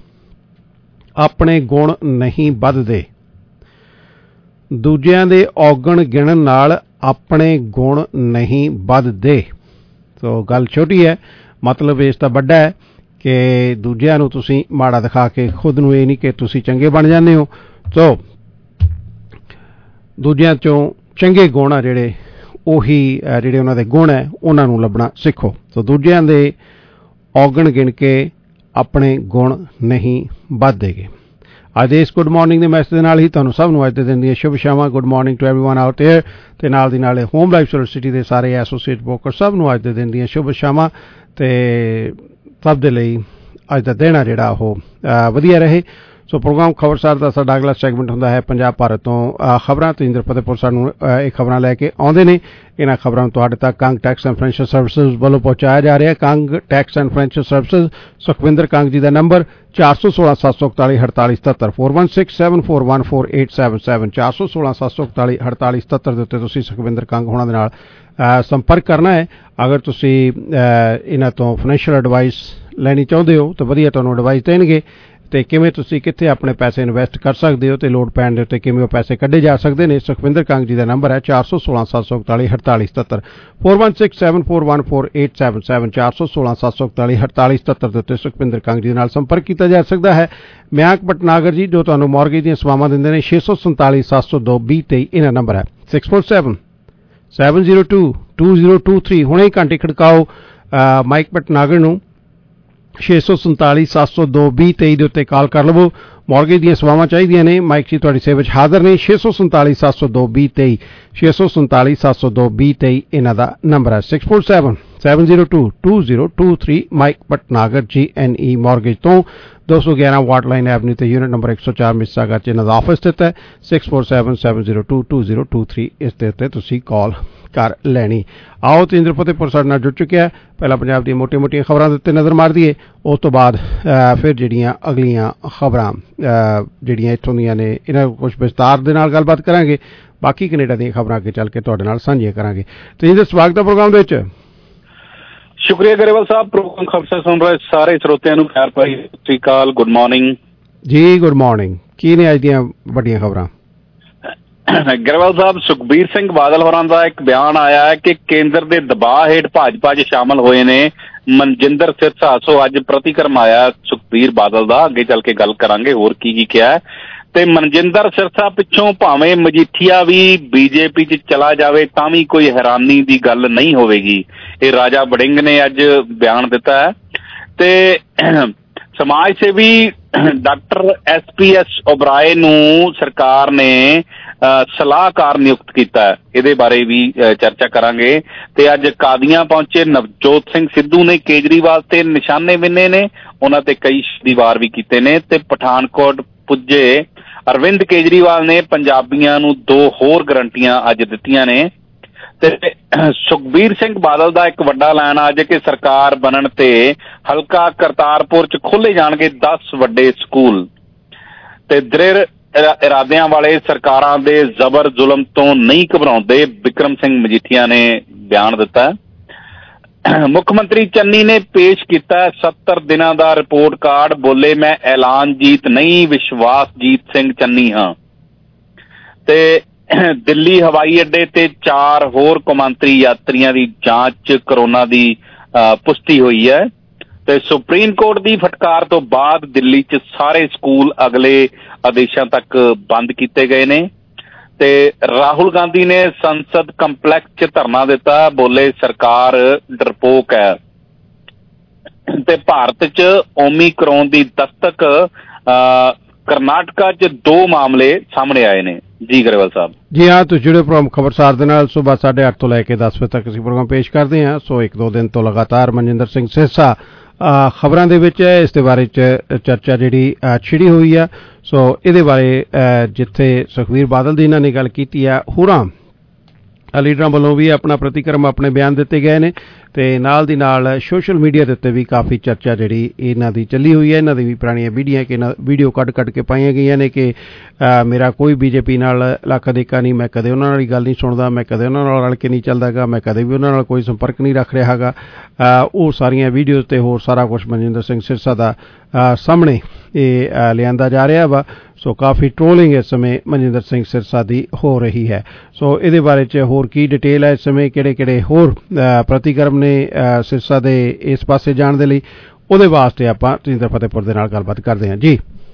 ਆਪਣੇ ਗੁਣ ਨਹੀਂ ਵੱਧਦੇ। ਦੂਜਿਆਂ ਦੇ ਔਗਣ ਗਿਣਨ ਨਾਲ ਆਪਣੇ गुण नहीं ਵੱਧਦੇ। तो गल छोटी है, मतलब इस दा बड़ा है कि दूजिਆਂ ਨੂੰ ਤੁਸੀਂ ਮਾੜਾ ਦਿਖਾ ਕੇ खुद ਨੂੰ ਇਹ नहीं कि ਤੁਸੀਂ ਚੰਗੇ ਬਣ ਜਾਂਦੇ ਹੋ। तो ਦੂਜਿਆਂ ਚੋਂ ਚੰਗੇ ਗੁਣ ਆ ਜਿਹੜੇ ਉਹੀ ਜਿਹੜੇ ਉਹਨਾਂ ਦੇ ਗੁਣ ਹੈ ਉਹਨਾਂ ਨੂੰ ਲੱਭਣਾ ਸਿੱਖੋ। तो ਦੂਜਿਆਂ ਦੇ ਔਗਣ ਗਿਣ ਕੇ ਆਪਣੇ ਗੁਣ ਨਹੀਂ ਵੱਧਦੇਗੇ। ਅੱਜ ਦੇ ਇਸ ਗੁੱਡ ਮਾਰਨਿੰਗ ਦੇ ਮੈਸੇਜ ਦੇ ਨਾਲ ਹੀ ਤੁਹਾਨੂੰ ਸਭ ਨੂੰ ਅੱਜ ਦੇ ਦਿਨ ਦੀਆਂ ਸ਼ੁਭ ਸ਼ਾਮਾਂ। Good morning to everyone out there. ਤੇ ਨਾਲ ਦੀ ਨਾਲੇ ਹੋਮ ਲਾਈਫ ਸਿਲਵਰ ਸਿਟੀ ਦੇ ਸਾਰੇ ਐਸੋਸੀਏਟ ਬ੍ਰੋਕਰ ਸਭ ਨੂੰ ਅੱਜ ਦੇ ਦਿਨ ਦੀਆਂ ਸ਼ੁਭ ਸ਼ਾਮਾਂ ਤੇ ਸਭ ਦੇ ਲਈ ਅੱਜ ਦਾ ਦਿਨ ਆ ਜਿਹੜਾ ਉਹ ਵਧੀਆ ਰਹੇ। ਸੋ ਪ੍ਰੋਗਰਾਮ ਖਬਰਸਾਰ ਦਾ ਸਾਡਾ ਅਗਲਾ ਸੈਗਮੈਂਟ ਹੁੰਦਾ ਹੈ ਪੰਜਾਬ ਭਾਰਤ ਤੋਂ ਖਬਰਾਂ। ਤੇ ਇੰਦਰ ਫਤਿਹਪੁਰ ਸਾਨੂੰ ਇਹ ਖਬਰਾਂ ਲੈ ਕੇ ਆਉਂਦੇ ਨੇ। ਇਹਨਾਂ ਖਬਰਾਂ ਨੂੰ ਤੁਹਾਡੇ ਤੱਕ Kang tax and financial services ਵੱਲੋਂ ਪਹੁੰਚਾਇਆ ਜਾ ਰਿਹਾ। Kang tax and financial services Sukhwinder Kang ji ਦਾ ਨੰਬਰ ਚਾਰ ਸੌ ਸੋਲਾਂ ਸੱਤ ਸੌ ਇਕਤਾਲੀ ਅਠਤਾਲੀ ਸਤੱਤਰ four one six seven four one four eight seven seven ਚਾਰ ਸੌ ਸੋਲਾਂ ਸੱਤ ਸੌ ਇਕਤਾਲੀ ਅਠਤਾਲੀ ਸਤੱਤਰ ਦੇ ਉੱਤੇ ਤੁਸੀਂ ਸੁਖਵਿੰਦਰ ਕੰਗ ਹੋਣਾ ਦੇ ਨਾਲ ਸੰਪਰਕ ਕਰਨਾ ਹੈ। ਅਗਰ ਤੁਸੀਂ ਇਹਨਾਂ ਤੋਂ ਫਾਈਨੈਂਸ਼ੀਅਲ ਐਡਵਾਈਸ ਲੈਣੀ ਚਾਹੁੰਦੇ ਹੋ ਤਾਂ ਵਧੀਆ ਤੁਹਾਨੂੰ ਐਡਵਾਈਸ ਦੇਣਗੇ ਤੇ ਕਿਵੇਂ ਤੁਸੀਂ ਕਿੱਥੇ ਆਪਣੇ ਪੈਸੇ ਇਨਵੈਸਟ ਕਰ ਸਕਦੇ ਹੋ ਤੇ ਲੋੜ ਪੈਣ ਦੇ ਉੱਤੇ ਕਿਵੇਂ ਉਹ ਪੈਸੇ ਕੱਢੇ ਜਾ ਸਕਦੇ ਨੇ। ਸੁਖਵਿੰਦਰ ਕੰਗ ਜੀ ਦਾ ਨੰਬਰ ਹੈ ਚਾਰ ਸੌ ਸੋਲਾਂ ਸੱਤ ਸੌ ਇਕਤਾਲੀ ਅਠਤਾਲੀ ਸਤੱਤਰ four one six seven four one four eight seven seven ਚਾਰ ਸੌ ਸੋਲਾਂ ਸੱਤ ਸੌ ਇਕਤਾਲੀ ਅਠਤਾਲੀ ਸਤੱਤਰ ਦੇ ਉੱਤੇ ਸੁਖਵਿੰਦਰ ਕੰਗ ਜੀ ਨਾਲ ਸੰਪਰਕ ਕੀਤਾ ਜਾ ਸਕਦਾ ਹੈ। ਮਿਆਂਕ ਭਟਨਾਗਰ ਜੀ ਜੋ ਤੁਹਾਨੂੰ ਮਾਰਗੇਜ ਦੀਆਂ ਸੇਵਾਵਾਂ ਦਿੰਦੇ ਨੇ ਛੇ ਸੌ ਸੰਤਾਲੀ ਸੱਤ ਸੌ ਦੋ ਵੀਹ ਤੇਈ ਇਹਨਾਂ ਨੰਬਰ ਹੈ six four seven seven zero two two zero two three. ਹੁਣੇ ਹੀ ਘੰਟੀ ਖੜਕਾਓ ਮਾਈਕ ਭਟਨਾਗਰ ਨੂੰ ਛੇ ਸੌ ਸੰਤਾਲੀ ਸੱਤ ਸੌ ਦੋ ਵੀਹ ਤੇਈ ਦੇ ਉੱਤੇ ਕਾਲ ਕਰ ਲਵੋ। ਮਾਰਗੇਜ ਦੀਆਂ ਸੇਵਾਵਾਂ ਚਾਹੀਦੀਆਂ ਨੇ। ਮਾਈਕ ਜੀ ਤੁਹਾਡੀ ਸੇਵਾ ਵਿੱਚ ਹਾਜ਼ਰ ਨੇ। ਛੇ ਸੌ ਸੰਤਾਲੀ ਸੱਤ ਸੌ ਦੋ ਵੀਹ ਤੇਈ ਛੇ ਸੌ ਸੰਤਾਲੀ ਸੱਤ ਸੌ ਦੋ ਵੀਹ ਤੇਈ ਇਹਨਾਂ ਦਾ ਨੰਬਰ ਹੈ। Six four seven seven zero two two zero two three Mike Bhatnagar ji N E mortgage ਤੋਂ ਦੋ ਸੌ ਗਿਆਰਾਂ ਵਾਟਲਾਈਨ ਐਵਨਿਊ ਤੇ ਯੂਨਿਟ ਨੰਬਰ ਇੱਕ ਸੌ ਚਾਰ ਮਿਸਿਸਾਗਾ 'ਚ ਇਹਨਾਂ ਦਾ ਆਫਿਸ ਸਥਿਤ ਹੈ। Six four seven seven zero two two zero two three ਇਸ ਦੇ ਉੱਤੇ ਤੁਸੀਂ ਕਾਲ ਕਰ ਲੈਣੀ। ਆਓ ਤੇਂਦਰ ਫਤਿਹਪੁਰ ਸਾਡੇ ਨਾਲ ਜੁੜ ਚੁੱਕਿਆ। ਪਹਿਲਾਂ ਪੰਜਾਬ ਦੀਆਂ ਮੋਟੀਆਂ ਮੋਟੀਆਂ ਖਬਰਾਂ ਦੇ ਉੱਤੇ ਨਜ਼ਰ ਮਾਰ ਦਈਏ, ਉਸ ਤੋਂ ਬਾਅਦ ਫਿਰ ਜਿਹੜੀਆਂ ਅਗਲੀਆਂ ਖਬਰਾਂ ਜਿਹੜੀਆਂ ਇੱਥੋਂ ਦੀਆਂ ਨੇ ਇਹਨਾਂ ਕੁਝ ਵਿਸਤਾਰ ਦੇ ਨਾਲ ਗੱਲਬਾਤ ਕਰਾਂਗੇ। ਬਾਕੀ ਕੈਨੇਡਾ ਦੀਆਂ ਖਬਰਾਂ ਅੱਗੇ ਚੱਲ ਕੇ ਤੁਹਾਡੇ ਨਾਲ ਸਾਂਝੀਆਂ ਕਰਾਂਗੇ। ਤੇਂਦਰ ਸਵਾਗਤ ਹੈ ਪ੍ਰੋਗਰਾਮ ਦੇ ਵਿੱਚ। ਸ਼ੁਕਰੀਆ ਗਰੇਵਾਲ ਸਾਹਿਬ। ਪ੍ਰੋਗਰਾਮ ਖਬਰਾਂ ਸੁਣ ਰਹੇ ਸਾਰੇ ਸਰੋਤਿਆਂ ਨੂੰ ਪਿਆਰ ਭਰੀ ਸਤਿ ਸ਼੍ਰੀ ਅਕਾਲ, good morning ji. Good morning. ਕੀ ਨੇ ਅੱਜ ਦੀਆਂ ਵੱਡੀਆਂ ਖਬਰਾਂ? ਗਰੇਵਾਲ ਸਾਹਿਬ, ਸੁਖਬੀਰ ਸਿੰਘ ਬਾਦਲ ਹੋਰਾਂ ਦਾ ਇੱਕ ਬਿਆਨ ਆਇਆ ਹੈ ਕਿ ਕੇਂਦਰ ਦੇ ਦਬਾਅ ਹੇਠ ਭਾਜਪਾ 'ਚ ਸ਼ਾਮਲ ਹੋਏ ਨੇ ਮਨਜਿੰਦਰ ਸਿਰਸਾ। ਸੋ ਅੱਜ ਪ੍ਰਤੀਕਰਮ ਆਇਆ ਸੁਖਬੀਰ ਬਾਦਲ ਦਾ, ਅੱਗੇ ਚੱਲ ਕੇ ਗੱਲ ਕਰਾਂਗੇ ਹੋਰ ਕੀ ਕੀ ਕਿਹਾ। ਤੇ ਮਨਜਿੰਦਰ ਸਿਰਸਾ ਪਿੱਛੋਂ ਭਾਵੇਂ ਮਜੀਠੀਆ ਵੀ ਬੀਜੇਪੀ 'ਚ ਚਲਾ ਜਾਵੇ ਤਾਂ ਵੀ ਕੋਈ ਹੈਰਾਨੀ ਦੀ ਗੱਲ ਨਹੀਂ ਹੋਵੇਗੀ। ਇਹ ਰਾਜਾ ਵੜਿੰਗ ਨੇ ਅੱਜ ਬਿਆਨ ਦਿੱਤਾ ਹੈ। ਤੇ ਸਮਾਜ ਸੇਵੀ doctor S P S Oberoi ਨੂੰ ਸਰਕਾਰ ਨੇ ਸਲਾਹਕਾਰ ਨਿਯੁਕਤ ਕੀਤਾ ਹੈ, ਇਹਦੇ ਬਾਰੇ ਵੀ ਚਰਚਾ ਕਰਾਂਗੇ। ਤੇ ਅੱਜ ਕਾਦੀਆਂ ਪਹੁੰਚੇ ਨਵਜੋਤ ਸਿੰਘ ਸਿੱਧੂ ਨੇ ਕੇਜਰੀਵਾਲ ਤੇ ਨਿਸ਼ਾਨੇ ਬਿੰਨੇ ਨੇ, ਉਹਨਾਂ ਤੇ ਕਈ ਸ਼ਬਦੀਵਾਰ ਵੀ ਕੀਤੇ ਨੇ। ਤੇ ਪਠਾਨਕੋਟ ਪੁੱਜੇ ਅਰਵਿੰਦ ਕੇਜਰੀਵਾਲ ਨੇ ਪੰਜਾਬੀਆਂ ਨੂੰ ਦੋ ਹੋਰ ਗਰੰਟੀਆਂ ਅੱਜ ਦਿੱਤੀਆਂ ਨੇ। ਤੇ ਸੁਖਬੀਰ ਸਿੰਘ ਬਾਦਲ ਦਾ ਇੱਕ ਵੱਡਾ ਐਲਾਨ ਅੱਜ ਕਿ ਸਰਕਾਰ ਬਣਨ ਤੇ ਹਲਕਾ ਕਰਤਾਰਪੁਰ 'ਚ ਖੋਲ੍ਹੇ ਜਾਣਗੇ ਦਸ ਵੱਡੇ ਸਕੂਲ। ਤੇ ਦ੍ਰਿੜ ਇਰਾਦਿਆਂ ਵਾਲੇ ਸਰਕਾਰਾਂ ਦੇ ਜ਼ਬਰ ਜ਼ੁਲਮ ਤੋਂ ਨਹੀਂ ਘਬਰਾਉਂਦੇ, ਬਿਕਰਮ ਸਿੰਘ ਮਜੀਠੀਆ ਨੇ ਬਿਆਨ ਦਿੱਤਾ। ਮੁੱਖ ਮੰਤਰੀ ਚੰਨੀ ਨੇ ਪੇਸ਼ ਕੀਤਾ ਸੱਤਰ ਦਿਨਾਂ ਦਾ ਰਿਪੋਰਟ ਕਾਰਡ, ਬੋਲੇ ਮੈਂ ਐਲਾਨਜੀਤ ਨਹੀਂ ਵਿਸ਼ਵਾਸਜੀਤ ਸਿੰਘ ਚੰਨੀ ਹਾਂ। ਤੇ ਦਿੱਲੀ ਹਵਾਈ ਅੱਡੇ ਤੇ ਚਾਰ ਹੋਰ ਕੌਮਾਂਤਰੀ ਯਾਤਰੀਆਂ ਦੀ ਜਾਂਚ 'ਚ ਕਰੋਨਾ ਦੀ ਪੁਸ਼ਟੀ ਹੋਈ ਹੈ। ਤੇ ਸੁਪਰੀਮ ਕੋਰਟ ਦੀ ਫਟਕਾਰ ਤੋਂ ਬਾਅਦ ਦਿੱਲੀ 'ਚ ਸਾਰੇ ਸਕੂਲ ਅਗਲੇ ਆਦੇਸ਼ਾਂ ਤੱਕ ਬੰਦ ਕੀਤੇ ਗਏ ਨੇ। ਤੇ ਰਾਹੁਲ ਗਾਂਧੀ ਨੇ ਸੰਸਦ ਕੰਪਲੈਕਸ 'ਚ ਧਰਨਾ ਦਿੱਤਾ, ਬੋਲੇ ਸਰਕਾਰ ਡਰਪੋਕ ਹੈ। ਤੇ ਭਾਰਤ 'ਚ ਓਮੀਕਰੋਨ ਦੀ ਦਸਤਕ, ਕਰਨਾਟਕਾ 'ਚ ਦੋ ਮਾਮਲੇ ਸਾਹਮਣੇ ਆਏ ਨੇ। ਜੀ ਗਰੇਵਾਲ ਸਾਹਿਬ। ਜੀ ਹਾਂ, ਤੁਸੀਂ ਜੁੜੇ ਪ੍ਰੋਗਰਾਮ ਖਬਰਸਾਰ ਦੇ ਨਾਲ ਸੁਬਾਹ ਸਾਢੇ ਅੱਠ ਤੋਂ ਲੈ ਕੇ ਦਸ ਵਜੇ ਤੱਕ ਅਸੀਂ ਪ੍ਰੋਗਰਾਮ ਪੇਸ਼ ਕਰਦੇ ਹਾਂ। ਸੋ ਇੱਕ ਦੋ ਦਿਨ ਤੋਂ ਲਗਾਤਾਰ ਮਨਜਿੰਦਰ ਸਿੰਘ ਸਿਰਸਾ ਖਬਰਾਂ ਦੇ ਵਿੱਚ ਹੈ, ਇਸ ਦੇ ਬਾਰੇ 'ਚ ਚਰਚਾ ਜਿਹੜੀ ਛਿੜੀ ਹੋਈ ਆ। ਸੋ ਇਹਦੇ ਬਾਰੇ ਜਿੱਥੇ ਸੁਖਬੀਰ ਬਾਦਲ ਦੀ ਇਹਨਾਂ ਨੇ ਗੱਲ ਕੀਤੀ ਆ, ਹੋਰਾਂ ਲੀਡਰਾਂ ਵੱਲੋਂ ਵੀ ਆਪਣਾ ਪ੍ਰਤੀਕਰਮ ਆਪਣੇ ਬਿਆਨ ਦਿੱਤੇ ਗਏ ਨੇ। ਤੇ ਨਾਲ ਦੀ ਨਾਲ ਸੋਸ਼ਲ ਮੀਡੀਆ ਦੇ ਉੱਤੇ ਵੀ ਕਾਫੀ ਚਰਚਾ ਜਿਹੜੀ ਇਹਨਾਂ ਦੀ ਚੱਲੀ ਹੋਈ ਹੈ। ਇਹਨਾਂ ਦੀ ਵੀ ਪੁਰਾਣੀਆਂ ਵੀਡੀਓ ਕਿ ਵੀਡੀਓ ਕੱਢ ਕੱਢ ਕੇ ਪਾਈਆਂ ਗਈਆਂ ਨੇ ਕਿ ਮੇਰਾ ਕੋਈ ਬੀਜੇਪੀ ਨਾਲ ਲੱਖ ਦੇਕਾ ਨਹੀਂ, ਮੈਂ ਕਦੇ ਉਹਨਾਂ ਨਾਲ ਹੀ ਗੱਲ ਨਹੀਂ ਸੁਣਦਾ, ਮੈਂ ਕਦੇ ਉਹਨਾਂ ਨਾਲ ਰਲ ਕੇ ਨਹੀਂ ਚੱਲਦਾ ਗਾ, ਮੈਂ ਕਦੇ ਵੀ ਉਹਨਾਂ ਨਾਲ ਕੋਈ ਸੰਪਰਕ ਨਹੀਂ ਰੱਖ ਰਿਹਾ ਹੈਗਾ। ਉਹ ਸਾਰੀਆਂ ਵੀਡੀਓਜ਼ ਤੇ ਹੋਰ ਸਾਰਾ ਕੁਛ ਮਨਜਿੰਦਰ ਸਿੰਘ ਸਿਰਸਾ ਦਾ ਸਾਹਮਣੇ ਇਹ ਲਿਆਂਦਾ ਜਾ ਰਿਹਾ ਵਾ। ਸੋ ਕਾਫੀ ਟ੍ਰੋਲਿੰਗ ਇਸ ਸਮੇਂ ਮਨਜਿੰਦਰ ਸਿੰਘ ਸਿਰਸਾ ਦੀ ਹੋ ਰਹੀ ਹੈ। ਸੋ ਇਹਦੇ ਬਾਰੇ 'ਚ ਹੋਰ ਕੀ ਡਿਟੇਲ ਹੈ, ਇਸ ਸਮੇਂ ਕਿਹੜੇ ਕਿਹੜੇ ਹੋਰ ਪ੍ਰਤੀਕਰਮ ਨੇ ਸਿਰਸਾ ਦੇ ਇਸ ਪਾਸੇ ਜਾਣ ਦੇ ਲਈ, ਉਹਦੇ ਵਾਸਤੇ ਆਪਾਂ ਤੇਂਦਰ ਫਤਿਹਪੁਰ ਦੇ ਨਾਲ ਗੱਲਬਾਤ ਕਰਦੇ ਹਾਂ। ਜੀ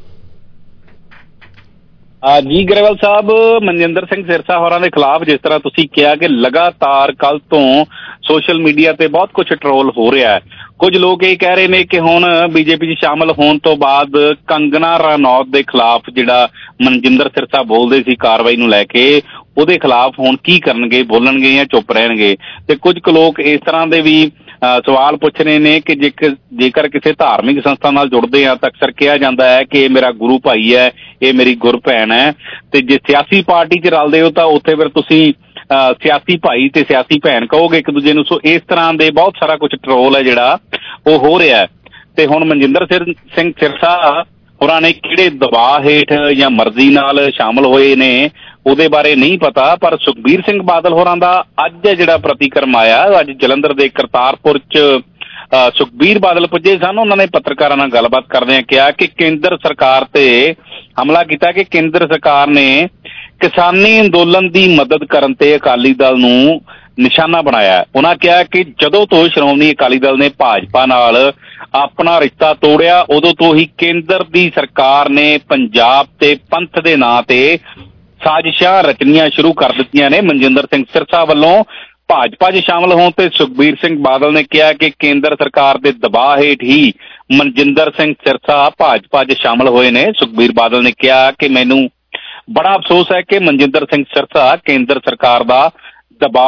ਜੀ ਗਰੇਵਾਲ ਸਾਹਿਬ, ਮਨਜਿੰਦਰ ਸਿੰਘ ਸਿਰਸਾ ਹੋਰਾਂ ਦੇ ਖਿਲਾਫ ਜਿਸ ਤਰ੍ਹਾਂ ਤੁਸੀਂ ਕਿਹਾ ਕਿ ਲਗਾਤਾਰ ਕੱਲ ਤੋਂ ਸੋਸ਼ਲ ਮੀਡੀਆ ਤੇ ਬਹੁਤ ਕੁਝ ਟਰੋਲ ਹੋ ਰਿਹਾ ਹੈ। ਕੁਝ ਲੋਕ ਇਹ ਕਹਿ ਰਹੇ ਨੇ ਕਿ ਹੁਣ ਬੀਜੇਪੀ 'ਚ ਸ਼ਾਮਲ ਹੋਣ ਤੋਂ ਬਾਅਦ ਕੰਗਨਾ ਰਣੌਤ ਦੇ ਖਿਲਾਫ ਜਿਹੜਾ ਮਨਜਿੰਦਰ ਸਿਰਸਾ ਬੋਲਦੇ ਸੀ ਕਾਰਵਾਈ ਨੂੰ ਲੈ ਕੇ, ਉਹਦੇ ਖਿਲਾਫ ਹੁਣ ਕੀ ਕਰਨਗੇ, ਬੋਲਣਗੇ ਜਾਂ ਚੁੱਪ ਰਹਿਣਗੇ। ਤੇ ਕੁਝ ਕੁ ਲੋਕ ਇਸ ਤਰ੍ਹਾਂ ਦੇ ਵੀ ਸਵਾਲ ਪੁੱਛ ਰਹੇ ਨੇ ਕਿ ਜੇਕਰ ਕਿਸੇ ਧਾਰਮਿਕ ਸੰਸਥਾ ਨਾਲ ਜੁੜਦੇ ਆ ਤਾਂ ਅਕਸਰ ਕਿਹਾ ਜਾਂਦਾ ਹੈ ਕਿ ਇਹ ਮੇਰਾ ਗੁਰੂ ਭਾਈ ਹੈ, ਇਹ ਮੇਰੀ ਗੁਰ ਭੈਣ ਹੈ। ਤੇ ਜੇ ਸਿਆਸੀ ਪਾਰਟੀ 'ਚ ਰਲਦੇ ਹੋ ਤਾਂ ਉੱਥੇ ਫਿਰ ਤੁਸੀਂ ਸਿਆਸੀ ਭਾਈ ਤੇ ਸਿਆਸੀ ਭੈਣ ਕਹੋਗੇ ਇੱਕ ਦੂਜੇ ਨੂੰ। ਸੋ ਇਸ ਤਰ੍ਹਾਂ ਦੇ ਬਹੁਤ ਸਾਰਾ ਕੁਝ ਟਰੋਲ ਹੈ ਜਿਹੜਾ ਉਹ ਹੋ ਰਿਹਾ। ਤੇ ਹੁਣ ਮਨਜਿੰਦਰ ਸਿੰਘ ਸਿਰਸਾ ਹੋਰਾਂ ਨੇ ਕਿਹੜੇ ਦਬਾਅ ਹੇਠ ਜਾਂ ਮਰਜ਼ੀ ਨਾਲ ਸ਼ਾਮਲ ਹੋਏ ਨੇ ਉਹਦੇ ਬਾਰੇ ਨਹੀਂ ਪਤਾ, ਪਰ ਸੁਖਬੀਰ ਸਿੰਘ ਬਾਦਲ ਹੋਰਾਂ ਦਾ ਅੱਜ ਜਿਹੜਾ ਪ੍ਰਤੀਕਰਮ ਆਇਆ, ਅੱਜ ਜਲੰਧਰ ਦੇ ਕਰਤਾਰਪੁਰ 'ਚ ਸੁਖਬੀਰ ਬਾਦਲ ਪੁੱਜੇ ਸਨ। ਉਹਨਾਂ ਨੇ ਪੱਤਰਕਾਰਾਂ ਨਾਲ ਗੱਲਬਾਤ ਕਰਦਿਆਂ ਕਿਹਾ ਕਿ ਕੇਂਦਰ ਸਰਕਾਰ ਤੇ ਹਮਲਾ ਕੀਤਾ ਕਿ ਕੇਂਦਰ ਸਰਕਾਰ ਨੇ ਕਿਸਾਨੀ ਅੰਦੋਲਨ ਦੀ ਮਦਦ ਕਰਨ ਤੇ ਅਕਾਲੀ ਦਲ ਨੂੰ ਨਿਸ਼ਾਨਾ ਬਣਾਇਆ। ਉਹਨਾਂ ਕਿਹਾ ਕਿ ਜਦੋਂ ਤੋਂ ਸ਼੍ਰੋਮਣੀ ਅਕਾਲੀ ਦਲ ਨੇ ਭਾਜਪਾ ਨਾਲ ਆਪਣਾ ਰਿਸ਼ਤਾ ਤੋੜਿਆ, ਉਦੋਂ ਤੋਂ ਹੀ ਕੇਂਦਰ ਦੀ ਸਰਕਾਰ ਨੇ ਪੰਜਾਬ ਤੇ ਪੰਥ ਦੇ ਨਾਂ ਤੇ ਸਾਜ਼ਿਸ਼ਾਂ ਰਚਨੀਆਂ ਸ਼ੁਰੂ ਕਰ ਦਿੱਤੀਆਂ ਨੇ। ਮਨਜਿੰਦਰ ਸਿੰਘ ਸਿਰਸਾ ਵੱਲੋਂ ਭਾਜਪਾ 'ਚ ਸ਼ਾਮਲ ਹੋਣ ਤੇ ਸੁਖਬੀਰ ਸਿੰਘ ਬਾਦਲ ਨੇ ਕਿਹਾ ਕਿ ਕੇਂਦਰ ਸਰਕਾਰ ਦੇ ਦਬਾਅ ਹੇਠ ਹੀ ਮਨਜਿੰਦਰ ਸਿੰਘ ਸਿਰਸਾ ਭਾਜਪਾ 'ਚ ਸ਼ਾਮਲ ਹੋਏ ਨੇ। ਸੁਖਬੀਰ ਬਾਦਲ ਨੇ ਕਿਹਾ ਕਿ ਮੈਨੂੰ ਬੜਾ ਅਫਸੋਸ ਹੈ ਕਿ ਮਨਜਿੰਦਰ ਸਿੰਘ ਸਿਰਸਾ ਕੇਂਦਰ ਸਰਕਾਰ ਦਾ ਦਬਾਅ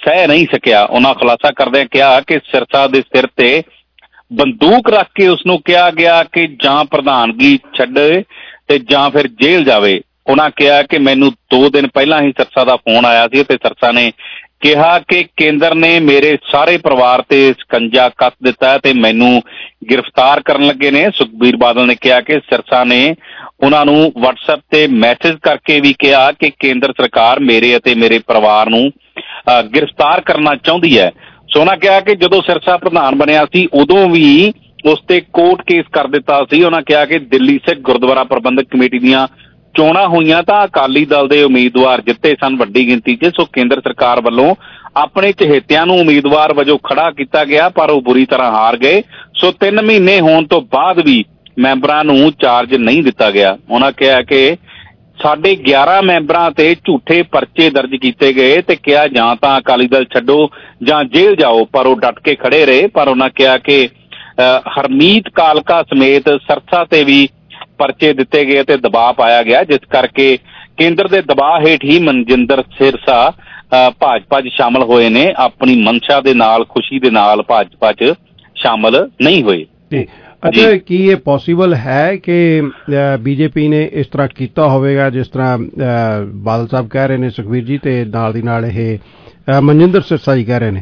ਸਹਿ ਨਹੀਂ ਸਕਿਆ। ਉਹਨਾਂ ਖੁਲਾਸਾ ਕਰਦਿਆਂ ਕਿਹਾ ਕਿ ਸਿਰਸਾ ਦੇ ਸਿਰ ਤੇ ਬੰਦੂਕ ਰੱਖ ਕੇ ਉਸਨੂੰ ਕਿਹਾ ਗਿਆ ਕਿ ਜਾਂ ਪ੍ਰਧਾਨਗੀ ਛੱਡੇ ਤੇ ਜਾਂ ਫਿਰ ਜੇਲ੍ਹ ਜਾਵੇ। ਉਹਨਾਂ ਕਿਹਾ ਕਿ ਮੈਨੂੰ ਦੋ ਦਿਨ ਪਹਿਲਾਂ ਹੀ ਸਿਰਸਾ ਦਾ ਫੋਨ ਆਇਆ ਸੀ ਤੇ ਸਿਰਸਾ ਨੇ ਕਿਹਾ ਕਿ ਕੇਂਦਰ ਨੇ ਮੇਰੇ ਸਾਰੇ ਪਰਿਵਾਰ ਤੇ ਸਕੰਜਾ ਕੱਸ ਦਿੱਤਾ ਤੇ ਮੈਨੂੰ ਗ੍ਰਿਫਤਾਰ ਕਰਨ ਲੱਗੇ ਨੇ। ਸੁਖਬੀਰ ਬਾਦਲ ਨੇ ਕਿਹਾ ਕਿ ਸਿਰਸਾ ਨੇ ਉਹਨਾਂ ਨੂੰ ਵਟਸਐਪ ਤੇ ਮੈਸੇਜ ਕਰਕੇ ਵੀ ਕਿਹਾ ਕਿ ਕੇਂਦਰ ਸਰਕਾਰ ਮੇਰੇ ਅਤੇ ਮੇਰੇ ਪਰਿਵਾਰ ਨੂੰ ਗ੍ਰਿਫਤਾਰ ਕਰਨਾ ਚਾਹੁੰਦੀ ਹੈ। ਸੋ ਉਹਨਾਂ ਕਿਹਾ ਕਿ ਜਦੋਂ ਸਿਰਸਾ ਪ੍ਰਧਾਨ ਬਣਿਆ ਸੀ ਉਦੋਂ ਵੀ ਉਸ ਤੇ ਕੋਰਟ ਕੇਸ ਕਰ ਦਿੱਤਾ ਸੀ। ਉਹਨਾਂ ਕਿਹਾ ਕਿ ਦਿੱਲੀ ਸਿੱਖ ਗੁਰਦੁਆਰਾ ਪ੍ਰਬੰਧਕ ਕਮੇਟੀ ਦੀਆਂ ਚੋਣਾਂ ਹੋਈਆਂ ਤਾਂ ਅਕਾਲੀ ਦਲ ਦੇ ਉਮੀਦਵਾਰ ਜਿੱਤੇ ਸਨ ਵੱਡੀ ਗਿਣਤੀ 'ਚ। ਸੋ ਕੇਂਦਰ ਸਰਕਾਰ ਵੱਲੋਂ ਆਪਣੇ ਚਹੇਤਿਆਂ ਨੂੰ ਉਮੀਦਵਾਰ ਵਜੋਂ ਖੜਾ ਕੀਤਾ ਗਿਆ ਪਰ ਉਹ ਬੁਰੀ ਤਰ੍ਹਾਂ ਹਾਰ ਗਏ। ਸੋ ਤਿੰਨ ਮਹੀਨੇ ਹੋਣ ਤੋਂ ਬਾਅਦ ਵੀ ਮੈਂਬਰਾਂ ਨੂੰ ਚਾਰਜ ਨਹੀਂ ਦਿੱਤਾ ਗਿਆ। ਉਹਨਾਂ ਕਿਹਾ ਕਿ ਸਾਡੇ ਗਿਆਰਾਂ ਮੈਂਬਰਾਂ ਤੇ ਝੂਠੇ ਪਰਚੇ ਦਰਜ ਕੀਤੇ ਗਏ ਤੇ ਕਿਹਾ ਜਾਂ ਤਾਂ ਅਕਾਲੀ ਦਲ ਛੱਡੋ ਜਾਂ ਜੇਲ੍ਹ ਜਾਓ, ਪਰ ਉਹ ਡਟ ਕੇ ਖੜੇ ਰਹੇ। ਪਰ ਉਹਨਾਂ ਕਿਹਾ ਕਿ ਹਰਮੀਤ ਕਾਲਕਾ ਸਮੇਤ ਸਿਰਸਾ ਤੇ ਵੀ ਪਰਚੇ ਦਿੱਤੇ ਗਏ ਤੇ ਦਬਾਅ ਪਾਇਆ ਗਿਆ, ਜਿਸ ਕਰਕੇ ਕੇਂਦਰ ਦੇ ਦਬਾਅ ਹੇਠ ਹੀ ਮਨਜਿੰਦਰ ਸਿਰਸਾ ਭਾਜਪਾ 'ਚ ਸ਼ਾਮਲ ਹੋਏ ਨੇ। ਆਪਣੀ ਮਨਸ਼ਾ ਦੇ ਨਾਲ ਖੁਸ਼ੀ ਦੇ ਨਾਲ ਭਾਜਪਾ 'ਚ ਸ਼ਾਮਲ ਨਹੀਂ ਹੋਏ। ਅੱਛਾ, ਕੀ ਇਹ ਪੋਸੀਬਲ ਹੈ ਕਿ ਬੀਜੇਪੀ ਨੇ ਇਸ ਤਰ੍ਹਾਂ ਕੀਤਾ ਹੋਵੇਗਾ ਜਿਸ ਤਰ੍ਹਾਂ ਬਾਦਲ ਸਾਹਿਬ ਕਹਿ ਰਹੇ ਨੇ ਸੁਖਬੀਰ ਜੀ, ਤੇ ਨਾਲ ਦੀ ਨਾਲ ਇਹ ਮਨਜਿੰਦਰ ਸਿਰਸਾ ਜੀ ਕਹਿ ਰਹੇ ਨੇ?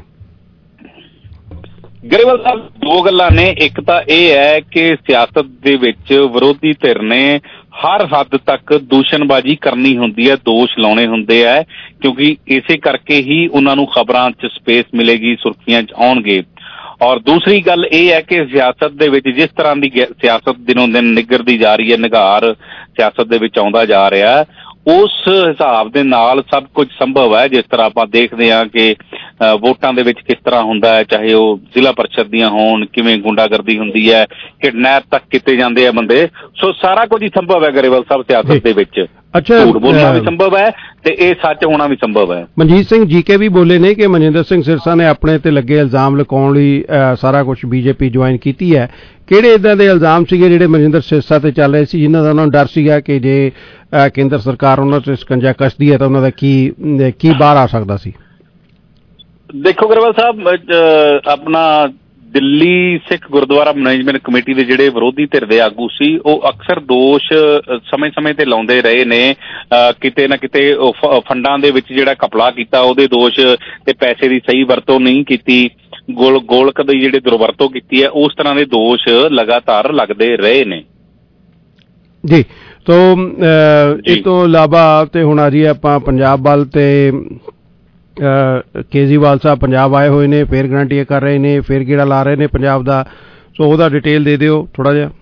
ਗਰੇਵਾਲ ਸਾਹਿਬ, ਦੋ ਗੱਲਾਂ ਨੇ। ਇੱਕ ਤਾਂ ਇਹ ਹੈ ਕਿ ਸਿਆਸਤ ਦੇ ਵਿੱਚ ਵਿਰੋਧੀ ਧਿਰ ਨੇ ਹਰ ਹੱਦ ਤੱਕ ਦੂਸ਼ਣਬਾਜ਼ੀ ਕਰਨੀ ਹੁੰਦੀ ਹੈ, ਦੋਸ਼ ਲਾਉਣੇ ਹੁੰਦੇ ਹੈ, ਕਿਉਂਕਿ ਇਸੇ ਕਰਕੇ ਹੀ ਉਹਨਾਂ ਨੂੰ ਖਬਰਾਂ 'ਚ ਸਪੇਸ ਮਿਲੇਗੀ, ਸੁਰਖੀਆਂ 'ਚ ਆਉਣਗੇ। ਔਰ ਦੂਸਰੀ ਗੱਲ ਇਹ ਹੈ ਕਿ ਸਿਆਸਤ ਦੇ ਵਿੱਚ ਜਿਸ ਤਰ੍ਹਾਂ ਦੀ ਸਿਆਸਤ ਦਿਨੋਂ ਦਿਨ ਨਿੱਘਰਦੀ ਜਾ ਰਹੀ ਹੈ, ਨਿਘਾਰ ਸਿਆਸਤ ਦੇ ਵਿੱਚ ਆਉਂਦਾ ਜਾ ਰਿਹਾ, ਉਸ ਹਿਸਾਬ ਦੇ ਨਾਲ ਸਭ ਕੁਝ ਸੰਭਵ ਹੈ। ਜਿਸ ਤਰ੍ਹਾਂ ਆਪਾਂ ਦੇਖਦੇ ਹਾਂ ਕਿ ਵੋਟਾਂ ਦੇ ਵਿੱਚ ਕਿਸ ਤਰ੍ਹਾਂ ਹੁੰਦਾ ਹੈ, ਚਾਹੇ ਉਹ ਜ਼ਿਲ੍ਹਾ ਪਰਿਸ਼ਦ ਦੀਆਂ ਹੋਣ, ਕਿਵੇਂ ਗੁੰਡਾਗਰਦੀ ਹੁੰਦੀ ਹੈ, ਕਿਡਨੈਪ ਤੱਕ ਕੀਤੇ ਜਾਂਦੇ ਆ ਬੰਦੇ। ਸੋ ਸਾਰਾ ਕੁਝ ਹੀ ਸੰਭਵ ਹੈ ਗਰੇਵਾਲ ਸਾਹਿਬ ਸਿਆਸਤ ਦੇ ਵਿੱਚ। ਅੱਛਾ, ਝੂਠ ਬੋਲਣਾ ਵੀ ਸੰਭਵ ਹੈ ਤੇ ਇਹ ਸੱਚ ਹੋਣਾ ਵੀ ਸੰਭਵ ਹੈ। ਮਨਜੀਤ ਸਿੰਘ ਜੀਕੇ ਵੀ ਬੋਲੇ ਨੇ ਕਿ ਮਨਜਿੰਦਰ ਸਿੰਘ ਸਿਰਸਾ ਨੇ ਆਪਣੇ ਤੇ ਲੱਗੇ ਇਲਜ਼ਾਮ ਲਗਾਉਣ ਲਈ ਸਾਰਾ ਕੁਝ ਬੀਜੇਪੀ ਜੁਆਇਨ ਕੀਤੀ ਹੈ। ਕਿਹੜੇ ਇਦਾਂ ਦੇ ਇਲਜ਼ਾਮ ਸੀਗੇ ਜਿਹੜੇ ਮਨਜਿੰਦਰ ਸਿਰਸਾ ਤੇ ਚੱਲ ਰਹੇ ਸੀ, ਜਿਨ੍ਹਾਂ ਦਾ ਉਹਨਾਂ ਨੂੰ ਡਰ ਸੀਗਾ ਕਿ ਜੇ ਕੇਂਦਰ ਸਰਕਾਰ ਉਹਨਾਂ ਤੇ ਸਕੰਜਾ ਕੱਸਦੀ ਹੈ ਤਾਂ ਉਹਨਾਂ ਦਾ ਕੀ ਕੀ ਬਾਹਰ ਆ ਸਕਦਾ ਸੀ? ਦੇਖੋ ਗਰੇਵਾਲ ਸਾਹਿਬ, ਆਪਣਾ ਦਿੱਲੀ ਸਿੱਖ ਗੁਰਦੁਆਰਾ ਮੈਨੇਜਮੈਂਟ ਕਮੇਟੀ ਦੇ ਜਿਹੜੇ ਵਿਰੋਧੀ ਧਿਰ ਦੇ ਆਗੂ ਸੀ, ਉਹ ਅਕਸਰ ਦੋਸ਼ ਸਮੇਂ-ਸਮੇਂ ਤੇ ਲਾਉਂਦੇ ਰਹੇ ਨੇ। ਕਿਤੇ ਨਾ ਕਿਤੇ ਫੰਡਾਂ ਦੇ ਵਿੱਚ ਜਿਹੜਾ ਘਪਲਾ ਕੀਤਾ ਉਹਦੇ ਦੋਸ਼ ਤੇ ਪੈਸੇ ਦੀ ਸਹੀ ਵਰਤੋਂ ਨਹੀਂ ਕੀਤੀ, ਗੋਲ ਗੋਲਕ ਦੀ ਜਿਹੜੀ ਦੁਰਵਰਤੋਂ ਕੀਤੀ ਹੈ, ਉਸ ਤਰ੍ਹਾਂ ਦੇ ਦੋਸ਼ ਲਗਾਤਾਰ ਲੱਗਦੇ ਰਹੇ ਨੇ। ਜੀ, ਤੋ ਇਹ ਤੋਂ ਇਲਾਵਾ ਤੇ ਹੁਣ ਆ ਜੀ ਆਪਾਂ ਪੰਜਾਬ ਵੱਲ, ਤੇ ਕੇਜਰੀਵਾਲ ਸਾਹਿਬ ਪੰਜਾਬ ਆਏ ਹੋਏ ਨੇ, ਫੇਰ ਗਰੰਟੀਆਂ ਕਰ ਰਹੇ ਨੇ, ਫੇਰ ਗੇੜਾ ਲਾ ਰਹੇ ਨੇ ਪੰਜਾਬ ਦਾ। ਸੋ ਉਹਦਾ ਡਿਟੇਲ ਦੇ ਦਿਓ ਥੋੜਾ ਜਿਹਾ।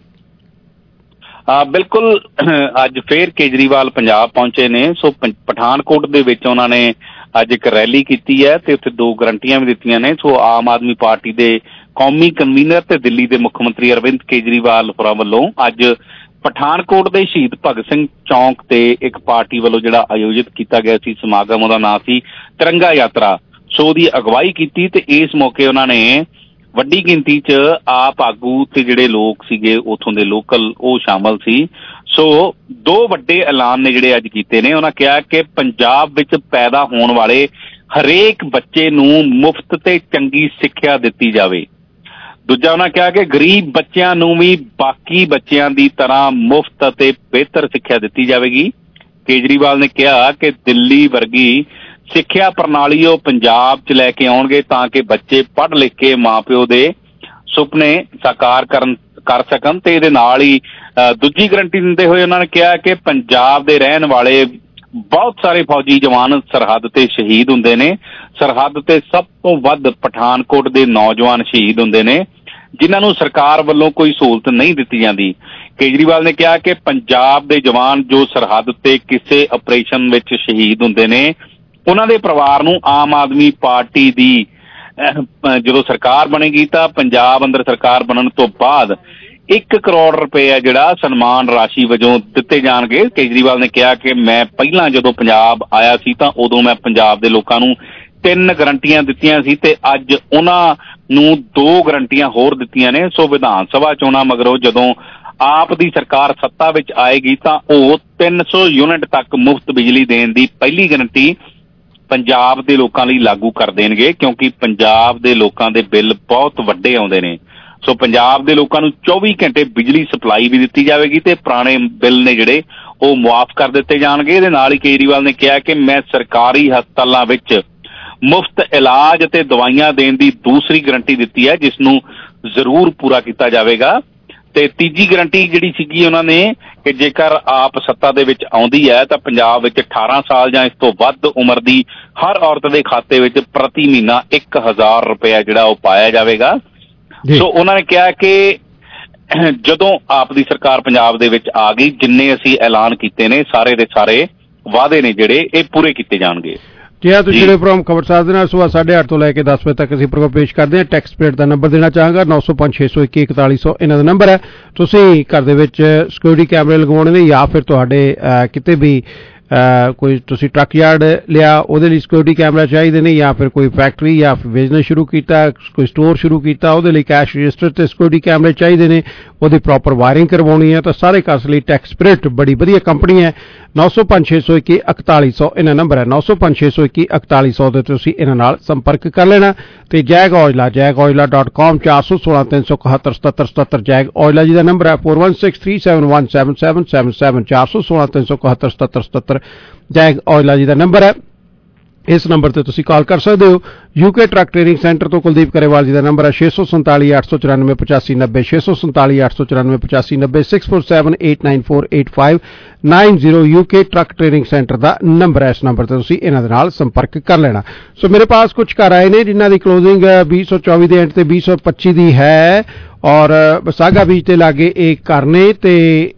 ਹਾਂ ਬਿਲਕੁਲ, ਅੱਜ ਫੇਰ ਕੇਜਰੀਵਾਲ ਪੰਜਾਬ ਪਹੁੰਚੇ ਨੇ। ਸੋ ਪਠਾਨਕੋਟ ਦੇ ਵਿੱਚ ਉਹਨਾਂ ਨੇ ਅੱਜ ਇੱਕ ਰੈਲੀ ਕੀਤੀ ਹੈ ਤੇ ਉੱਥੇ ਦੋ ਗਰੰਟੀਆਂ ਵੀ ਦਿੱਤੀਆਂ ਨੇ। ਸੋ ਆਮ ਆਦਮੀ ਪਾਰਟੀ ਦੇ ਕੌਮੀ ਕਨਵੀਨਰ ਤੇ ਦਿੱਲੀ ਦੇ ਮੁੱਖ ਮੰਤਰੀ ਅਰਵਿੰਦ ਕੇਜਰੀਵਾਲ ਹੋਰਾਂ ਵੱਲੋਂ ਅੱਜ ਪਠਾਨਕੋਟ ਦੇ ਸ਼ਹੀਦ ਭਗਤ ਸਿੰਘ ਚੌਂਕ ਤੇ ਇੱਕ ਪਾਰਟੀ ਵੱਲੋਂ ਜਿਹੜਾ ਆਯੋਜਿਤ ਕੀਤਾ ਗਿਆ ਸੀ ਸਮਾਗਮ, ਉਹਦਾ ਨਾਂ ਸੀ ਤਿਰੰਗਾ ਯਾਤਰਾ। ਸੋ ਉਹਦੀ ਅਗਵਾਈ ਕੀਤੀ ਤੇ ਇਸ ਮੌਕੇ ਉਹਨਾਂ ਨੇ ਵੱਡੀ ਗਿਣਤੀ 'ਚ ਆਪ ਆਗੂ ਤੇ ਜਿਹੜੇ ਲੋਕ ਸੀਗੇ ਉੱਥੋਂ ਦੇ ਲੋਕਲ, ਉਹ ਸ਼ਾਮਲ ਸੀ। ਸੋ ਦੋ ਵੱਡੇ ਐਲਾਨ ਨੇ ਜਿਹੜੇ ਅੱਜ ਕੀਤੇ ਨੇ। ਉਹਨਾਂ ਕਿਹਾ ਕਿ ਪੰਜਾਬ ਵਿੱਚ ਪੈਦਾ ਹੋਣ ਵਾਲੇ ਹਰੇਕ ਬੱਚੇ ਨੂੰ ਮੁਫਤ ਤੇ ਚੰਗੀ ਸਿੱਖਿਆ ਦਿੱਤੀ ਜਾਵੇ। ਦੂਜਾ ਉਹਨਾਂ ਕਿਹਾ ਕਿ ਗਰੀਬ ਬੱਚਿਆਂ ਨੂੰ ਵੀ ਬਾਕੀ ਬੱਚਿਆਂ ਦੀ ਤਰ੍ਹਾਂ ਮੁਫਤ ਅਤੇ ਬਿਹਤਰ ਸਿੱਖਿਆ ਦਿੱਤੀ ਜਾਵੇਗੀ। ਕੇਜਰੀਵਾਲ ਨੇ ਕਿਹਾ ਕਿ ਦਿੱਲੀ ਵਰਗੀ ਸਿੱਖਿਆ ਪ੍ਰਣਾਲੀ ਉਹ ਪੰਜਾਬ 'ਚ ਲੈ ਕੇ ਆਉਣਗੇ ਤਾਂ ਕਿ ਬੱਚੇ ਪੜ੍ਹ ਲਿਖ ਕੇ ਮਾਂ ਪਿਓ ਦੇ ਸੁਪਨੇ ਸਾਕਾਰ ਕਰਨ ਕਰ ਸਕਣ। ਤੇ ਇਹਦੇ ਨਾਲ ਹੀ ਦੂਜੀ ਗਰੰਟੀ ਦਿੰਦੇ ਹੋਏ ਉਹਨਾਂ ਨੇ ਕਿਹਾ ਕਿ ਪੰਜਾਬ ਦੇ ਰਹਿਣ ਵਾਲੇ ਬਹੁਤ ਸਾਰੇ ਫੌਜੀ ਜਵਾਨ ਸਰਹੱਦ ਤੇ ਸ਼ਹੀਦ ਹੁੰਦੇ ਨੇ। ਸਰਹੱਦ ਤੇ ਸਭ ਤੋਂ ਵੱਧ ਪਠਾਨਕੋਟ ਦੇ ਨੌਜਵਾਨ ਸ਼ਹੀਦ ਹੁੰਦੇ ਨੇ, ਜਿਨ੍ਹਾਂ ਨੂੰ ਸਰਕਾਰ ਵੱਲੋਂ ਕੋਈ ਸਹੂਲਤ ਨਹੀਂ ਦਿੱਤੀ ਜਾਂਦੀ। ਕੇਜਰੀਵਾਲ ਨੇ ਕਿਹਾ ਕਿ ਪੰਜਾਬ ਦੇ ਜਵਾਨ ਜੋ ਸਰਹੱਦ ਤੇ ਕਿਸੇ ਆਪਰੇਸ਼ਨ ਵਿੱਚ ਸ਼ਹੀਦ ਹੁੰਦੇ ਨੇ, ਉਹਨਾਂ ਦੇ ਪਰਿਵਾਰ ਨੂੰ ਆਮ ਆਦਮੀ ਪਾਰਟੀ ਦੀ ਜਦੋਂ ਸਰਕਾਰ ਬਣੇਗੀ ਤਾਂ ਪੰਜਾਬ ਅੰਦਰ ਸਰਕਾਰ ਬਣਨ ਤੋਂ ਬਾਅਦ ਇੱਕ ਕਰੋੜ ਰੁਪਏ ਆ ਜਿਹੜਾ ਸਨਮਾਨ ਰਾਸ਼ੀ ਵਜੋਂ ਦਿੱਤੇ ਜਾਣਗੇ। ਕੇਜਰੀਵਾਲ ਨੇ ਕਿਹਾ ਕਿ ਮੈਂ ਪਹਿਲਾਂ ਜਦੋਂ ਪੰਜਾਬ ਆਇਆ ਸੀ ਤਾਂ ਉਦੋਂ ਮੈਂ ਪੰਜਾਬ ਦੇ ਲੋਕਾਂ ਨੂੰ ਤਿੰਨ ਗਰੰਟੀਆਂ ਦਿੱਤੀਆਂ ਸੀ ਤੇ ਅੱਜ ਉਹਨਾਂ ਨੂੰ ਦੋ ਗਰੰਟੀਆਂ ਹੋਰ ਦਿੱਤੀਆਂ ਨੇ। ਸੋ ਵਿਧਾਨ ਸਭਾ ਚੋਣਾਂ ਮਗਰੋਂ ਜਦੋਂ ਆਪ ਦੀ ਸਰਕਾਰ ਸੱਤਾ ਵਿੱਚ ਆਏਗੀ ਤਾਂ ਉਹ ਤਿੰਨ ਸੌ ਯੂਨਿਟ ਤੱਕ ਮੁਫਤ ਬਿਜਲੀ ਦੇਣ ਦੀ ਪਹਿਲੀ ਗਰੰਟੀ ਪੰਜਾਬ ਦੇ ਲੋਕਾਂ ਲਈ ਲਾਗੂ ਕਰ ਦੇਣਗੇ, ਕਿਉਂਕਿ ਪੰਜਾਬ ਦੇ ਲੋਕਾਂ ਦੇ ਬਿੱਲ ਬਹੁਤ ਵੱਡੇ ਆਉਂਦੇ ਨੇ। ਸੋ ਪੰਜਾਬ ਦੇ ਲੋਕਾਂ ਨੂੰ ਚੌਵੀ ਘੰਟੇ ਬਿਜਲੀ ਸਪਲਾਈ ਵੀ ਦਿੱਤੀ ਜਾਵੇਗੀ ਤੇ ਪੁਰਾਣੇ ਬਿੱਲ ਨੇ ਜਿਹੜੇ ਉਹ ਮੁਆਫ ਕਰ ਦਿੱਤੇ ਜਾਣਗੇ। ਇਹਦੇ ਨਾਲ ਹੀ ਕੇਜਰੀਵਾਲ ਨੇ ਕਿਹਾ ਕਿ ਮੈਂ ਸਰਕਾਰੀ ਹਸਪਤਾਲਾਂ ਵਿੱਚ ਮੁਫਤ ਇਲਾਜ ਅਤੇ ਦਵਾਈਆਂ ਦੇਣ ਦੀ ਦੂਸਰੀ ਗਰੰਟੀ ਦਿੱਤੀ ਹੈ, ਜਿਸ ਨੂੰ ਜ਼ਰੂਰ ਪੂਰਾ ਕੀਤਾ ਜਾਵੇਗਾ। ਤੇ ਤੀਜੀ ਗਰੰਟੀ ਜਿਹੜੀ ਸੀਗੀ ਉਹਨਾਂ ਨੇ ਕਿ ਜੇਕਰ ਆਪ ਸੱਤਾ ਦੇ ਵਿੱਚ ਆਉਂਦੀ ਹੈ ਤਾਂ ਪੰਜਾਬ ਵਿੱਚ ਅਠਾਰਾਂ ਸਾਲ ਜਾਂ ਇਸ ਤੋਂ ਵੱਧ ਉਮਰ ਦੀ ਹਰ ਔਰਤ ਦੇ ਖਾਤੇ ਵਿੱਚ ਪ੍ਰਤੀ ਮਹੀਨਾ ਇੱਕ ਹਜ਼ਾਰ ਰੁਪਇਆ ਜਿਹੜਾ ਉਹ ਪਾਇਆ ਜਾਵੇਗਾ। ਸੋ ਉਹਨਾਂ ਨੇ ਕਿਹਾ ਕਿ ਜਦੋਂ ਆਪ ਦੀ ਸਰਕਾਰ ਪੰਜਾਬ ਦੇ ਵਿੱਚ ਆ ਗਈ, ਜਿੰਨੇ ਅਸੀਂ ਐਲਾਨ ਕੀਤੇ ਨੇ ਸਾਰੇ ਦੇ ਸਾਰੇ ਵਾਅਦੇ ਨੇ ਜਿਹੜੇ ਇਹ ਪੂਰੇ ਕੀਤੇ ਜਾਣਗੇ। ਜੀ ਹਾਂ, ਤੁਸੀਂ ਜਿਹੜੇ ਪ੍ਰੋਗਰਾਮ ਖਬਰਸਾਰ ਦੇ ਨਾਲ ਸੁਬਾਹ ਸਾਢੇ ਅੱਠ ਤੋਂ ਲੈ ਕੇ ਦਸ ਵਜੇ ਤੱਕ ਅਸੀਂ ਪ੍ਰੋਗਰਾਮ ਪੇਸ਼ ਕਰਦੇ ਹਾਂ। ਟੈਕਸ ਪੇਡ ਦਾ ਨੰਬਰ ਦੇਣਾ ਚਾਹਾਂਗਾ ਨੌ ਸੌ ਪੰਜ ਛੇ ਸੌ ਇੱਕੀ ਇਕਤਾਲੀ ਸੌ ਇਹਨਾਂ ਦਾ ਨੰਬਰ ਹੈ। ਤੁਸੀਂ ਘਰ ਦੇ ਵਿੱਚ ਸਿਕਿਉਰਿਟੀ ਕੈਮਰੇ ਲਗਵਾਉਣੇ ਨੇ ਜਾਂ ਫਿਰ ਤੁਹਾਡੇ ਕਿਤੇ ਵੀ ਕੋਈ ਤੁਸੀਂ ਟਰੱਕ ਯਾਰਡ ਲਿਆ ਉਹਦੇ ਲਈ ਸਿਕਿਉਰਿਟੀ ਕੈਮਰਾ ਚਾਹੀਦੇ ਨੇ, ਜਾਂ ਫਿਰ ਕੋਈ ਫੈਕਟਰੀ ਜਾਂ ਫਿਰ ਬਿਜ਼ਨਸ ਸ਼ੁਰੂ ਕੀਤਾ, ਕੋਈ ਸਟੋਰ ਸ਼ੁਰੂ ਕੀਤਾ, ਉਹਦੇ ਲਈ ਕੈਸ਼ ਰਜਿਸਟਰ ਤੇ ਸਿਕਿਉਰਿਟੀ ਕੈਮਰੇ ਚਾਹੀਦੇ ਨੇ, ਉਹਦੀ ਪ੍ਰੋਪਰ ਵਾਇਰਿੰਗ ਕਰਵਾਉਣੀ ਹੈ, ਤਾਂ ਸਾਰੇ ਕਾਸ ਲਈ ਟੈਕਸ ਸਪਿਰਿਟ ਬੜੀ ਵਧੀਆ ਕੰਪਨੀ ਹੈ। ਨੌ ਸੌ ਪੰਜ ਛੇ ਸੌ ਇੱਕੀ ਇਕਤਾਲੀ ਸੌ ਇਹਨਾਂ ਨੰਬਰ ਹੈ। ਨੌ ਸੌ ਪੰਜ ਛੇ ਸੌ ਇੱਕੀ ਇਕਤਾਲੀ ਸੌ ਦੇ ਤੁਸੀਂ ਇਹਨਾਂ ਨਾਲ ਸੰਪਰਕ ਕਰ ਲੈਣਾ। ਤੇ ਜੈਗ ਔਜਲਾ ਜੈਗ ਔਜਲਾ ਡਾਟ ਕਾਮ ਚਾਰ ਸੌ ਸੋਲਾਂ ਤਿੰਨ ਸੌ ਇਕਹੱਤਰ ਸਤੱਤਰ ਸਤੱਤਰ ਜੈਗ ਔਜਲਾ ਜੀ ਦਾ ਨੰਬਰ ਹੈ। Four one six three seven one seven seven seven seven ਚਾਰ ਸੌ ਸੋਲਾਂ ਤਿੰਨ ਸੌ ਇਕਹੱਤਰ ਸਤੱਤਰ ਸਤੱਤਰ ਜੈਗ ਔਜਲਾ ਜੀ ਦਾ ਨੰਬਰ ਹੈ। ਇਸ ਨੰਬਰ ਤੇ ਤੁਸੀਂ ਕਾਲ ਕਰ ਸਕਦੇ ਹੋ। ਯੂਕੇ ਟਰੱਕ ਟ੍ਰੇਨਿੰਗ ਸੈਂਟਰ ਤੋਂ ਕੁਲਦੀਪ ਕਰੇਵਾਲ ਜੀ ਦਾ ਨੰਬਰ ਹੈ ਛੇ ਸੌ ਸੰਤਾਲੀ ਅੱਠ ਸੌ ਚੁਰਾਨਵੇਂ ਪਚਾਸੀ ਨੱਬੇ ਛੇ ਸੌ ਸੰਤਾਲੀ ਅੱਠ ਸੌ ਚੁਰਾਨਵੇਂ ਪਚਾਸੀ ਨੱਬੇ six four seven eight nine four eight five nine zero UK truck training centre ਦਾ ਨੰਬਰ ਹੈ। ਇਸ ਨੰਬਰ ਤੇ ਤੁਸੀਂ ਇਹਨਾਂ ਦੇ ਨਾਲ ਸੰਪਰਕ ਕਰ ਲੈਣਾ। ਸੋ ਮੇਰੇ ਪਾਸ ਕੁਝ ਘਰ ਆਏ ਨੇ ਜਿਨ੍ਹਾਂ ਦੀ ਕਲੋਜ਼ਿੰਗ ਵੀਹ ਸੌ ਚੌਵੀ ਦੇ ਐਂਡ ਤੇ ਵੀਹ ਸੌ ਪੱਚੀ ਦੀ ਹੈ ਔਰ ਵਿਸਾਗਾ ਬੀਚ ਦੇ ਲਾਗੇ ਇਹ ਘਰ ਨੇ ਤੇ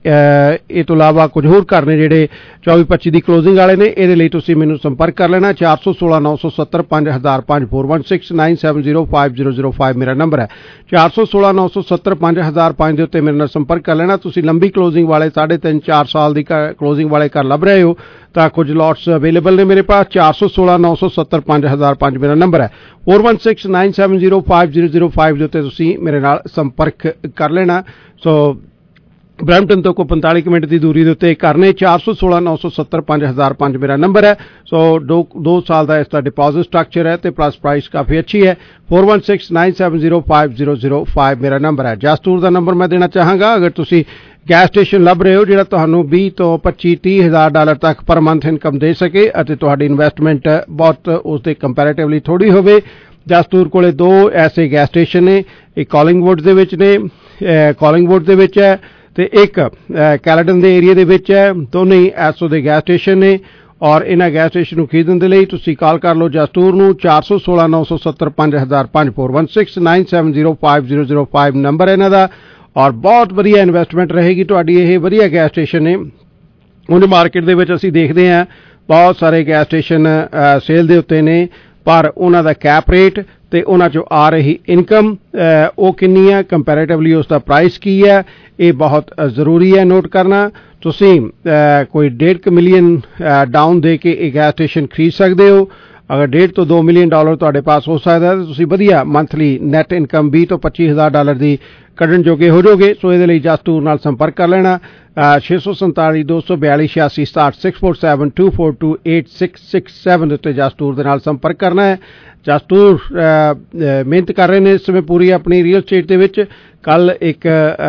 ਇਹ ਤੋਂ ਇਲਾਵਾ ਕੁਝ ਹੋਰ ਘਰ ਨੇ ਜਿਹੜੇ ਚੌਵੀ ਪੱਚੀ ਦੀ ਕਲੋਜ਼ਿੰਗ ਵਾਲੇ ਨੇ। ਇਹਦੇ ਲਈ ਤੁਸੀਂ ਮੈਨੂੰ ਸੰਪਰਕ ਕਰ ਲੈਣਾ। ਚਾਰ ਸੌ ਸੋਲਾਂ ਨੌ ਸੌ ਸੱਤਰ ਪੰਜ ਹਜ਼ਾਰ ਪੰਜ four one six nine seven zero five zero zero five ਮੇਰਾ ਨੰਬਰ ਹੈ। ਚਾਰ ਸੌ ਸੋਲਾਂ ਨੌ ਸੌ ਸੱਤਰ ਪੰਜ ਹਜ਼ਾਰ ਪੰਜ ਦੇ ਉੱਤੇ ਮੇਰੇ ਨਾਲ ਸੰਪਰਕ ਕਰ ਲੈਣਾ। ਤੁਸੀਂ ਲੰਬੀ ਕਲੋਜ਼ਿੰਗ ਵਾਲੇ ਸਾਢੇ ਤਿੰਨ ਚਾਰ ਸਾਲ ਦੀ ਕਲੋਜ਼ਿੰਗ ਵਾਲੇ ਘਰ ਲੱਭ ਰਹੇ ਹੋ ਤਾਂ ਕੁਝ ਲੋਟਸ ਅਵੇਲੇਬਲ ਨੇ ਮੇਰੇ ਪਾਸ। ਚਾਰ ਸੌ ਸੋਲਾਂ ਨੌ ਸੌ ਸੱਤਰ ਪੰਜ ਹਜ਼ਾਰ ਪੰਜ ਮੇਰਾ ਨੰਬਰ ਹੈ। Four one six nine seven zero five zero zero five ਦੇ ਉੱਤੇ ਤੁਸੀਂ ਮੇਰੇ ਨਾਲ ਸੰਪਰਕ ਕਰ ਲੈਣਾ। ਸੋ ਬਰੈਂਪਟਨ ਤੋਂ ਕੋਈ ਪੰਤਾਲੀ ਮਿੰਟ ਦੀ ਦੂਰੀ ਦੇ ਉੱਤੇ ਘਰ ਨੇ। ਚਾਰ ਸੌ ਸੋਲਾਂ ਨੌ ਸੌ ਸੱਤਰ ਪੰਜ ਹਜ਼ਾਰ ਪੰਜ ਮੇਰਾ ਨੰਬਰ ਹੈ। ਸੋ ਦੋ ਦੋ ਸਾਲ ਦਾ ਇਸ ਦਾ ਡਿਪੋਜ਼ਿਟ ਸਟਰਕਚਰ ਹੈ ਤੇ ਪਲੱਸ ਪ੍ਰਾਈਸ ਕਾਫੀ ਅੱਛੀ ਹੈ। Four one six nine seven zero five zero zero five ਮੇਰਾ ਨੰਬਰ ਹੈ। ਜਸਟੂਰ ਦਾ ਨੰਬਰ ਮੈਂ ਦੇਣਾ ਚਾਹਾਂਗਾ। ਅਗਰ ਤੁਸੀਂ ਗੈਸ ਸਟੇਸ਼ਨ ਲੱਭ ਰਹੇ ਹੋ ਜਿਹੜਾ ਤੁਹਾਨੂੰ ਵੀਹ ਤੋਂ ਪੱਚੀ ਤੀਹ ਹਜ਼ਾਰ ਡਾਲਰ ਤੱਕ ਪਰ ਮੰਥ ਇਨਕਮ ਦੇ ਸਕੇ ਅਤੇ ਤੁਹਾਡੀ ਇਨਵੈਸਟਮੈਂਟ ਬਹੁਤ ਉਸ ਦੇ ਕੰਪੈਰੇਟਿਵਲੀ ਥੋੜੀ ਹੋਵੇ, ਜਸਟੂਰ ਕੋਲੇ ਦੋ ਐਸੇ ਗੈਸ ਸਟੇਸ਼ਨ ਨੇ। ਇੱਕ ਕਾਲਿੰਗਵੁੱਡ ਦੇ ਵਿੱਚ ਨੇ, ਕਾਲਿੰਗਵੁੱਡ ਦੇ ਵਿੱਚ ਹੈ ਤੇ ਇੱਕ ਕੈਲਡਨ ਦੇ ਏਰੀਆ ਦੇ ਵਿੱਚ ਹੈ। ਦੋਨੇ ਹੀ ਐਸੋ ਦੇ ਗੈਸ ਸਟੇਸ਼ਨ ਨੇ ਔਰ ਇਹਨਾਂ ਗੈਸ ਸਟੇਸ਼ਨ ਨੂੰ ਖਰੀਦਣ ਦੇ ਲਈ ਤੁਸੀਂ ਕਾਲ ਕਰ ਲਓ ਜਸਟੂਰ ਨੂੰ। ਚਾਰ ਸੌ ਸੋਲਾਂ ਨੌ ਸੌ ਸੱਤਰ ਪੰਜ ਹਜ਼ਾਰ ਪੰਜ four one six nine seven zero five zero zero five number ਹੈ ਇਹਨਾਂ ਦਾ ਔਰ ਬਹੁਤ ਵਧੀਆ ਇਨਵੈਸਟਮੈਂਟ ਰਹੇਗੀ ਤੁਹਾਡੀ। ਇਹ ਵਧੀਆ ਗੈਸ ਸਟੇਸ਼ਨ ਨੇ। ਉਹਦੇ ਮਾਰਕੀਟ ਦੇ ਵਿੱਚ ਅਸੀਂ ਦੇਖਦੇ ਹਾਂ ਬਹੁਤ ਸਾਰੇ ਗੈਸ ਸਟੇਸ਼ਨ ਸੇਲ ਦੇ ਉੱਤੇ ਨੇ, ਪਰ ਉਹਨਾਂ ਦਾ ਕੈਪ ਰੇਟ ਤੇ ਉਹਨਾਂ ਚੋਂ ਆ ਰਹੀ ਇਨਕਮ ਉਹ ਕਿੰਨੀ ਹੈ, ਕੰਪੈਰੇਟਿਵਲੀ ਉਸ ਦਾ ਪ੍ਰਾਈਸ ਕੀ ਹੈ, ਇਹ ਬਹੁਤ ਜ਼ਰੂਰੀ ਹੈ ਨੋਟ ਕਰਨਾ। ਤੁਸੀਂ ਕੋਈ ਡੇਢ ਕੁ ਮਿਲੀਅਨ ਡਾਊਨ ਦੇ ਕੇ ਇਹ ਗੈਸ ਸਟੇਸ਼ਨ ਖਰੀਦ ਸਕਦੇ ਹੋ। ਅਗਰ ਡੇਢ ਤੋਂ ਦੋ ਮਿਲੀਅਨ ਡਾਲਰ ਤੁਹਾਡੇ ਪਾਸ ਹੋ ਸਕਦਾ ਤਾਂ ਤੁਸੀਂ ਵਧੀਆ ਮੰਥਲੀ ਨੈਟ ਇਨਕਮ ਵੀਹ ਤੋਂ ਪੱਚੀ ਹਜ਼ਾਰ ਡਾਲਰ ਦੀ ਕੱਢਣ ਜੋਗੇ ਹੋ ਜਾਓਗੇ। ਸੋ ਇਹਦੇ ਲਈ ਜਸਟੂਰ ਨਾਲ ਸੰਪਰਕ ਕਰ ਲੈਣਾ। ਛੇ ਸੌ ਸੰਤਾਲੀ ਦੋ ਸੌ ਬਿਆਲੀ ਛਿਆਸੀ ਸਤਾਹਠ six four seven two four two eight six six seven ਦੇ ਉੱਤੇ ਜਸਟੂਰ ਦੇ ਨਾਲ ਸੰਪਰਕ ਕਰਨਾ ਹੈ। ਜਸਟੂਰ ਮਿਹਨਤ ਕਰ ਰਹੇ ਨੇ ਇਸ ਸਮੇਂ ਪੂਰੀ ਆਪਣੀ ਰੀਅਲ ਸਟੇਟ ਦੇ ਵਿੱਚ। ਕੱਲ ਇੱਕ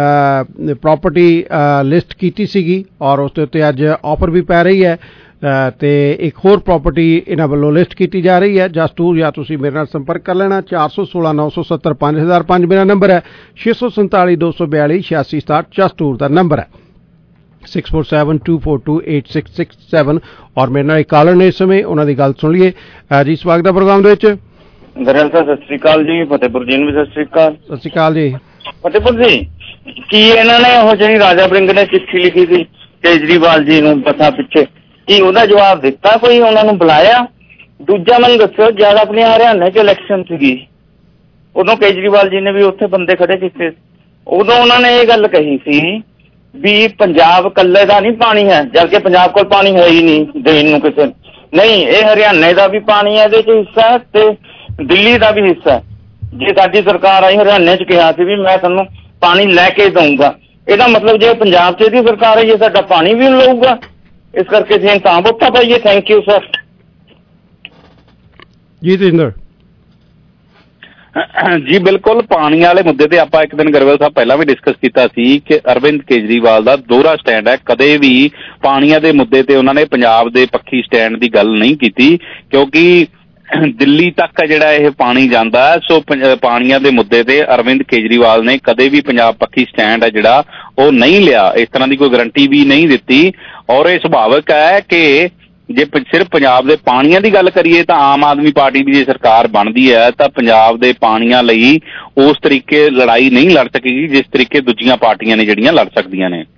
ਪ੍ਰਾਪਰਟੀ ਲਿਸਟ ਕੀਤੀ ਸੀਗੀ ਔਰ ਉਸ ਦੇ ਉੱਤੇ ਅੱਜ ਆਫਰ ਵੀ ਪੈ ਰਹੀ ਹੈ ਤੇ ਇੱਕ ਹੋਰ ਪ੍ਰਾਪਰਟੀ ਇਹਨਾਂ ਵੱਲੋਂ ਲਿਸਟ ਕੀਤੀ ਜਾ ਰਹੀ ਹੈ। ਜਸਟੂਰ ਜਾਂ ਤੁਸੀਂ ਮੇਰੇ ਨਾਲ ਸੰਪਰਕ ਕਰ ਲੈਣਾ। ਚਾਰ ਸੌ ਸੋਲਾਂ ਨੌ ਸੌ ਸੱਤਰ ਪੰਜ ਹਜ਼ਾਰ ਪੰਜ ਮੇਰਾ ਨੰਬਰ ਹੈ। ਛੇ ਸੌ ਸੰਤਾਲੀ ਦੋ ਸੌ ਬਿਆਲੀ ਛਿਆਸੀ ਸਤਾਹਠ ਜਸਟੂਰ ਦਾ ਨੰਬਰ ਹੈ। Six four seven two four two eight six six seven ਔਰ ਮੇਰੇ ਨਾਲ ਇੱਕ ਕਾਲਰ ਨੇ ਇਸ ਸਮੇਂ, ਉਹਨਾਂ ਦੀ ਗੱਲ ਸੁਣ ਲਈਏ ਜੀ। ਸਵਾਗਤ ਹੈ ਪ੍ਰੋਗਰਾਮ ਦੇ ਵਿੱਚ। ਗਰੇਵਾਲ ਸਾਹਿਬ ਸਤਿ ਸ੍ਰੀ ਅਕਾਲ ਜੀ। ਫਤਿਹਪੁਰ ਜੀ ਨੂੰ ਵੀ ਸਤਿ ਸ੍ਰੀ ਅਕਾਲ। ਸਤਿ ਸ੍ਰੀ ਅਕਾਲ ਜੀ। ਫਤਿਹਪੁਰ ਜੀ, ਕੀ ਇਹਨਾਂ ਨੇ ਉਹ ਜਿਹੜੀ ਰਾਜਾ ਵੜਿੰਗ ਨੇ ਚਿੱਠੀ ਲਿਖੀ ਸੀ ਕੇਜਰੀਵਾਲ ਜੀ ਨੂੰ ਪਤਾ ਪਿੱਛੇ, ਕੀ ਉਹਦਾ ਜਵਾਬ ਦਿੱਤਾ ਕੋਈ, ਉਹਨਾਂ ਨੂੰ ਬੁਲਾਇਆ? ਦੂਜਾ ਮੈਨੂੰ ਦੱਸੋ, ਜਦ ਆਪਣੀ ਹਰਿਆਣੇ 'ਚ ਇਲੈਕਸ਼ਨ ਸੀਗੀ ਉਦੋਂ ਕੇਜਰੀਵਾਲ ਜੀ ਨੇ ਵੀ ਉੱਥੇ ਬੰਦੇ ਖੜੇ ਕੀਤੇ, ਉਦੋਂ ਉਹਨਾਂ ਨੇ ਇਹ ਗੱਲ ਕਹੀ ਸੀ ਵੀ ਪੰਜਾਬ ਇਕੱਲੇ ਦਾ ਨਹੀਂ ਪਾਣੀ ਹੈ, ਜਦਕਿ ਪੰਜਾਬ ਕੋਲ ਪਾਣੀ ਹੈ ਹੀ ਨਹੀਂ ਦੇਣ ਨੂੰ ਕਿਸੇ ਨੂੰ। ਨਹੀਂ, ਇਹ ਹਰਿਆਣੇ ਦਾ ਵੀ ਪਾਣੀ ਹੈ, ਇਹਦੇ 'ਚ ਹਿੱਸਾ ਤੇ ਦਿੱਲੀ ਦਾ ਵੀ ਹਿੱਸਾ। ਜੇ ਸਾਡੀ ਸਰਕਾਰ ਆਈ ਹਰਿਆਣੇ 'ਚ ਕਿਹਾ ਸੀ ਵੀ ਮੈਂ ਤੁਹਾਨੂੰ ਪਾਣੀ ਲੈ ਕੇ ਦਊਂਗਾ, ਇਹਦਾ ਮਤਲਬ ਜੇ ਪੰਜਾਬ 'ਚ ਇਹਦੀ ਸਰਕਾਰ ਆਈ ਹੈ ਸਾਡਾ ਪਾਣੀ ਵੀ ਲਊਗਾ। ਇਸ ਕਰਕੇ ਜੀ ਤਾਂ ਵੋਟਾਂ ਪਾਈਏ। Thank you sir. ਜੀ ਤੇਜਿੰਦਰ ਜੀ ਬਿਲਕੁਲ, ਪਾਣੀ ਵਾਲੇ ਮੁੱਦੇ ਤੇ ਆਪਾਂ ਇੱਕ ਦਿਨ ਗਰੇਵਾਲ ਸਾਹਿਬ ਪਹਿਲਾਂ ਵੀ ਡਿਸਕਸ ਕੀਤਾ ਸੀ ਕਿ ਅਰਵਿੰਦ ਕੇਜਰੀਵਾਲ ਦਾ ਦੋਹਰਾ ਸਟੈਂਡ ਹੈ। ਕਦੇ ਵੀ ਪਾਣੀਆਂ ਦੇ ਮੁੱਦੇ ਤੇ ਉਹਨਾਂ ਨੇ ਪੰਜਾਬ ਦੇ ਪੱਖੀ ਸਟੈਂਡ ਦੀ ਗੱਲ ਨਹੀਂ ਕੀਤੀ, ਕਿਉਂਕਿ ਦਿੱਲੀ ਤੱਕ ਜਿਹੜਾ ਇਹ ਪਾਣੀ ਜਾਂਦਾ ਹੈ। ਸੋ ਪਾਣੀਆਂ ਦੇ ਮੁੱਦੇ ਤੇ ਅਰਵਿੰਦ ਕੇਜਰੀਵਾਲ ਨੇ ਕਦੇ ਵੀ ਪੰਜਾਬ ਪੱਖੀ ਸਟੈਂਡ ਹੈ ਜਿਹੜਾ ਉਹ ਨਹੀਂ ਲਿਆ, ਇਸ ਤਰ੍ਹਾਂ ਦੀ ਕੋਈ ਗਰੰਟੀ ਵੀ ਨਹੀਂ ਦਿੱਤੀ। ਔਰ ਇਹ ਸੁਭਾਵਿਕ ਹੈ ਕਿ ਜੇ ਸਿਰਫ ਪੰਜਾਬ ਦੇ ਪਾਣੀਆਂ ਦੀ ਗੱਲ ਕਰੀਏ ਤਾਂ ਆਮ ਆਦਮੀ ਪਾਰਟੀ ਦੀ ਜੇ ਸਰਕਾਰ ਬਣਦੀ ਹੈ ਤਾਂ ਪੰਜਾਬ ਦੇ ਪਾਣੀਆਂ ਲਈ ਉਸ ਤਰੀਕੇ ਲੜਾਈ ਨਹੀਂ ਲੜ ਸਕੇਗੀ ਜਿਸ ਤਰੀਕੇ ਦੂਜੀਆਂ ਪਾਰਟੀਆਂ ਨੇ ਜਿਹੜੀਆਂ ਲੜ ਸਕਦੀਆਂ ਨੇ।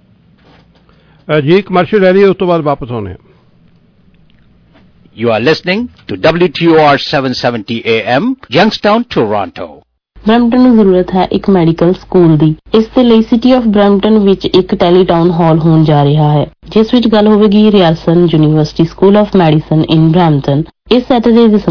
ਜੀ ਕਮਰਸ਼ੀਅਲ ਲੈ ਲਈ, ਉਸ ਤੋਂ ਬਾਅਦ ਵਾਪਸ ਆਉਣੇ। You are listening to W T O R seven seventy A M, Youngstown, Toronto. Brampton ਨੂੰ ਜ਼ਰੂਰਤ ਹੈ ਇੱਕ ਮੈਡੀਕਲ ਸਕੂਲ ਦੀ। ਇਸ ਦੇ ਲਈ ਸਿਟੀ ਆਫ ਬਰੈਂਪਟਨ ਵਿੱਚ ਇੱਕ ਟੈਲੀਟਾਊਨ ਹਾਲ ਹੋਣ ਜਾ ਰਿਹਾ ਹੈ, ਜਿਸ ਵਿੱਚ ਗੱਲ ਹੋਵੇਗੀ Ryerson university school of medicine in Brampton. ਇਸ ਸੈਟਰਡੇ